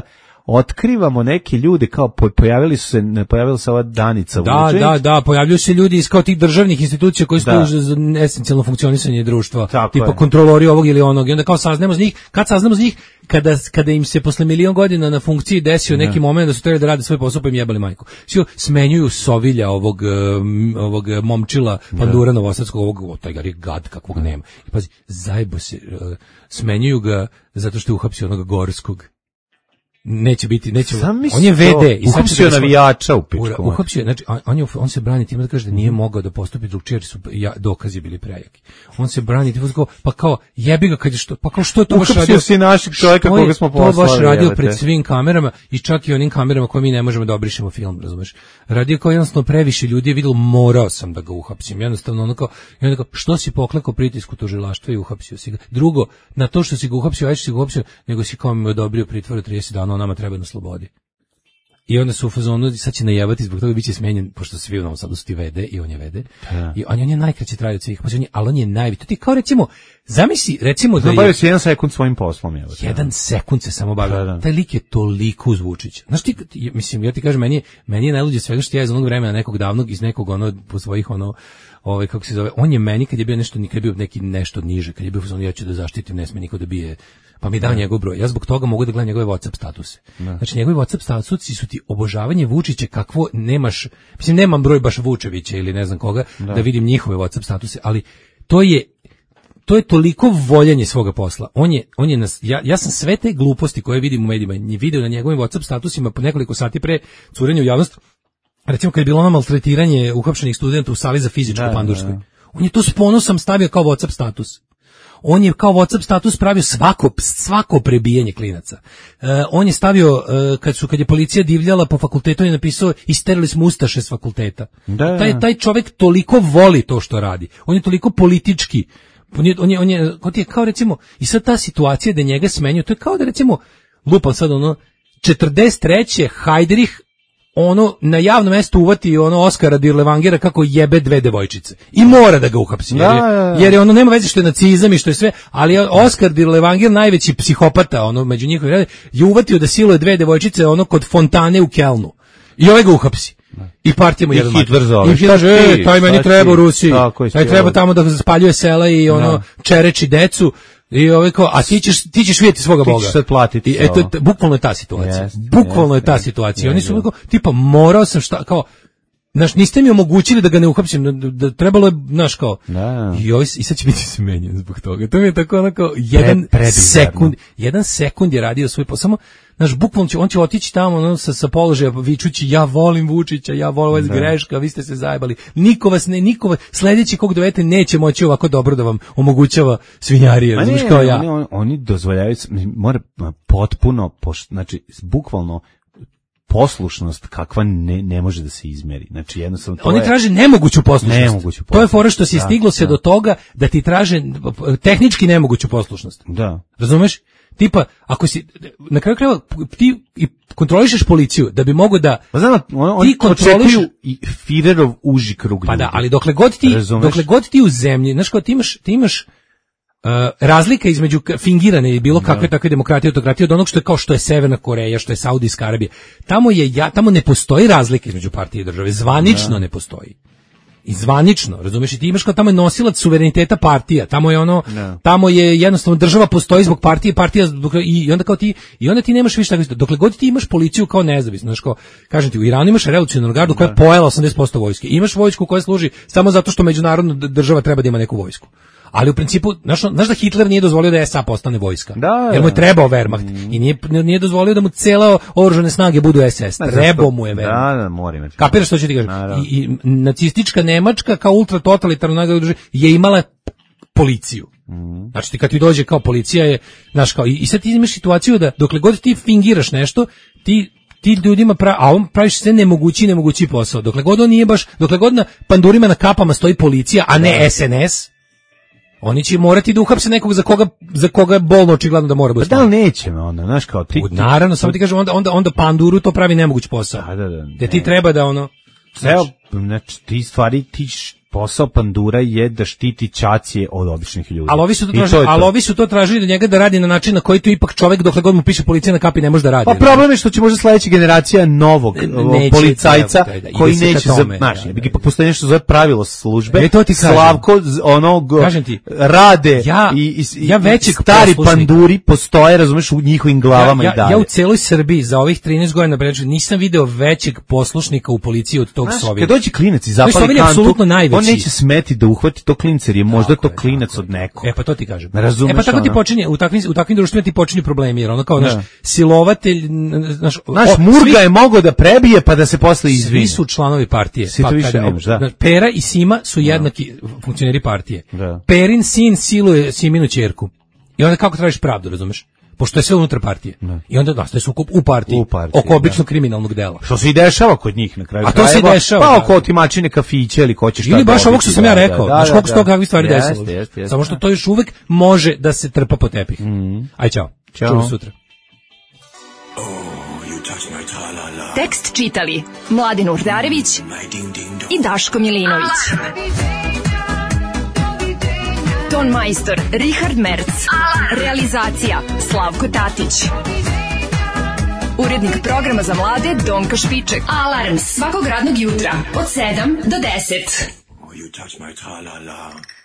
otkrivamo neke ljude, kao pojavila se ova Danica Vučević. Da, pojavljuju se ljudi iz kao tih državnih institucija koji služe za esencijalno funkcionisanje društva, tipa kontrolori ovog ili onog, i onda kao saznamo z njih, kada im se posle milion godina na funkciji desio neki moment da su trebali da rade svoj posao, pa im jebali majku. Smenjuju Sovilja, ovog momčila Pandura Novosadskog, taj gad kakvog nema. I pazi, zajebo se, smenjuju ga zato što je uhapsio onoga Gorskog. Neće, on je VD. Uhapsio navijača u pičku. Uhapsio, znači, on se brani tim da kaže da nije mogao da postupi drugčije, jer su dokazi bili prejaki. On se brani tim da pa kao, jebi ga kad je što, pa kao što je to baš radio. Uhapsio si našeg čovjeka koga smo poslali. To baš radio pred svim kamerama i čak i onim kamerama koje mi ne možemo da obrišemo film, razumeš. Radio kao jednostavno previše ljudi je vidjelo, morao sam da ga uhapsim. Jednostavno onako, što si poklekao pritisku tužilaštva i uhapsio si ga. Drugo, na to što si ga uhapsio, ajde si ga uhapsio, nego si kao mi odobrio pritvor 30 dana, nama treba na slobodi. I onda su u fazonu, sad će najavati, zbog toga biće smenjen, pošto svi u Novom Sadu su ti vede, i on je vede. I on je najkraće trajao od svih, ali on je najviše. To ti kao recimo da je... Bavio se 1 sekund svojim poslom. 1 sekund se samo bavio. Taj lik je toliko uz Vučića. Znaš ti, mislim, ja ti kažem, meni je najluđe svega što ja iz onog vremena nekog davnog, iz nekog po svojih kako se zove, on je meni kad je bio nešto niže, kad je bio ja ću da zaštitim, ne sme niko da bije, pa mi dao njegov broj. Ja zbog toga mogu da gledam njegove WhatsApp statuse. Znači njegovi WhatsApp statusi su ti obožavanje Vučića kakvo nemaš, mislim nemam broj baš Vučevića ili ne znam koga da vidim njihove WhatsApp statuse, ali to je toliko voljenje svoga posla. Ja sam sve te gluposti koje vidim u medijima video na njegovim WhatsApp statusima po nekoliko sati pre curenja u javnost. Recimo kad je bilo ono maltretiranje uhapšenih studenta u sali za fizičku Pandurskoj. On je to s ponosom stavio kao WhatsApp status. On je kao WhatsApp status pravio svako prebijanje klinaca. On je stavio, kad je policija divljala po fakultetu, on je napisao isterili smo ustaše s fakulteta. Taj čovjek toliko voli to što radi. On je toliko politički. On je kao recimo, i sad ta situacija da njega smenju, to je kao da recimo, lupam sad 43. Hajderih na javnom mestu uvati Oskara Dirlevangera kako jebe 2 devojčice. I mora da ga uhapsi. Jer je nema veze što je nacizam i što je sve, ali Oskar Dirlevanger, najveći psihopata, među njihovim redom, je uvatio da siluje 2 devojčice kod fontane u Kelnu. I ovaj ga uhapsi. I partijemo jedan mač. I kaže, taj meni treba u Rusiji. Taj treba tamo da spaljuje sela i čereči decu. I kao, a ti ćeš vidjeti svoga Boga. Ti ćeš sad platiti. Bukvalno je ta situacija. Bukvalno je ta situacija. Oni su tipa, morao sam niste mi omogućili da ga ne uhapsim, da trebalo je, kao, i sad će biti smenjen zbog toga. To mi je tako jedan sekund je radio svoj posao, samo, bukvalno on će otići tamo sa položaja vičući, ja volim Vučića, ja volim vas greška, vi ste se zajebali, niko sledeći kog dovete neće moći ovako dobro da vam omogućava svinjarije, razumiješ kao ja. Oni dozvoljavaju, mora potpuno, znači, bukvalno, poslušnost kakva ne može da se izmeri. Znači jednostavno oni traže nemoguću poslušnost. To je fora što si stiglo se do toga da ti traže tehnički nemoguću poslušnost. Da. Razumeš? Tipa, ako si na kraju krajeva ti kontrolišeš policiju da bi mogao da ti kontrolišu i Führerov uži krug ljudi. Pa da, ali dokle god ti u zemlji, znaš kao ti imaš razlika između fingirane i bilo kakve takve demokratije, autokratije od onog što je Severna Koreja, što je Saudijska Arabija. Tamo ne postoji razlika između partije i države, zvanično ne postoji. I zvanično, razumeš, i ti imaš kao tamo je nosilac suvereniteta partija, tamo je jednostavno država postoji zbog partija i onda kao i onda ti nemaš više tako, dokle god ti imaš policiju kao nezavisno, znaš kao, kažem ti, u Iranu imaš revolucionarnu gardu koja je pojela 80% vojske, imaš vojsku koja služi samo zato što međunarodna država treba da ima neku vojsku. Ali u principu, znaš da Hitler nije dozvolio da SA postane vojska, jer mu je trebao Wehrmacht i nije dozvolio da mu cijela oružane snage budu SS, trebao mu je Wehrmacht. Kapiraš što ću ti kažem? I nacistička Nemačka kao ultratotalitarna je imala policiju. Znači ti kad ti dođe kao policija je, znaš kao, i sad ti imaš situaciju da dokle god ti fingiraš nešto, ti ljudima a on praviš sve nemogući posao. Dokle god on nije baš, dokle god na pandurima na kapama stoji policija, a ne SNS, oni će morati da uhapse nekog za koga je bolno očigledno da mora biti. Da li neće onda, znaš kao ti. Naravno, samo ti kažem, onda panduru to pravi nemoguć posao. Da ti treba da Evo, znači ti stvari, posao pandura je da štiti ćacije od običnih ljudi. Ali ovi su to tražili da njega da radi na način na koji to ipak čovjek dokle god mu piše policija na kapi ne može da radi. Pa problem je što će možda sledeća generacija novog policajca koji neće ipak postoji nešto zove pravilo službe. Slavko rade i stari panduri postoje, razumeš, u njihovim glavama i dalje. Ja u celoj Srbiji za ovih 13 godina nisam video većeg poslušnika u policiji od tog Sovina. Kad dođe klinac i zapali kantu, on neće smeti da uhvati to klincer, jer je možda to klinac od nekog. Pa to ti kažem. Razumeš, pa tako ti počinje, u takvim društvima ti počinju problemi, jer ono kao naš silovatelj, naš Murga je mogao da prebije pa da se posle izvini. Svi su članovi partije. Pera i Sima su jednaki funkcioneri partije. Perin sin siluje Siminu ćerku. I onda kako tražiš pravdu, razumeš? Pošto je sve unutar partije. I onda nastaje sukob u partiji oko običnog kriminalnog dela. Što se i dešava kod njih na kraju. A to se dešava. Pa oko otimačine kafiće ili ko će šta. Ili baš ovog što sam ja rekao. Znaš koliko se toga kakvih stvari desilo. Samo što to još uvek može da se trpa po tepih. Aj, čao. Čujemo sutra. Tekst čitali Mladin Urdarević i Daško Milinović. Ton majstor Richard Merc. Realizacija Slavko Tatić. Urednik programa za mlade Donka Špiček. Alarms svakog radnog jutra od 7 do 10.